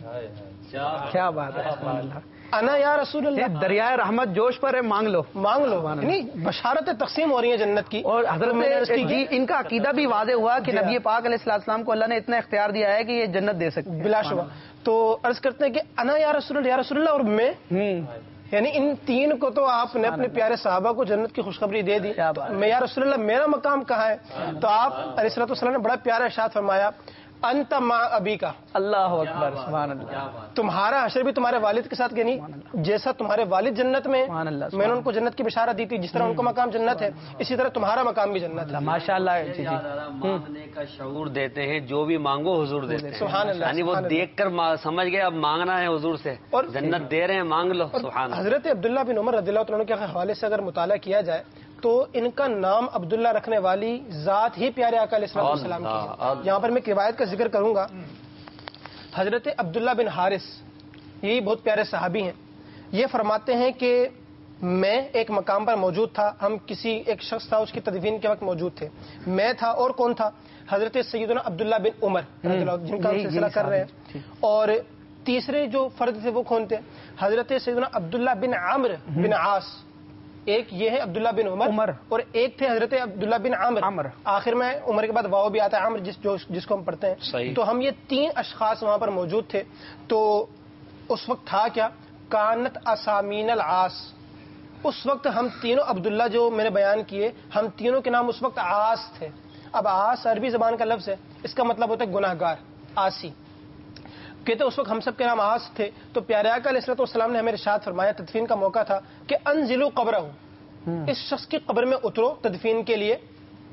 کیا بات ہے, انا یا رسول اللہ. دریائے رحمت جوش پر ہے, مانگ لو مانگ لو. یعنی بشارتیں تقسیم ہو رہی ہیں جنت کی. اور حضرت جی ان کا عقیدہ بھی واضح ہوا کہ نبی پاک علیہ السلام کو اللہ نے اتنا اختیار دیا ہے کہ یہ جنت دے سکتے. بلا شبہ. تو عرض کرتے ہیں کہ انا یا رسول اللہ, یا رسول اللہ, اور میں یعنی ان تین کو تو آپ نے اپنے پیارے صحابہ کو جنت کی خوشخبری دے دی. میں یا رسول اللہ میرا مقام کہاں ہے؟ تو آپ علیہ الصلوۃ والسلام نے بڑا پیارا ارشاد فرمایا انت مع ابی کا. اللہ اکبر, سبحان اللہ. تمہارا حشر بھی تمہارے والد کے ساتھ, یعنی جیسا تمہارے والد جنت میں میں نے ان کو جنت کی بشارت دی تھی, جس طرح ان کو مقام جنت ہے اسی طرح تمہارا مقام بھی جنت ہے. ماشاء اللہ. مانگنے کا شعور دیتے ہیں, جو بھی مانگو حضور دیتے ہیں. سبحان اللہ. یعنی وہ دیکھ کر سمجھ گئے اب مانگنا ہے حضور سے, اور جنت دے رہے ہیں, مانگ لو. سبحان اللہ. حضرت عبداللہ بن عمر رضی اللہ عنہ کے حوالے سے اگر مطالعہ کیا جائے تو ان کا نام عبداللہ رکھنے والی ذات ہی پیارے آقا علیہ السلام کی ہے. یہاں پر میں ایک روایت کا ذکر کروں گا. حضرت عبداللہ بن حارث یہی بہت پیارے صحابی ہیں. یہ فرماتے ہیں کہ میں ایک مقام پر موجود تھا, ہم کسی ایک شخص تھا اس کی تدفین کے وقت موجود تھے. میں تھا اور کون تھا؟ حضرت سیدنا عبداللہ بن عمر جن کا ہم سلسلہ کر رہے ہیں. اور تیسرے جو فرد تھے وہ کون تھے؟ حضرت سیدنا عبداللہ بن عمرو بن عاص. ایک یہ ہے عبداللہ بن عمر, عمر اور ایک تھے حضرت عبداللہ بن عامر. عمر آخر میں عمر کے بعد واو بھی آتا ہے, عامر جس جو جس کو ہم پڑھتے ہیں. صحیح. تو ہم یہ تین اشخاص وہاں پر موجود تھے. تو اس وقت تھا کیا, کانت اسامین العاص. اس وقت ہم تینوں عبداللہ جو میں نے بیان کیے ہم تینوں کے نام اس وقت عاص تھے. اب عاص عربی زبان کا لفظ ہے, اس کا مطلب ہوتا ہے گناہ گار, عاصی. کہتے اس وقت ہم سب کے نام عاص تھے. تو پیارے آقا علیہ الصلوۃ والسلام نے ہمیں ارشاد فرمایا, تدفین کا موقع تھا, کہ انزلوا قبرہ, اس شخص کی قبر میں اترو تدفین کے لیے.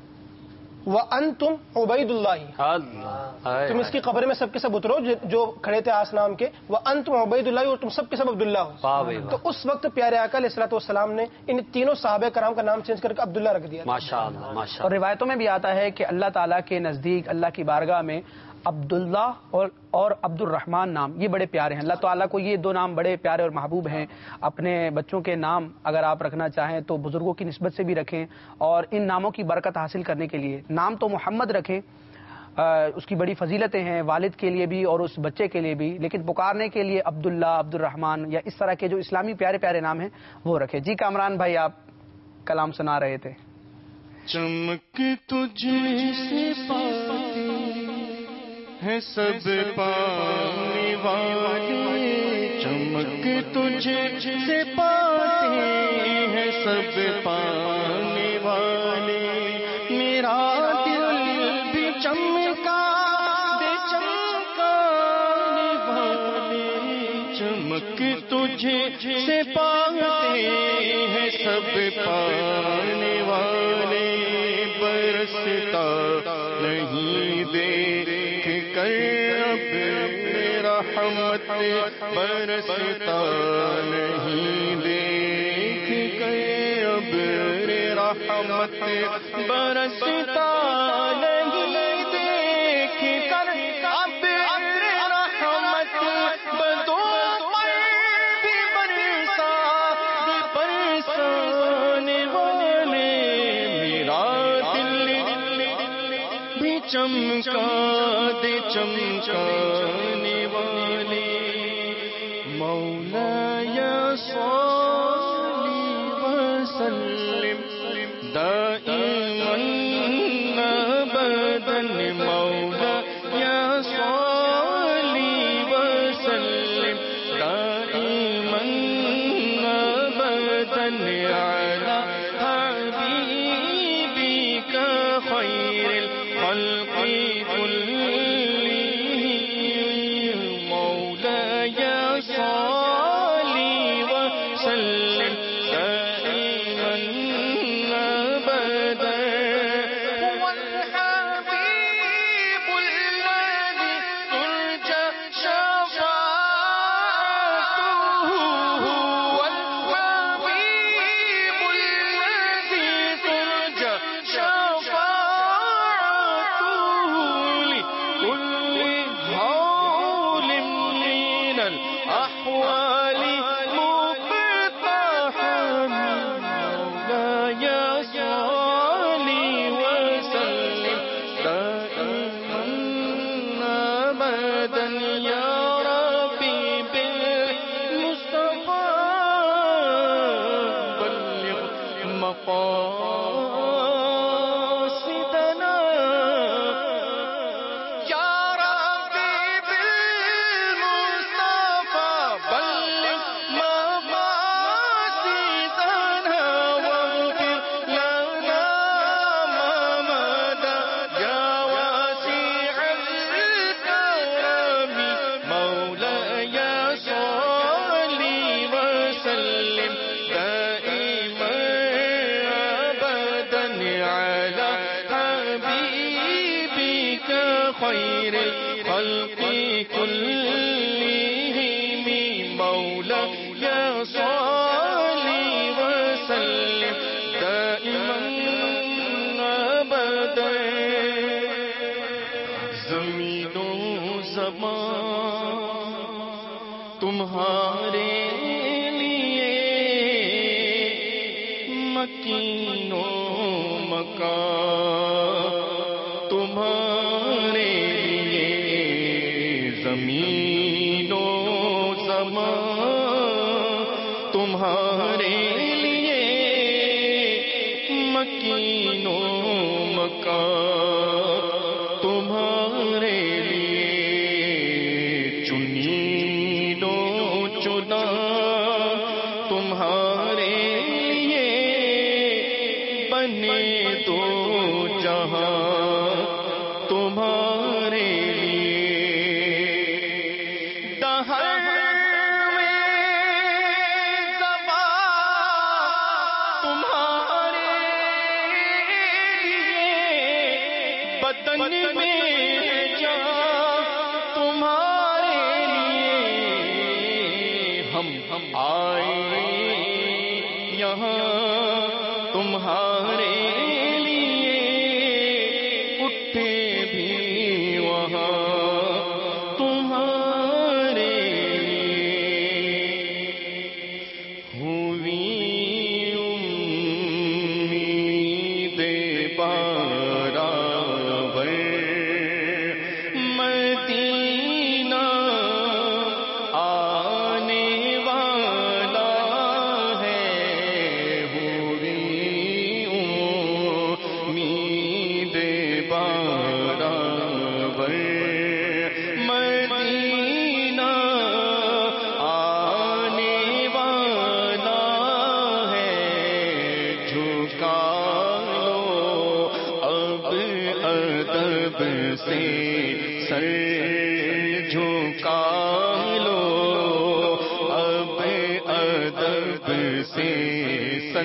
وانتم عبید اللہ, تم اس کی قبر میں سب کے سب اترو جو کھڑے تھے آس نام کے. وانتم عبید اللہ, اور تم سب کے سب عبداللہ ہو. تو اس وقت پیارے آقا علیہ الصلوۃ والسلام نے ان تینوں صحابہ کرام کا نام چینج کر کے عبداللہ رکھ دیا. ماشاءاللہ ماشاءاللہ. اور روایتوں میں بھی آتا ہے کہ اللہ تعالیٰ کے نزدیک اللہ کی بارگاہ میں عبداللہ اور اور عبد الرحمن نام یہ بڑے پیارے ہیں. اللہ تعالیٰ کو یہ دو نام بڑے پیارے اور محبوب ہیں. اپنے بچوں کے نام اگر آپ رکھنا چاہیں تو بزرگوں کی نسبت سے بھی رکھیں, اور ان ناموں کی برکت حاصل کرنے کے لیے نام تو محمد رکھیں, اس کی بڑی فضیلتیں ہیں والد کے لیے بھی اور اس بچے کے لیے بھی, لیکن پکارنے کے لیے عبداللہ, عبد الرحمن یا اس طرح کے جو اسلامی پیارے پیارے نام ہیں وہ رکھیں. جی کامران بھائی آپ کلام سنا رہے تھے. چمک تجھے سے پاتے ہے سب پانے والے, چمک تجھے سے پاتے ہیں سب پانے والے. میرا دل بھی چمکا بے چمکانے والے, چمک تجھے سے پاتے ہیں سب پانے والے. برستا نہیں دیکھ کر اب رحمت, برستا نہیں دیکھ کر اب رحمت, برستا نہیں دیکھ کر اب رحمت. بدو پر بھی برسا برسانے والے, میرا چمکا دے چمکانے والے. مولاي صل وسلم دائما ابدا مولاي صل وسلم دائما ابدا على حبيبك خير الخلق كلهم مولاي صل وسلم دائما ابدا هو الحبيب الذي ترجى شفاعته هو الحبيب الذي ترجى شفاعته لكل هول من الأحوال مقتحم مولاي صل وسلم دائما أبدا يا ربي بالمصطفى بلغ مقاصدنا يا ربي بالمصطفى بلغ مقاصدنا واغفر لنا ما مدى يا واسع الكرم مولاي صل وسلم دائما ابدا على حبيبك خير الخلق كلهم مولاي صل وسلم دائما ابدا زمین و زمان تمہارے لیے مکین و مکان تمہارے لیے زمین و زمان تمہارے لیے مکین و مکان تمہارے لیے چنین و چنا تمہارے لیے بنے دو جہاں تمہارے لیے دہر میں زبان تمہارے لیے بدن میں جان تمہارے لیے ہم ہم آئے یہاں تمہارے لیے اٹھے بھی وہاں تمہارے لیے ہوئی امید برابر مدینہ آنے والا ہے ہوئی امید برابر مدینہ آنے والا ہے جھکا لو اب ادب سے سر جھکا لو اب ادب سے سر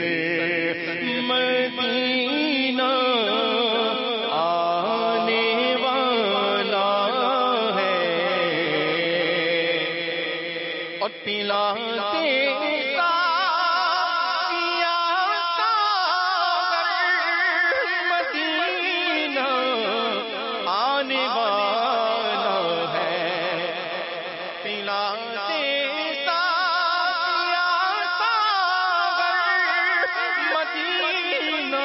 مدینہ آنے والا ہے اور پلاتے مدینہ آنے والا ہے پلاتے مدینہ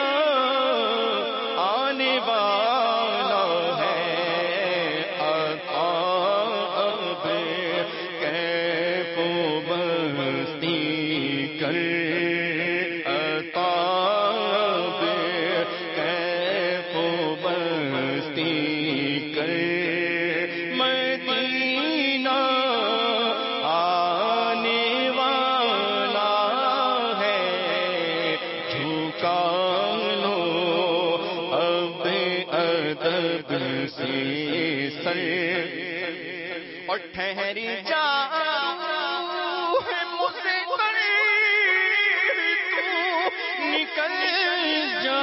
آنے والا ہے آقا اب کیف و ادب سے سر اور ٹھہری جا مجھ سے نکل جا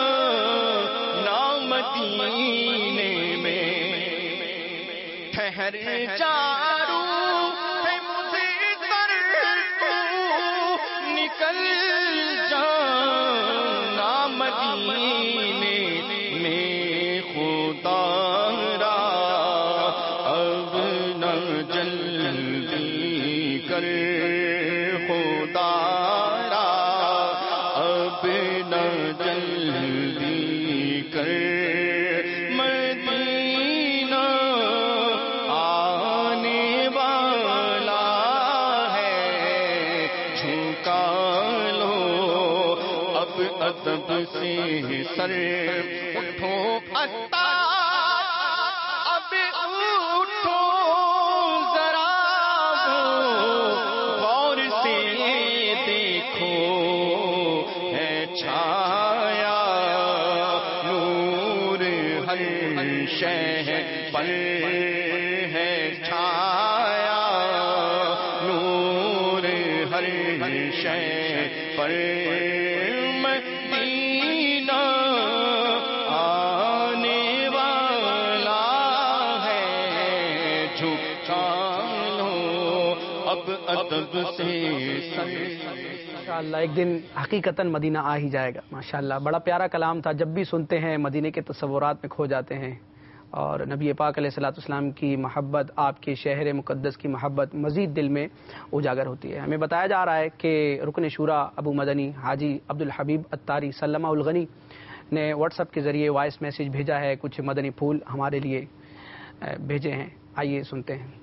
نام مدینے میں ٹھہر جا نکل جا نام مدینے میں خدا را اب نہ جلدی کر خدا را اب نہ جلدی کر مدینہ آنے والا ہے جھکا ادب سے سر اٹھو اتا اب اٹھو ذرا غور سے دیکھو ہے چھایا نور ہر شہ پر ہے چھایا نور ہر شہ پر ماشاءاللہ ایک دن حقیقتاً مدینہ آ ہی جائے گا. ماشاءاللہ بڑا پیارا کلام تھا. جب بھی سنتے ہیں مدینے کے تصورات میں کھو جاتے ہیں اور نبی پاک علیہ الصلوۃ والسلام کی محبت, آپ کے شہر مقدس کی محبت مزید دل میں اجاگر ہوتی ہے. ہمیں بتایا جا رہا ہے کہ رکن شورا ابو مدنی حاجی عبدالحبیب اتاری سلمہ الغنی نے واٹس ایپ کے ذریعے وائس میسیج بھیجا ہے, کچھ مدنی پھول ہمارے لیے بھیجے ہیں. آئیے سنتے ہیں.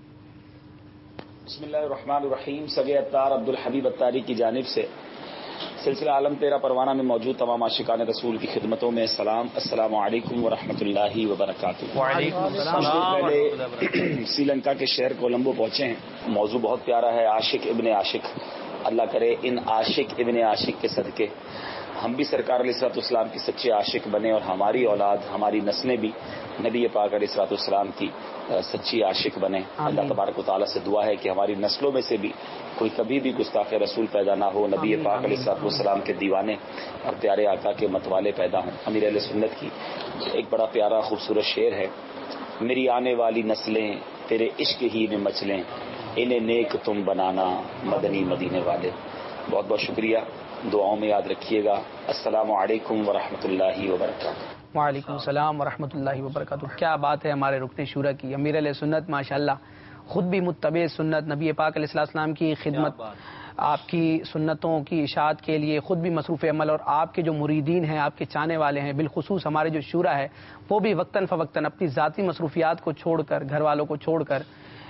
بسم اللہ الرحمن الرحیم. سگے اتار عبدالحبیب اتاری کی جانب سے سلسلہ عالم تیرا پروانہ میں موجود تمام عاشقان رسول کی خدمتوں میں سلام. السلام علیکم ورحمۃ اللہ وبرکاتہ. وعلیکم السلام. پہلے سری لنکا کے شہر کولمبو پہنچے ہیں. موضوع بہت پیارا ہے, عاشق ابن عاشق. اللہ کرے ان عاشق ابن عاشق کے صدقے ہم بھی سرکار علیہ الصلوۃ والسلام کی سچے عاشق بنے اور ہماری اولاد ہماری نسلیں بھی نبی پاک علیہ الصلوۃ والسلام کی سچی عاشق بنے. اللہ تبارک و تعالیٰ سے دعا ہے کہ ہماری نسلوں میں سے بھی کوئی کبھی بھی گستاخ رسول پیدا نہ ہو, نبی پاک علیہ الصلوۃ والسلام کے دیوانے اور پیارے آقا کے متوالے پیدا ہوں. امیر اہل سنت کی ایک بڑا پیارا خوبصورت شعر ہے, میری آنے والی نسلیں تیرے عشق ہی میں مچلیں, انہیں نیک تم بنانا مدنی مدینے والے. بہت بہت شکریہ, دعاؤں میں یاد رکھیے گا. السلام علیکم ورحمۃ اللہ وبرکاتہ. وعلیکم السلام ورحمۃ اللہ وبرکاتہ. کیا بات ہے ہمارے رکن شورا کی, امیر علیہ سنت ماشاءاللہ خود بھی متبع سنت, نبی پاک علیہ السلام کی خدمت, آپ کی سنتوں کی اشاعت کے لیے خود بھی مصروف عمل, اور آپ کے جو مریدین ہیں, آپ کے چاہنے والے ہیں, بالخصوص ہمارے جو شورا ہے وہ بھی وقتاً فوقتاً اپنی ذاتی مصروفیات کو چھوڑ کر, گھر والوں کو چھوڑ کر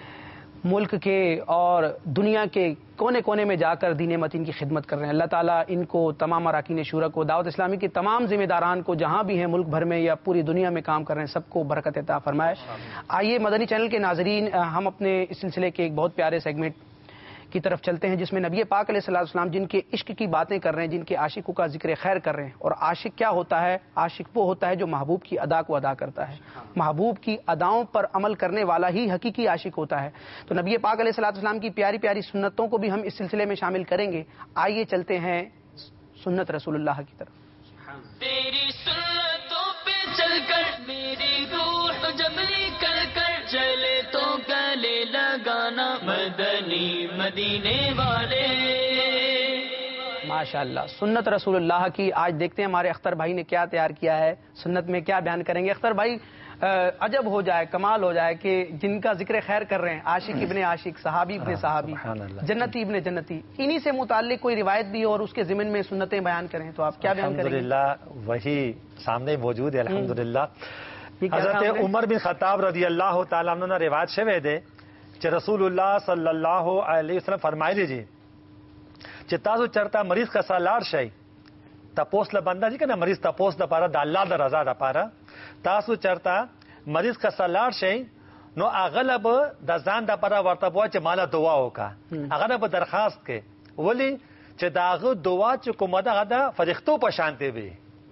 ملک کے اور دنیا کے کونے کونے میں جا کر دین متین کی خدمت کر رہے ہیں. اللہ تعالیٰ ان کو, تمام اراکین شورا کو, دعوت اسلامی کی تمام ذمہ داران کو جہاں بھی ہیں ملک بھر میں یا پوری دنیا میں کام کر رہے ہیں, سب کو برکت عطا فرمائے. آئیے مدنی چینل کے ناظرین, ہم اپنے اس سلسلے کے ایک بہت پیارے سیگمنٹ کی طرف چلتے ہیں جس میں نبی پاک علیہ الصلوۃ والسلام جن کے عشق کی باتیں کر رہے ہیں, جن کے عاشقوں کا ذکر خیر کر رہے ہیں. اور عاشق کیا ہوتا ہے؟ عاشق وہ ہوتا ہے جو محبوب کی ادا کو ادا کرتا ہے, محبوب کی اداؤں پر عمل کرنے والا ہی حقیقی عاشق ہوتا ہے. تو نبی پاک علیہ الصلوۃ والسلام کی پیاری پیاری سنتوں کو بھی ہم اس سلسلے میں شامل کریں گے. آئیے چلتے ہیں سنت رسول اللہ کی طرف. تیری سنتوں پہ چل کر میری روح جب نکل کر چلے تو گلے لگانا مدنی مدینے والے. ماشاءاللہ سنت رسول اللہ کی. آج دیکھتے ہیں ہمارے اختر بھائی نے کیا تیار کیا ہے, سنت میں کیا بیان کریں گے. اختر بھائی, عجب ہو جائے, کمال ہو جائے کہ جن کا ذکر خیر کر رہے ہیں, عاشق ابن عاشق, صحابی ابن صحابی, جنتی ابن جنتی, انہی سے متعلق کوئی روایت بھی اور اس کے ضمن میں سنتیں بیان کریں تو آپ کیا بیان کریں گے؟ الحمدللہ وہی سامنے موجود ہے. الحمدللہ حضرت عمر بن خطاب رضی اللہ تعالیٰ عنہ نے روایت شوے دے کہ رسول اللہ صلی اللہ علیہ وسلم فرمائے لیجیے کہ تاسو چرتا مریض کا سالار شئی تپوس لبندہ جی کہ نا مریض تپوس دا پارا دا اللہ دا رضا دا پارا تاسو چرتا مریض کا سالار شئی نو اغلب دا زان دا پارا ورطبوا چه مالا دعا ہوکا, اغلب درخواست کے ولی چه دا اغلب دعا چه کمدا غدا فرختو پشانتے بھی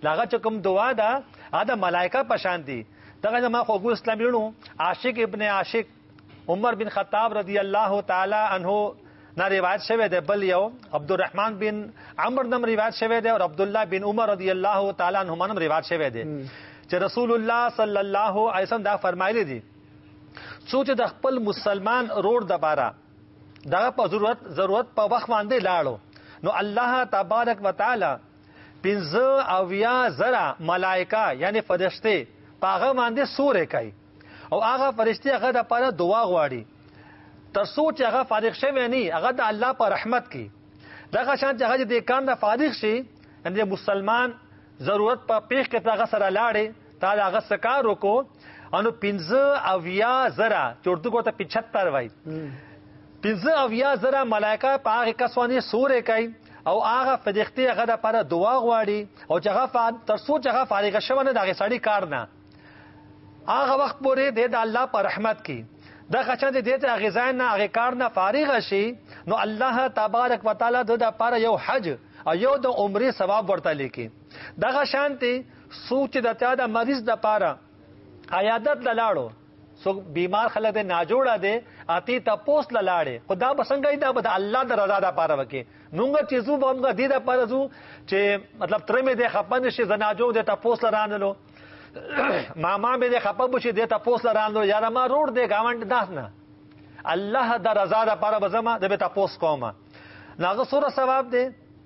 لاغه چې کوم دعا ده دا ملائکه پشان دي. دغه ما خو ګو اسلامي ورونو عاشق ابن عاشق عمر بن خطاب رضی الله تعالی عنہ نه روایت شوی دی. بل یو عبدالرحمن بن عمر نم روایت شوی دی او عبدالله بن عمر رضی الله تعالی عنهما نم روایت شوی دی چې رسول الله صلی الله علیه وسلم دا فرمایلی دي څوک د خپل مسلمان روړ د بارا دغه په ضرورت ضرورت په وخت باندې لاړو نو الله تبارک وتعالى پنځه او یا زرا ملائکه یعنی فرشته پاغه باندې سورې کوي او هغه فرشتي هغه د پاره دعا غواړي تر څو چې هغه فارغ شوی نه هغه د الله په رحمت کې دغه شان چې هغه د کار نه فارغ شي ان مسلمان ضرورت په پیښ کې هغه سره لاړې تا هغه سکار وکړو انو پنځه او یا زرا چورتو کو ته پچهتر وای پنځه او یا زرا ملائکه په هغه کسوانه سورې کوي او هغه فرشتي هغه د پاره دعا غواړي او چې هغه تر څو چې هغه فارغ شوی نه دغه سړی کار نه هغه وخت پورې د الله په رحمت کې دا خچان دې ته غذا نه هغه کار نه فارغ شي نو الله تبارک وتعالى د لپاره you Hajj O you the عمره ثواب ورته لیکي. دغه شانتي سوچ د تا د مریض د لپاره عیادت لاړو سو بیمار خلک د ناجوړه دي اتی تپوس لاړې خدا بسنګ دا د الله د رضا د لپاره وکي نوګه چیزو بمګه دې د لپاره زو چې مطلب ترمه د خپن شي زناجو د تپوس لرانلو ماما به د خپه بشي د تپوس لرانلو یاره ما روړ دی گاوند داس نه الله د رضا د لپاره بزما د تپوس کومه ناغه سوره ثواب دی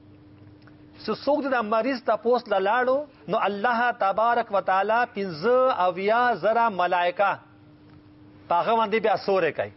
سو څوک د مریض تپوس لاړو نو الله تبارک وتعالى پنځه او یا زرا ملائکه پاغه باندې بیا سورې کوي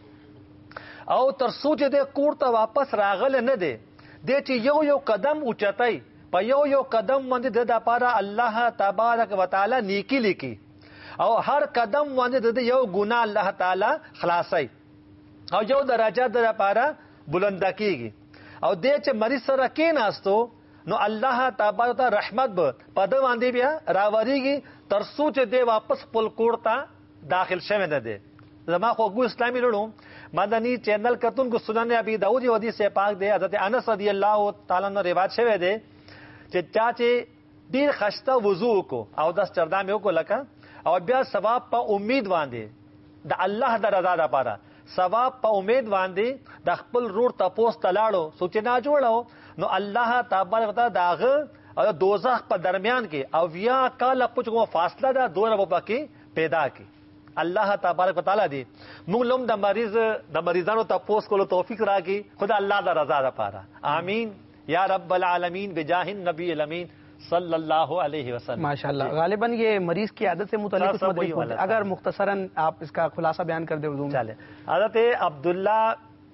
او تر څو چې د کور ته واپس راغله نه دی د چې یو یو قدم اوچتای په یو یو قدم باندې د لپاره الله تبارک وتعالى نیکی لیکي او هر قدم باندې د یو ګناه الله تعالی خلاصي او یو درجه د لپاره بلند کیږي او د چې مریض سره کېناستو نو الله تبارک وتعالى رحمت به په د باندې بیا راوړيږي تر څو چې د واپس خپل کور ته داخل شوه نه دی. زما خو ګو اسلامي لړو مدني چینل کتون کو سنن ابي داؤد یو حدیث پاک دی حضرت انس رضی الله تعالی عنہ روایت شوی دی چې چا چې ډیر خسته وضو کو او داس چردام یو کو لکه او بیا ثواب په امید باندې د الله د رضا لپاره ثواب په امید باندې د خپل روړ تپوس تلاړو سوچ نه جوړو نو الله تبارک وتعالى داغه او دوزخ په درمیان کې او بیا کله پچ کو فاصله دا دوره په کې پیدا کی الله تبارک وتعالى دی موږ لوم د مریض د مریضانو تپوس کولو توفیق راکړي خدا الله د رضا لپاره آمین یا رب العالمین بجاه النبی الامین صلی اللہ علیہ وسلم. ماشاءاللہ غالباً یہ مریض کی عادت سے متعلق اگر مختصراً آپ اس کا خلاصہ بیان کر دیں اردو میں. چلے حضرت عبداللہ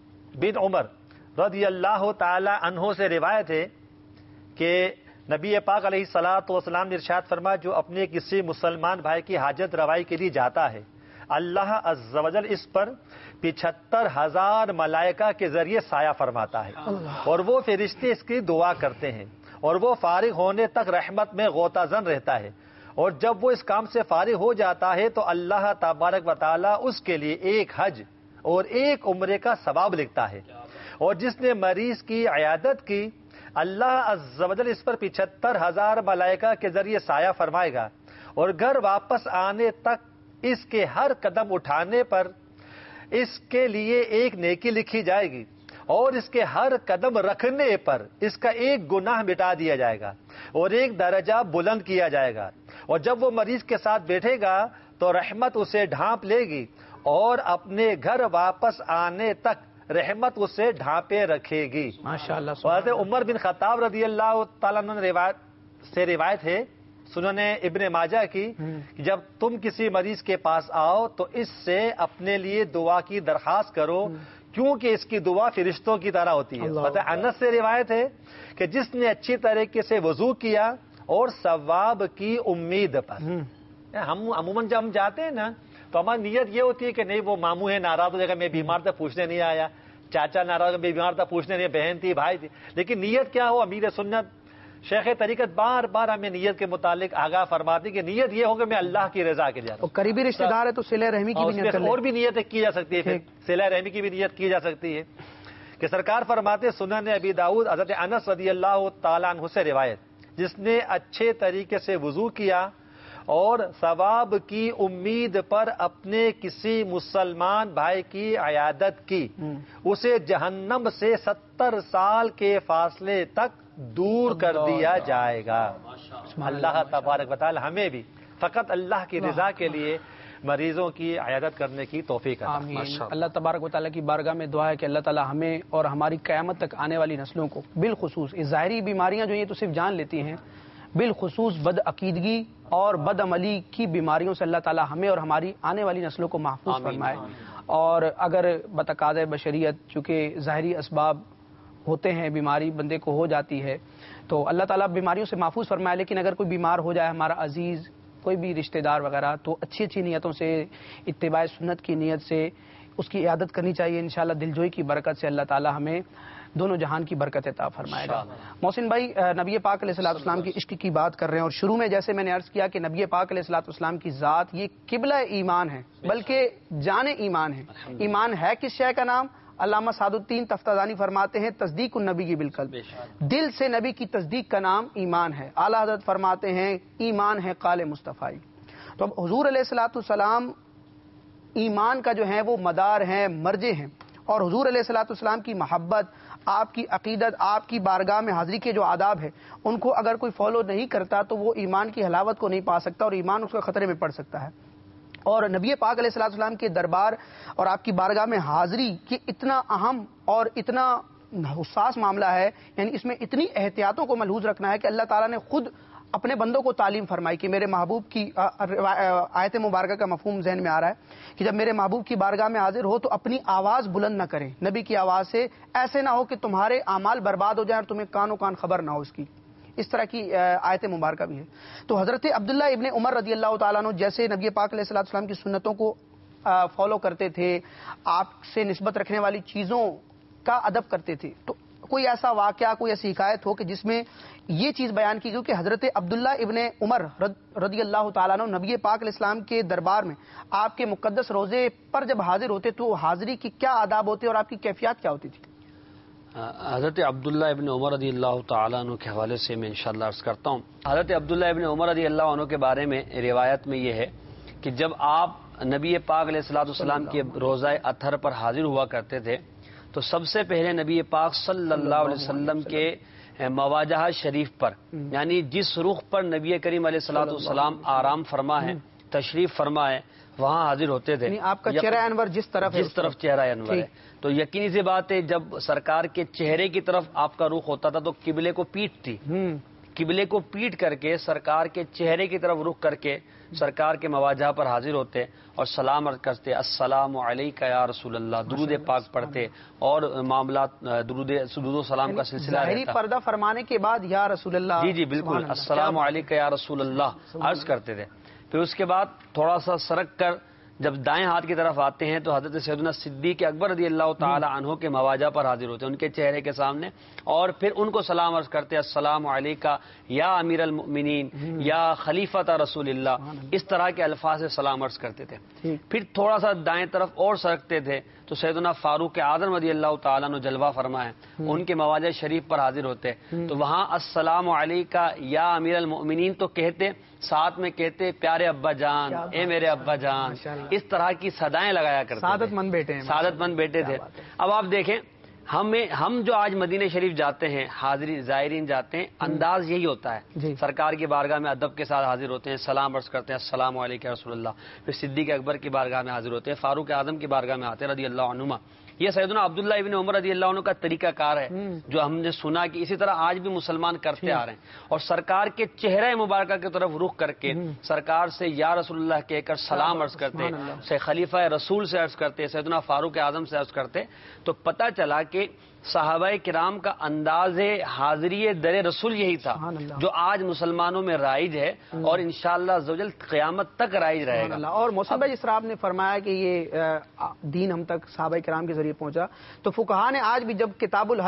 بن عمر رضی اللہ تعالی عنہ سے روایت ہے کہ نبی پاک علیہ الصلوۃ والسلام نے ارشاد فرمایا جو اپنے کسی مسلمان بھائی کی حاجت روائی کے لیے جاتا ہے اللہ عز و جل اس پر پچہتر ہزار ملائکہ کے ذریعے سایہ فرماتا ہے اور وہ فرشتے اس کی دعا کرتے ہیں اور وہ فارغ ہونے تک رحمت میں غوطہ زن رہتا ہے اور جب وہ اس کام سے فارغ ہو جاتا ہے تو اللہ تبارک و تعالی اس کے لیے ایک حج اور ایک عمرے کا ثواب لکھتا ہے اور جس نے مریض کی عیادت کی اللہ عز و جل اس پر پچہتر ہزار ملائکہ کے ذریعے سایہ فرمائے گا اور گھر واپس آنے تک اس کے ہر قدم اٹھانے پر اس کے لیے ایک نیکی لکھی جائے گی اور اس کے ہر قدم رکھنے پر اس کا ایک گناہ مٹا دیا جائے گا اور ایک درجہ بلند کیا جائے گا اور جب وہ مریض کے ساتھ بیٹھے گا تو رحمت اسے ڈھانپ لے گی اور اپنے گھر واپس آنے تک رحمت اسے ڈھانپے رکھے گی. ماشاءاللہ. حضرت عمر بن خطاب رضی اللہ تعالیٰ عنہ روایت سے روایت ہے سنن ابن ماجہ کی کہ جب تم کسی مریض کے پاس آؤ تو اس سے اپنے لیے دعا کی درخواست کرو کیونکہ اس کی دعا فرشتوں کی طرح ہوتی ہے. حضرت انس سے روایت ہے کہ جس نے اچھی طریقے سے وضو کیا اور ثواب کی امید پر. ہم عموماً جب ہم جاتے ہیں نا تو ہماری نیت یہ ہوتی ہے کہ نہیں وہ ماموں ہے ناراض ہو جائے گا میں بیمار تھا پوچھنے نہیں آیا, چاچا ناراض میں بیمار تھا پوچھنے نہیں, بہن تھی بھائی تھی, لیکن نیت کیا ہو امیر سنت شیخ طریقت بار بار ہمیں نیت کے متعلق آگاہ فرماتی کہ نیت یہ ہو کہ میں اللہ کی رضا کے جا رہا ہوں. قریبی رشتہ دار ہے تو صلہ رحمی کی بھی نیت اور بھی نیت کی جا سکتی ہے, صلہ رحمی کی بھی نیت کی جا سکتی ہے کہ سرکار فرماتے سنن ابی داؤد حضرت انس رضی اللہ تعالیٰ عنہ سے روایت جس نے اچھے طریقے سے وضو کیا اور ثواب کی امید پر اپنے کسی مسلمان بھائی کی عیادت کی، اسے جہنم سے ستر سال کے فاصلے تک دور کر دیا جائے گا۔ اللہ تبارک و تعالی ہمیں بھی فقط اللہ کی رضا کے لیے مریضوں کی عیادت کرنے کی توفیق عطا فرمائے۔ اللہ تبارک و تعالیٰ کی بارگاہ میں دعا ہے کہ اللہ تعالیٰ ہمیں اور ہماری قیامت تک آنے والی نسلوں کو بالخصوص یہ ظاہری بیماریاں جو یہ تو صرف جان لیتی ہیں، بالخصوص بد عقیدگی اور بد عملی کی بیماریوں سے اللہ تعالیٰ ہمیں اور ہماری آنے والی نسلوں کو محفوظ فرمائے۔ اور اگر بتقاضۂ بشریت چونکہ ظاہری اسباب ہوتے ہیں، بیماری بندے کو ہو جاتی ہے تو اللہ تعالیٰ بیماریوں سے محفوظ فرمائے، لیکن اگر کوئی بیمار ہو جائے ہمارا عزیز، کوئی بھی رشتہ دار وغیرہ، تو اچھی اچھی نیتوں سے، اتباع سنت کی نیت سے اس کی عیادت کرنی چاہیے۔ انشاءاللہ دلجوئی کی برکت سے اللہ تعالیٰ ہمیں دونوں جہان کی برکت عطا فرمائے گا۔ محسن بھائی، نبی پاک علیہ الصلوۃ والسلام کی عشق کی بات کر رہے ہیں، اور شروع میں جیسے میں نے عرض کیا کہ نبی پاک علیہ الصلوۃ والسلام کی ذات یہ قبلہ ایمان ہے، بلکہ جان ایمان ہے۔ ایمان ہے کس شے کا نام؟ علامہ سعد الدین تفتازانی فرماتے ہیں تصدیق النبی کی بالقلب، دل سے نبی کی تصدیق کا نام ایمان ہے۔ اعلیٰ حضرت فرماتے ہیں ایمان ہے قال مصطفی۔ تو اب حضور علیہ الصلوۃ والسلام ایمان کا جو ہے وہ مدار ہیں، مرجع ہیں، اور حضور علیہ الصلوۃ والسلام کی محبت، آپ کی عقیدت، آپ کی بارگاہ میں حاضری کے جو آداب ہیں ان کو اگر کوئی فالو نہیں کرتا تو وہ ایمان کی حلاوت کو نہیں پا سکتا اور ایمان اس کو خطرے میں پڑ سکتا ہے۔ اور نبی پاک علیہ الصلوۃ والسلام کے دربار اور آپ کی بارگاہ میں حاضری یہ اتنا اہم اور اتنا حساس معاملہ ہے، یعنی اس میں اتنی احتیاطوں کو ملحوظ رکھنا ہے کہ اللہ تعالیٰ نے خود اپنے بندوں کو تعلیم فرمائی کہ میرے محبوب کی آیت مبارکہ کا مفہوم ذہن میں آ رہا ہے کہ جب میرے محبوب کی بارگاہ میں حاضر ہو تو اپنی آواز بلند نہ کریں، نبی کی آواز سے ایسے نہ ہو کہ تمہارے اعمال برباد ہو جائیں اور تمہیں کان و کان خبر نہ ہو اس کی، اس طرح کی آیت مبارکہ بھی ہے۔ تو حضرت عبداللہ ابن عمر رضی اللہ تعالیٰ عنہ جیسے نبی پاک علیہ الصلوۃ والسلام کی سنتوں کو فالو کرتے تھے، آپ سے نسبت رکھنے والی چیزوں کا ادب کرتے تھے، تو کوئی ایسا واقعہ، کوئی ایسی حکایت ہو کہ جس میں یہ چیز بیان کی گئی کہ حضرت عبداللہ ابن عمر رضی اللہ تعالیٰ عنہ نبی پاک علیہ السلام کے دربار میں آپ کے مقدس روزے پر جب حاضر ہوتے تو حاضری کی کیا آداب ہوتے اور آپ کی کیفیات کیا ہوتی تھی؟ حضرت عبداللہ ابن عمر رضی اللہ تعالیٰ عنہ کے حوالے سے میں انشاءاللہ عرض کرتا ہوں۔ حضرت عبداللہ ابن عمر رضی اللہ عنہ کے بارے میں روایت میں یہ ہے کہ جب آپ نبی پاک علیہ الصلوۃ والسلام کے روزہ اطہر پر حاضر ہوا کرتے تھے تو سب سے پہلے نبی پاک صلی اللہ علیہ وسلم کے مواجہ شریف پر، یعنی جس رخ پر نبی کریم علیہ الصلوۃ والسلام آرام فرما ہے، تشریف فرما ہے، وہاں حاضر ہوتے تھے۔ یعنی آپ کا چہرہ انور جس طرف جس طرف چہرہ انور ہے تو یقینی سی بات ہے جب سرکار کے چہرے کی طرف آپ کا رخ ہوتا تھا تو قبلے کو پیٹ تھی، قبلے کو پیٹ کر کے سرکار کے چہرے کی طرف رخ کر کے سرکار کے مواجہ پر حاضر ہوتے اور سلام عرض کرتے، السلام علیکہ یا رسول اللہ، درود پاک پڑھتے اور معاملات درود درود و سلام کا سلسلہ ظاہری پردہ فرمانے کے بعد یا رسول اللہ، جی جی بالکل، السلام علیکہ یا رسول اللہ عرض کرتے تھے۔ پھر اس کے بعد تھوڑا سا سرک کر جب دائیں ہاتھ کی طرف آتے ہیں تو حضرت سیدنا صدیق اکبر رضی اللہ تعالی عنہ کے مواجہ پر حاضر ہوتے ہیں، ان کے چہرے کے سامنے، اور پھر ان کو سلام عرض کرتے، السلام علیکہ یا امیر المؤمنین یا خلیفۃ رسول اللہ، اس طرح کے الفاظ سے سلام عرض کرتے تھے۔ پھر تھوڑا سا دائیں طرف اور سرکتے تھے تو سیدنا فاروق اعظم رضی اللہ تعالیٰ عنہ جلوہ فرمائے، ان کے مواجہ شریف پر حاضر ہوتے تو وہاں السلام علیکہ یا امیر المؤمنین تو کہتے، ساتھ میں کہتے پیارے ابا جان، اے میرے ابا جان، اس طرح کی صدائیں لگایا کرتے، سعادت مند بیٹے ہیں، سعادت مند بیٹے تھے۔ اب آپ دیکھیں ہمیں ہم جو آج مدینہ شریف جاتے ہیں، حاضری زائرین جاتے ہیں، انداز یہی ہوتا ہے، سرکار کی بارگاہ میں ادب کے ساتھ حاضر ہوتے ہیں، سلام عرض کرتے ہیں، السلام علیکم رسول اللہ، پھر صدیق اکبر کی بارگاہ میں حاضر ہوتے ہیں، فاروق اعظم کی بارگاہ میں آتے ہیں رضی اللہ عنہما۔ یہ سیدنا عبداللہ ابن عمر رضی اللہ عنہ کا طریقہ کار ہے جو ہم نے سنا کہ اسی طرح آج بھی مسلمان کرتے آ رہے ہیں، اور سرکار کے چہرہ مبارکہ کی طرف رخ کر کے سرکار سے یا رسول اللہ کہہ کر سلام عرض کرتے، سے خلیفہ رسول سے عرض کرتے، سیدنا فاروق اعظم سے عرض کرتے، تو پتہ چلا کہ صحابہ کرام کا انداز حاضری در رسول یہی تھا جو آج مسلمانوں میں رائج ہے اور انشاءاللہ عزوجل قیامت تک رائج رہے گا۔ اور محسن بھائی جس طرح آپ نے فرمایا کہ یہ دین ہم تک صحابہ کرام کے ذریعے پہنچا، تو فقہا نے آج بھی جب کتاب الحج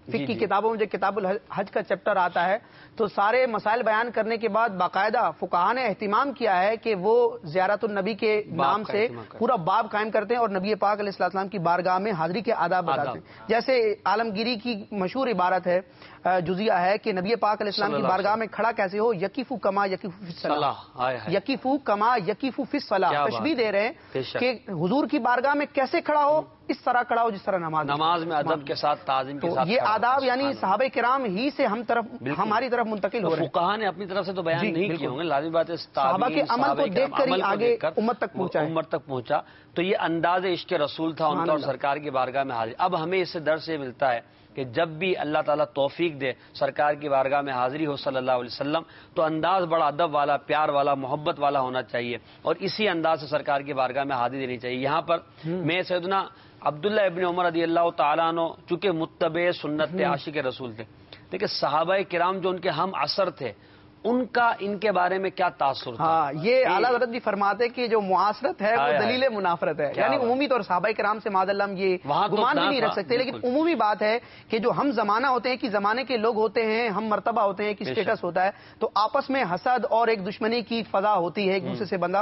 فقہ کی کتابوں میں جو کتاب الحج کا چیپٹر آتا ہے تو سارے مسائل بیان کرنے کے بعد باقاعدہ فقہاء نے اہتمام کیا ہے کہ وہ زیارت النبی کے نام سے پورا باب قائم کرتے ہیں اور نبی پاک علیہ السلام کی بارگاہ میں حاضری کے آداب بتاتے ہیں. جیسے عالمگیری کی مشہور عبارت ہے، جزیہ ہے کہ نبی پاک علیہ السلام کی بارگاہ میں کھڑا کیسے ہو، یقیفو کما یقیفو فی الصلاۃ، یقیفو کما یقیفو فی الصلاۃ. تشبیہ دے رہے ہیں کہ حضور کی بارگاہ میں کیسے کھڑا ہو، اس طرح کھڑا ہو جس طرح نماز نماز میں ادب کے ساتھ تعظیم کے ساتھ. یہ آداب یعنی صحابہ کرام ہی سے ہم طرف ہماری طرف منتقل ہو رہے ہیں. فقہاء نے اپنی طرف سے تو بیان نہیں کیے ہوں گے، لازمی بات ہے صحابہ کے عمل کو دیکھ کر ہی آگے امت تک پہنچا امت تک پہنچا. تو یہ انداز عشق رسول تھا ان کا اور سرکار کی بارگاہ میں حاضری. اب ہمیں اس سے درس یہ ملتا ہے کہ جب بھی اللہ تعالیٰ توفیق دے سرکار کی بارگاہ میں حاضری ہو صلی اللہ علیہ وسلم تو انداز بڑا ادب والا، پیار والا، محبت والا ہونا چاہیے اور اسی انداز سے سرکار کی بارگاہ میں حاضری دینی چاہیے. یہاں پر میں سیدنا عبداللہ ابن عمر رضی اللہ تعالیٰ عنہ چونکہ متبع سنت عاشق رسول تھے، لیکن صحابہ کرام جو ان کے ہم عصر تھے ان کا ان کے بارے میں کیا تاثر تھا؟ ہاں، یہ اعلیٰ حضرت بھی فرماتے کہ جو معاصرت ہے وہ دلیل منافرت ہے. یعنی عمومی طور صحابہ کرام سے معاذ اللہ ہم یہ گمان بھی نہیں رکھ سکتے، لیکن عمومی بات ہے کہ جو ہم زمانہ ہوتے ہیں کہ زمانے کے لوگ ہوتے ہیں، ہم مرتبہ ہوتے ہیں کہ اسٹیٹس ہوتا ہے، تو آپس میں حسد اور ایک دشمنی کی فضا ہوتی ہے، ایک دوسرے سے بندہ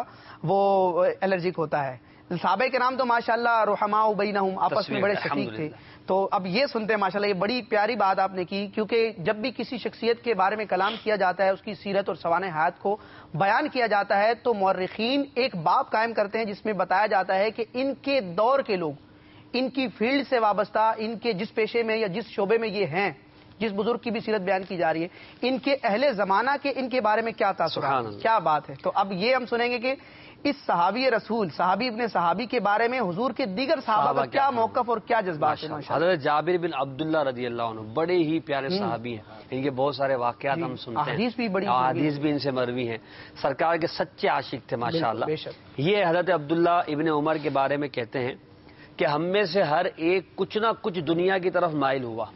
وہ الرجک ہوتا ہے. صحابہ کرام تو ماشاءاللہ رحماء بینہم آپس میں بڑے شفیق تھے. تو اب یہ سنتے ہیں ماشاءاللہ، یہ بڑی پیاری بات آپ نے کی، کیونکہ جب بھی کسی شخصیت کے بارے میں کلام کیا جاتا ہے، اس کی سیرت اور سوانح حیات کو بیان کیا جاتا ہے تو مورخین ایک باب قائم کرتے ہیں جس میں بتایا جاتا ہے کہ ان کے دور کے لوگ، ان کی فیلڈ سے وابستہ، ان کے جس پیشے میں یا جس شعبے میں یہ ہیں، جس بزرگ کی بھی سیرت بیان کی جا رہی ہے، ان کے اہل زمانہ کے ان کے بارے میں کیا تاثرات، کیا بات ہے. تو اب یہ ہم سنیں گے کہ اس صحابی رسول، صحابی ابن صحابی کے بارے میں حضور کے دیگر صحابہ کا کیا موقف اور کیا جذبات ہیں. حضرت جابر بن عبداللہ رضی اللہ عنہ بڑے ہی پیارے صحابی ہیں، ان کے بہت سارے واقعات ہم سنتے ہیں، حدیث بھی بڑی حدیث بھی ان سے مروی ہیں. سرکار کے سچے عاشق تھے ماشاءاللہ. یہ حضرت عبداللہ ابن عمر کے بارے میں کہتے ہیں کہ ہم میں سے ہر ایک کچھ نہ کچھ دنیا کی طرف مائل ہوا،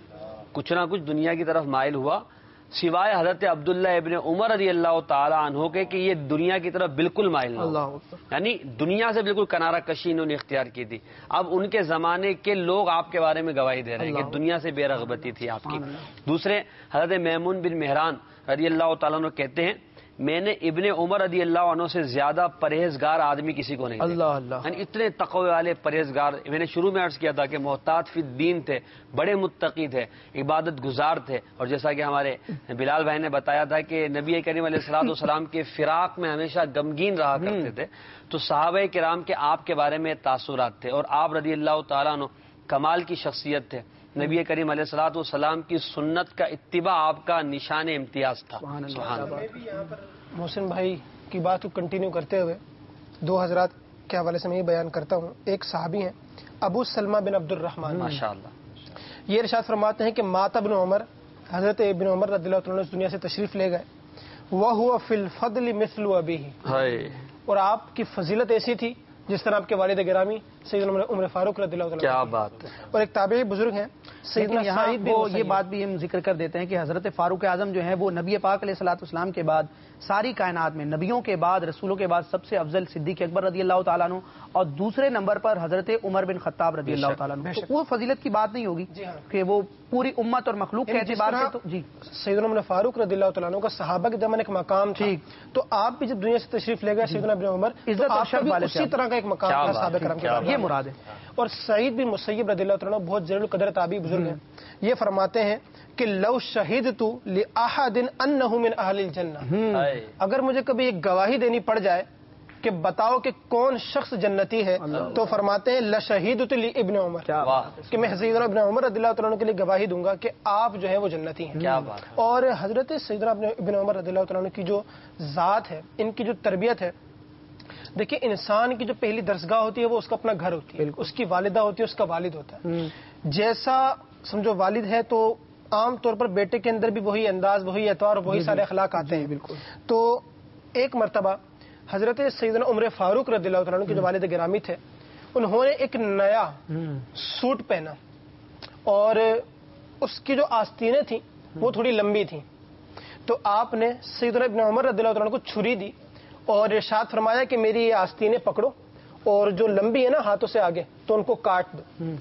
کچھ نہ کچھ دنیا کی طرف مائل ہوا سوائے حضرت عبداللہ ابن عمر رضی اللہ تعالی عنہ کے کہ یہ دنیا کی طرف بالکل مائل نہ ہو، یعنی دنیا سے بالکل کنارہ کشی انہوں نے اختیار کی تھی. اب ان کے زمانے کے لوگ آپ کے بارے میں گواہی دے رہے ہیں کہ دنیا سے بے رغبتی تھی آپ کی. دوسرے حضرت میمون بن مہران رضی اللہ تعالیٰ عنہ کہتے ہیں میں نے ابن عمر رضی اللہ عنہ سے زیادہ پرہیزگار آدمی کسی کو نہیں دیکھا. اللہ اللہ، یعنی اتنے تقوی والے پرہیزگار. میں نے شروع میں عرض کیا تھا کہ محتاط فی الدین تھے، بڑے متقی تھے، عبادت گزار تھے، اور جیسا کہ ہمارے بلال بھائی نے بتایا تھا کہ نبی کریم علیہ الصلوۃ والسلام کے فراق میں ہمیشہ غمگین رہا کرتے تھے. تو صحابہ کرام کے آپ کے بارے میں تاثرات تھے اور آپ رضی اللہ تعالیٰ عنہ کمال کی شخصیت تھے. نبی کریم علیہ الصلوۃ والسلام کی سنت کا اتباع آپ کا نشان امتیاز تھا. سبحان اللہ. محسن بھائی کی بات کو کنٹینیو کرتے ہوئے دو حضرات کے حوالے سے میں یہ بیان کرتا ہوں. ایک صحابی ہیں ابو سلمہ بن عبد الرحمن ماشاءاللہ، یہ ارشاد فرماتے ہیں کہ مات ابن عمر، حضرت ابن عمر رضی اللہ عنہ اس دنیا سے تشریف لے گئے، وَهُوَ فِي الْفَضْلِ مِثْلُ أَبِيهِ، اور آپ کی فضیلت ایسی تھی جس طرح آپ کے والد گرامی سیدنا عمر فاروق رضی اللہ عنہ. کیا بات ہے. اور ایک تابعی بزرگ ہیں سیدنا سعید بن وہ یہ بات بھی ہم ذکر کر دیتے ہیں کہ حضرت فاروق اعظم جو ہیں وہ نبی پاک علیہ الصلوۃ والسلام کے بعد ساری کائنات میں نبیوں کے بعد رسولوں کے بعد سب سے افضل صدیق اکبر رضی اللہ تعالیٰ عنہ، اور دوسرے نمبر پر حضرت عمر بن خطاب رضی اللہ تعالیٰ عنہ. تو وہ فضیلت کی بات نہیں ہوگی کہ وہ پوری امت اور مخلوق کے اعتبار سے تو جی سیدنا عمر فاروق رضی اللہ تعالیٰ عنہ کا صحابہ کے زمانے ایک مقام تھا، تو آپ بھی جب دنیا سے تشریف لے گئے سیدنا ابن عمر اسی طرح کا ایک مقام تھا صحابہ کرام کے بارے میں. یہ مراد ہے. اور سعید بن مسیب رضی اللہ تعالیٰ عنہ بہت ضرور قدر تابعی بزرگ ہیں، یہ فرماتے ہیں کہ لو شہدت لأحد انہ من اہل الجنہ، اگر مجھے کبھی ایک گواہی دینی پڑ جائے کہ بتاؤ کہ کون شخص جنتی ہے تو فرماتے ہیں لشہیدت لابن عمر، کہ میں سیدنا ابن عمر رضی اللہ تعالیٰ عنہ کے لیے گواہی دوں گا کہ آپ جو ہے وہ جنتی ہیں. اور حضرت سیدنا ابن عمر رضی اللہ تعالیٰ عنہ کی جو ذات ہے، ان کی جو تربیت ہے، دیکھیں انسان کی جو پہلی درسگاہ ہوتی ہے وہ اس کا اپنا گھر ہوتی ہے، اس کی والدہ ہوتی ہے، اس کا والد ہوتا ہے. جیسا سمجھو والد ہے تو عام طور پر بیٹے کے اندر بھی وہی انداز، وہی اطوار، وہی سارے اخلاق آتے ہیں. بالکل. تو ایک مرتبہ حضرت سیدنا عمر فاروق رضی اللہ تعالیٰ عنہ کے جو والد گرامی تھے، انہوں نے ایک نیا سوٹ پہنا اور اس کی جو آستینیں تھیں وہ تھوڑی لمبی تھیں. تو آپ نے سیدنا ابن عمر رضی اللہ تعالیٰ عنہ کو چھری دی اور ارشاد فرمایا کہ میری یہ آستینیں پکڑو اور جو لمبی ہے نا ہاتھوں سے آگے تو ان کو کاٹ دو.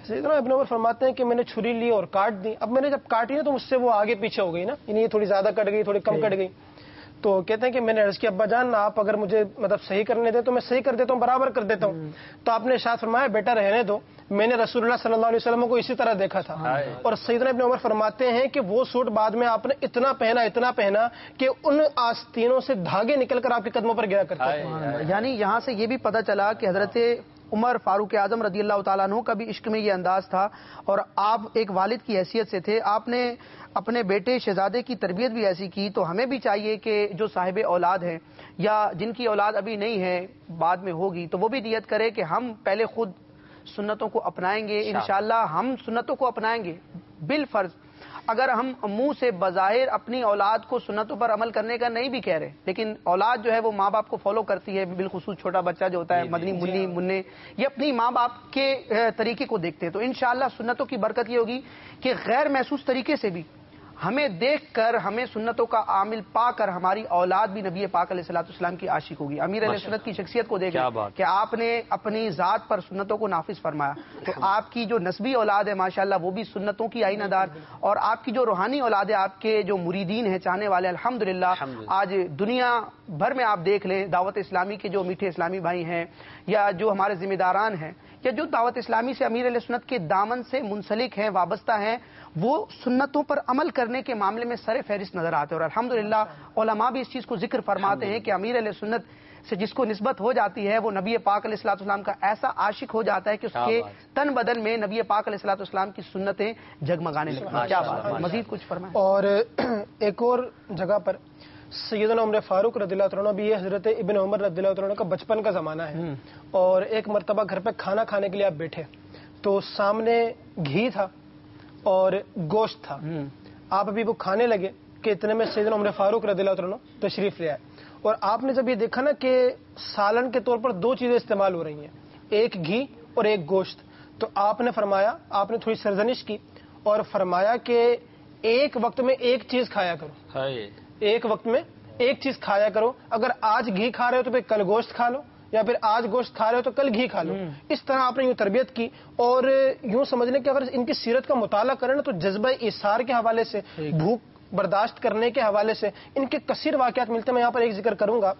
سیدنا ابن عمر فرماتے ہیں کہ میں نے چھری لی اور کاٹ دی. اب میں نے جب کاٹی نا تو مجھ سے وہ آگے پیچھے ہو گئی نا, یعنی یہ تھوڑی زیادہ کٹ گئی, تھوڑی کم کٹ گئی. تو کہتے ہیں کہ میں نے عرض کیا ابا جان آپ اگر مجھے مطلب صحیح کرنے دیں تو میں صحیح کر دیتا ہوں, برابر کر دیتا ہوں. تو آپ نے ارشاد فرمایا بیٹا رہنے دو, میں نے رسول اللہ صلی اللہ علیہ وسلم کو اسی طرح دیکھا تھا. اور سیدنا ابن عمر فرماتے ہیں کہ وہ سوٹ بعد میں آپ نے اتنا پہنا اتنا پہنا کہ ان آستینوں سے دھاگے نکل کر آپ کے قدموں پر گرا کرتے تھے. یعنی یہاں سے یہ بھی پتہ چلا کہ حضرت عمر فاروق اعظم رضی اللہ تعالیٰ عنہ کا بھی عشق میں یہ انداز تھا, اور آپ ایک والد کی حیثیت سے تھے, آپ نے اپنے بیٹے شہزادے کی تربیت بھی ایسی کی. تو ہمیں بھی چاہیے کہ جو صاحب اولاد ہیں یا جن کی اولاد ابھی نہیں ہے بعد میں ہوگی, تو وہ بھی نیت کرے کہ ہم پہلے خود سنتوں کو اپنائیں گے. انشاءاللہ ہم سنتوں کو اپنائیں گے بالفرض. اگر ہم منہ سے بظاہر اپنی اولاد کو سنتوں پر عمل کرنے کا نہیں بھی کہہ رہے, لیکن اولاد جو ہے وہ ماں باپ کو فالو کرتی ہے, بالخصوص چھوٹا بچہ جو ہوتا ہے مدنی منی منع, یہ اپنی ماں باپ کے طریقے کو دیکھتے ہیں. تو انشاءاللہ سنتوں کی برکت یہ ہوگی کہ غیر محسوس طریقے سے بھی ہمیں دیکھ کر, ہمیں سنتوں کا عامل پا کر ہماری اولاد بھی نبی پاک علیہ الصلوۃ والسلام کی عاشق ہوگی. امیر علیہ سنت کی شخصیت کو دیکھیں کہ آپ نے اپنی ذات پر سنتوں کو نافذ فرمایا, تو آپ کی جو نسبی اولاد ہے ماشاءاللہ وہ بھی سنتوں کی آئینہ دار, اور آپ کی جو روحانی اولاد ہے, آپ کے جو مریدین ہیں چاہنے والے, الحمدللہ آج دنیا بھر میں آپ دیکھ لیں دعوت اسلامی کے جو میٹھے اسلامی بھائی ہیں یا جو ہمارے ذمہ داران ہیں یا جو دعوت اسلامی سے امیر علیہ سنت کے دامن سے منسلک ہیں, وابستہ ہیں, وہ سنتوں پر عمل کرنے کے معاملے میں سر فہرست نظر آتے ہیں. اور الحمدللہ علماء بھی اس چیز کو ذکر فرماتے ہیں کہ امیر علیہ سنت سے جس کو نسبت ہو جاتی ہے وہ نبی پاک علیہ الصلوۃ والسلام کا ایسا عاشق ہو جاتا ہے کہ اس کے تن بدن میں نبی پاک علیہ الصلوۃ والسلام کی سنتیں جگمگانے لگتی ہیں. کیا بات ہے, مزید کچھ فرمائیں. اور ایک اور جگہ پر سیدنا عمر فاروق رضی اللہ عنہ بھی, یہ حضرت ابن عمر رضی اللہ عنہ کا بچپن کا زمانہ ہے, اور ایک مرتبہ گھر پہ کھانا کھانے کے لیے آپ بیٹھے تو سامنے گھی تھا اور گوشت تھا. آپ ابھی وہ کھانے لگے کہ اتنے میں سیدنا عمر فاروق رضی اللہ عنہ تشریف لے آئے, اور آپ نے جب یہ دیکھا نا کہ سالن کے طور پر دو چیزیں استعمال ہو رہی ہیں, ایک گھی اور ایک گوشت, تو آپ نے فرمایا, آپ نے تھوڑی سرزنش کی اور فرمایا کہ ایک وقت میں ایک چیز کھایا کرو, ایک وقت میں ایک چیز کھایا کرو. اگر آج گھی کھا رہے ہو تو پھر کل گوشت کھا لو, یا پھر آج گوشت کھا رہے ہو تو کل گھی کھا لو. اس طرح آپ نے یوں تربیت کی. اور یوں سمجھ لیں کہ اگر ان کی سیرت کا مطالعہ کریں نا تو جذبہ ایثار کے حوالے سے, بھوک برداشت کرنے کے حوالے سے ان کے کثیر واقعات ملتے ہیں. میں یہاں پر ایک ذکر کروں گا.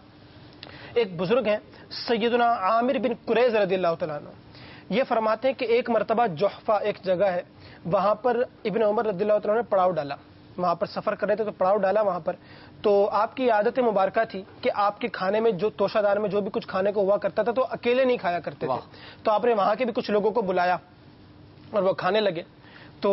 ایک بزرگ ہیں سیدنا عامر بن قریظ رضی اللہ تعالیٰ عنہ, یہ فرماتے ہیں کہ ایک مرتبہ جحفہ ایک جگہ ہے, وہاں پر ابن عمر رضی اللہ تعالیٰ نے پڑاؤ ڈالا, وہاں پر سفر کر رہے تھے تو پڑاؤ ڈالا وہاں پر. تو آپ کی عادت مبارکہ تھی کہ آپ کے کھانے میں جو توشہ دار میں جو بھی کچھ کھانے کو ہوا کرتا تھا تو اکیلے نہیں کھایا کرتے تھے. تو آپ نے وہاں کے بھی کچھ لوگوں کو بلایا اور وہ کھانے لگے. تو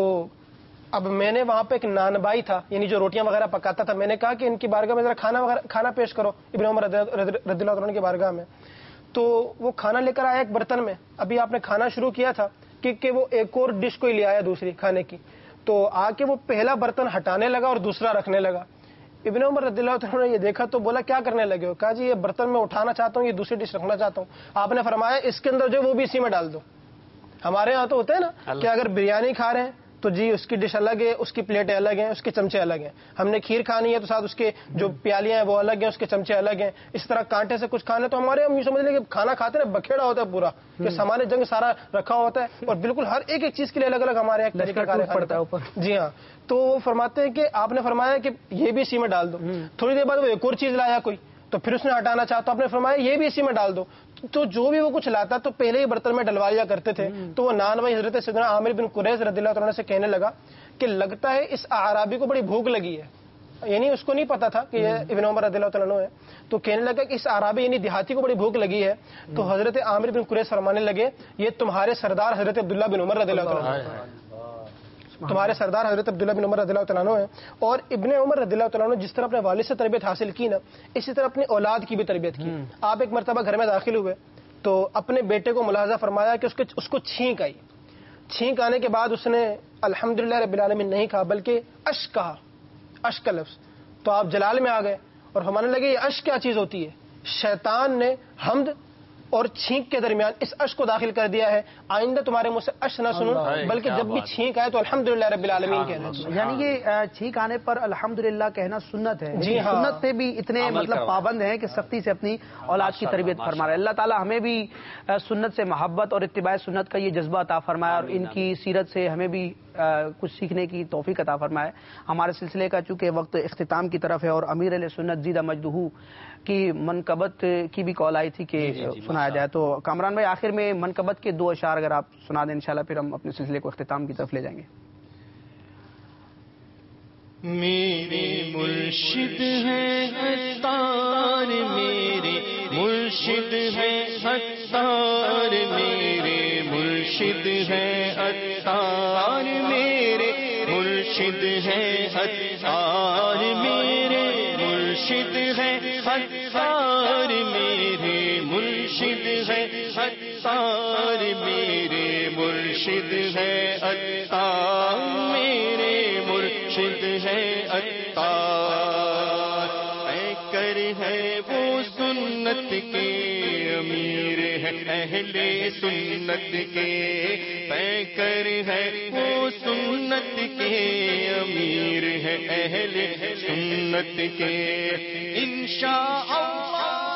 اب میں نے وہاں پہ ایک نان بائی تھا, یعنی جو روٹیاں وغیرہ پکاتا تھا, میں نے کہا کہ ان کی بارگاہ میں ذرا کھانا وغیرہ کھانا پیش کرو ابن عمر رضی اللہ عنہ کی بارگاہ میں. تو وہ کھانا لے کر آیا ایک برتن میں. ابھی آپ نے کھانا شروع کیا تھا کہ, کہ وہ ایک اور ڈش کو ہی لے آیا دوسری کھانے کی. تو آ کے وہ پہلا برتن ہٹانے لگا اور دوسرا رکھنے لگا. ابن عمر رضی اللہ عنہ نے یہ دیکھا تو بولا کیا کرنے لگے ہو؟ کہا جی یہ برتن میں اٹھانا چاہتا ہوں, یہ دوسری ڈش رکھنا چاہتا ہوں. آپ نے فرمایا اس کے اندر جو وہ بھی اسی میں ڈال دو. ہمارے یہاں تو ہوتا ہے نا کہ اگر بریانی کھا رہے ہیں تو جی اس کی ڈش الگ ہے, اس کی پلیٹیں الگ ہیں, اس کے چمچے الگ ہیں. ہم نے کھیر کھانی ہے تو ساتھ اس کے جو پیالیاں ہیں وہ الگ ہیں, اس کے چمچے الگ ہیں. اس طرح کانٹے سے کچھ کھانا, تو ہمارے ہم یہ سمجھ لیں کہ کھانا کھاتے ہیں بکھیڑا ہوتا ہے پورا, کہ سامان جنگ سارا رکھا ہوتا ہے اور بالکل ہر ایک ایک چیز کے لیے الگ الگ ہمارے ایک طریقہ کار پڑتا ہے اوپر. جی ہاں. تو وہ فرماتے ہیں کہ آپ نے فرمایا کہ یہ بھی اسی میں ڈال دو. تھوڑی دیر بعد وہ ایک اور چیز لایا کوئی, تو پھر اس نے ہٹانا چاہتا, آپ نے فرمایا یہ بھی اسی میں ڈال دو. تو جو بھی وہ کچھ لاتا تو پہلے ہی برتن میں ڈلوا لیا کرتے تھے. تو وہ نان بھائی حضرت سیدنا عامر بن قریظ رضی اللہ عنہ سے کہنے لگا کہ لگتا ہے اس اعرابی کو بڑی بھوک لگی ہے, یعنی اس کو نہیں پتا تھا کہ یہ ابن عمر رضی اللہ عنہ ہے. تو کہنے لگا کہ اس اعرابی یعنی دیہاتی کو بڑی بھوک لگی ہے. تو حضرت عامر بن قریظ فرمانے لگے یہ تمہارے سردار حضرت عبداللہ بن عمر رضی اللہ عنہ, تمہارے سردار حضرت عبداللہ بن عمر رضی اللہ عنہ ہیں. اور ابن عمر رضی اللہ عنہ جس طرح اپنے والد سے تربیت حاصل کی نا, اسی طرح اپنی اولاد کی بھی تربیت کی. آپ ایک مرتبہ گھر میں داخل ہوئے تو اپنے بیٹے کو ملاحظہ فرمایا کہ اس کے اس کو چھینک آئی. چھینک آنے کے بعد اس نے الحمدللہ رب العالمین نہیں کہا بلکہ اشک کہا, اشک کا لفظ. تو آپ جلال میں آ گئے اور فرمانے لگے یہ اشک کیا چیز ہوتی ہے؟ شیطان نے حمد اور چھینک کے درمیان اس اشک کو داخل کر دیا ہے، آئندہ تمہارے منہ سے اشک نہ سنوں بلکہ جب بھی چھینک آئے تو الحمدللہ رب العالمین کہنا۔ یعنی یہ چھینک آنے پر الحمدللہ کہنا سنت ہے، جی ہاں، سنت پہ بھی اتنے مطلب پابند ہیں کہ سختی سے اپنی اولاد کی تربیت فرما رہے ہیں۔ اللہ تعالیٰ ہمیں بھی سنت سے محبت اور اتباع سنت کا یہ جذبہ عطا فرمایا اور ان کی سیرت سے ہمیں بھی کچھ سیکھنے کی توفیق عطا فرمائے۔ ہمارے سلسلے کا چونکہ وقت اختتام کی طرف ہے اور امیر اہل سنت زیدہ مجدہ کی منقبت کی بھی کال آئی تھی کہ سنایا جائے، تو کامران بھائی آخر میں منقبت کے دو اشعار اگر آپ سنا دیں انشاءاللہ پھر ہم اپنے سلسلے کو اختتام کی طرف لے جائیں گے۔ میرے مرشد ہے عطار، میرے مرشد ہے عطار، میرے مرشد ہے عطار، میرے مرشد ہے عطار، میرے مرشد ہے عطار، میرے مرشد ہے عطار، میرے مرشد ہے عطار، میرے مرشد ہے عطار، اے کر ہے وہ سنت کے امیر ہے اہل سنت کے، پیکر ہے وہ سنت کے امیر ہے اہل سنت کے، انشاءاللہ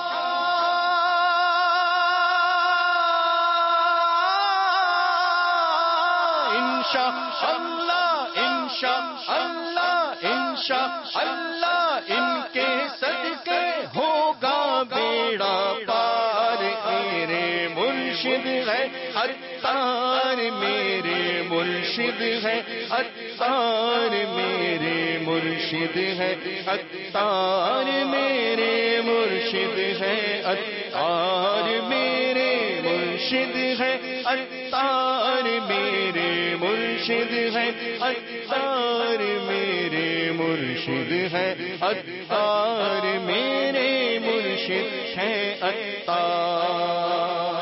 انشاءاللہ انشاءاللہ انشاءاللہ ان کے صدقے ہوگا بیڑا پار، میرے مرشد ہے عطار، میرے مرشد ہے عطار، میرے مرشد ہے عطار، میرے مرشد ہے عطار، میرے مرشد ہے عطار، میرے مرشد ہے عطار، میرے مرشد ہے عطار، میرے مرشد ہے عطار۔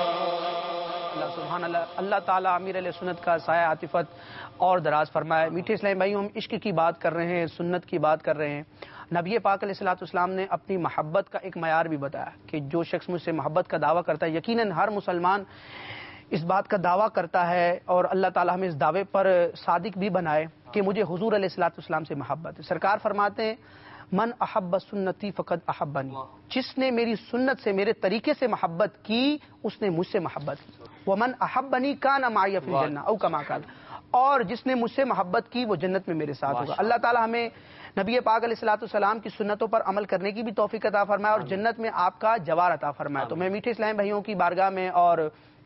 اللہ سبحان اللہ، اللہ تعالیٰ امیر علیہ سنت کا سایہ عاطفت اور دراز فرمائے۔ میٹھے اسلام بھائیوں، ہم عشق کی بات کر رہے ہیں، سنت کی بات کر رہے ہیں۔ نبی پاک علیہ الصلوۃ والسلام نے اپنی محبت کا ایک معیار بھی بتایا کہ جو شخص مجھ سے محبت کا دعویٰ کرتا ہے، یقیناً ہر مسلمان اس بات کا دعویٰ کرتا ہے اور اللہ تعالیٰ ہمیں اس دعوے پر صادق بھی بنائے کہ مجھے حضور علیہ الصلوۃ والسلام سے محبت ہے۔ سرکار فرماتے ہیں من احب سنتی فقد احبنی، جس نے میری سنت سے میرے طریقے سے محبت کی اس نے مجھ سے محبت کی، ومن احبنی کان معی فی الجنہ او کما قال، اور جس نے مجھ سے محبت کی وہ جنت میں میرے ساتھ ہوگا۔ اللہ تعالیٰ ہمیں نبی پاک علیہ الصلوۃ والسلام کی سنتوں پر عمل کرنے کی بھی توفیق عطا فرمائے اور جنت میں آپ کا جوار عطا فرمائے۔ تو میں میٹھے اسلام بھائیوں کی بارگاہ میں اور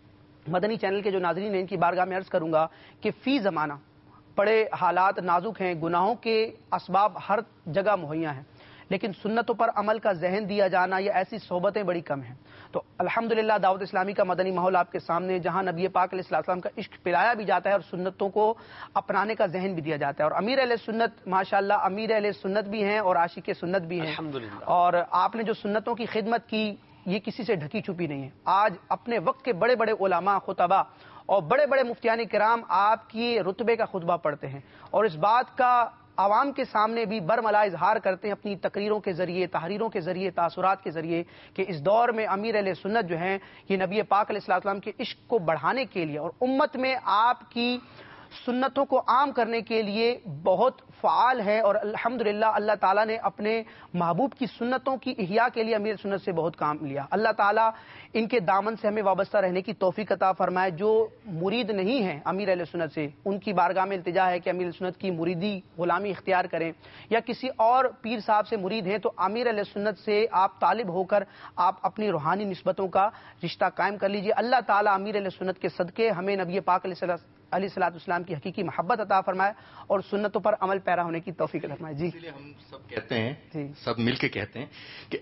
مدنی چینل کے جو ناظرین ہیں ان کی بارگاہ میں عرض کروں گا کہ فی زمانہ بڑے حالات نازک ہیں، گناہوں کے اسباب ہر جگہ مہیا ہیں، لیکن سنتوں پر عمل کا ذہن دیا جانا یا ایسی صحبتیں بڑی کم ہیں۔ تو الحمدللہ دعوت اسلامی کا مدنی ماحول آپ کے سامنے، جہاں نبی پاک علیہ السلام کا عشق پلایا بھی جاتا ہے اور سنتوں کو اپنانے کا ذہن بھی دیا جاتا ہے، اور امیر اہل سنت ماشاءاللہ امیر اہل سنت بھی ہیں اور عاشق سنت بھی ہیں، اور آپ نے جو سنتوں کی خدمت کی یہ کسی سے ڈھکی چھپی نہیں ہے۔ آج اپنے وقت کے بڑے بڑے علماء، خطباء اور بڑے بڑے مفتیان کرام آپ کی رتبے کا خطبہ پڑھتے ہیں اور اس بات کا عوام کے سامنے بھی برملا اظہار کرتے ہیں اپنی تقریروں کے ذریعے، تحریروں کے ذریعے، تاثرات کے ذریعے کہ اس دور میں امیر اہل سنت جو ہیں یہ نبی پاک علیہ السلام کے عشق کو بڑھانے کے لیے اور امت میں آپ کی سنتوں کو عام کرنے کے لیے بہت فعال ہے، اور الحمدللہ اللہ تعالیٰ نے اپنے محبوب کی سنتوں کی احیاء کے لیے امیر سنت سے بہت کام لیا۔ اللہ تعالیٰ ان کے دامن سے ہمیں وابستہ رہنے کی توفیق عطا فرمائے۔ جو مرید نہیں ہیں امیر اہل سنت سے ان کی بارگاہ میں التجا ہے کہ امیر سنت کی مریدی غلامی اختیار کریں، یا کسی اور پیر صاحب سے مرید ہیں تو امیر اہل سنت سے آپ طالب ہو کر آپ اپنی روحانی نسبتوں کا رشتہ قائم کر لیجئے۔ اللہ تعالیٰ امیر اہل سنت کے صدقے ہمیں نبی پاک علیہ السلام علیہ الصلوۃ والسلام کی حقیقی محبت عطا فرمائے اور سنتوں پر عمل پیرا ہونے کی توفیق عطا فرمائے۔ جی اس لیے ہم سب کہتے ہیں، سب مل کے کہتے ہیں کہ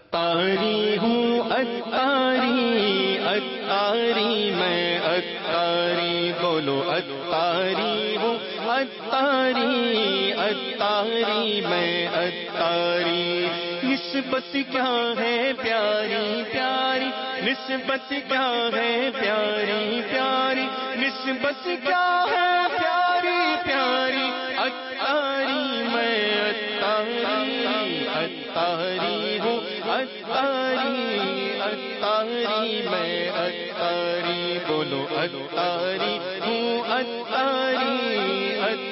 اتاری ہوں اتاری اتاری میں اتاری، بولو اتاری ہوں اتاری اتاری میں اتاری، نسبت کیا ہے پیاری پیاری، نسبت کیا ہے پیاری پیاری، نسبت کیا ہے پیاری پیاری، اتاری میں اتاری اتاری ہوں اتاری اتاری میں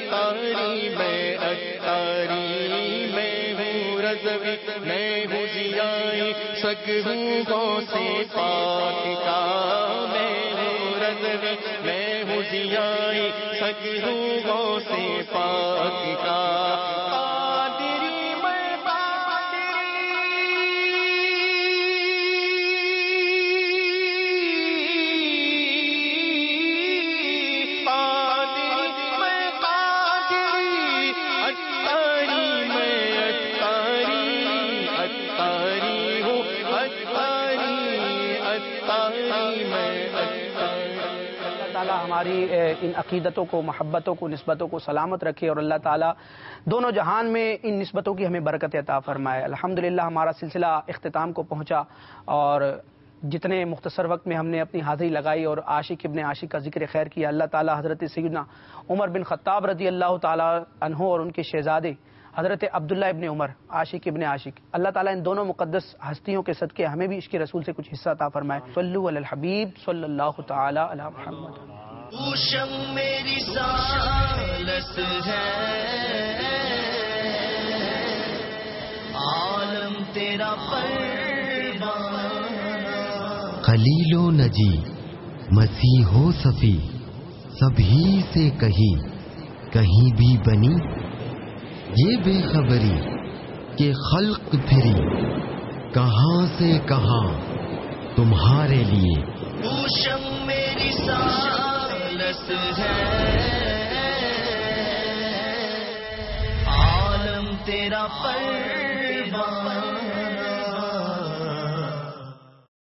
اتاری میں اتاری میں ہوں رضوی میں ہوں ضیائی سگ ہوں غوث پاک کا میں ہوں رضوی میں ہوں ضیائی سگ ہوں غوث پاک کا ہماری ان عقیدتوں کو، محبتوں کو، نسبتوں کو سلامت رکھے اور اللہ تعالیٰ دونوں جہان میں ان نسبتوں کی ہمیں برکت عطا فرمائے۔ الحمدللہ ہمارا سلسلہ اختتام کو پہنچا اور جتنے مختصر وقت میں ہم نے اپنی حاضری لگائی اور عاشق ابن عاشق کا ذکر خیر کیا، اللہ تعالیٰ حضرت سیدنا عمر بن خطاب رضی اللہ تعالیٰ عنہ اور ان کے شہزادے حضرت عبداللہ ابن عمر عاشق ابن عاشق، اللہ تعالیٰ ان دونوں مقدس ہستیوں کے صدقے ہمیں بھی عشق رسول سے کچھ حصہ عطا فرمائے۔ صلو علی الحبیب صلی اللہ تعالیٰ علی محمد۔ اوشم میری سالس ہے عالم تیرا پروانہ، خلیل و نجی مسیح و صفی سبھی سے کہی کہیں بھی بنی یہ بے خبری کہ خلق پھری کہاں سے کہاں تمہارے لیے۔ اوشم میری سالس ہے عالم تیرا پروانہ،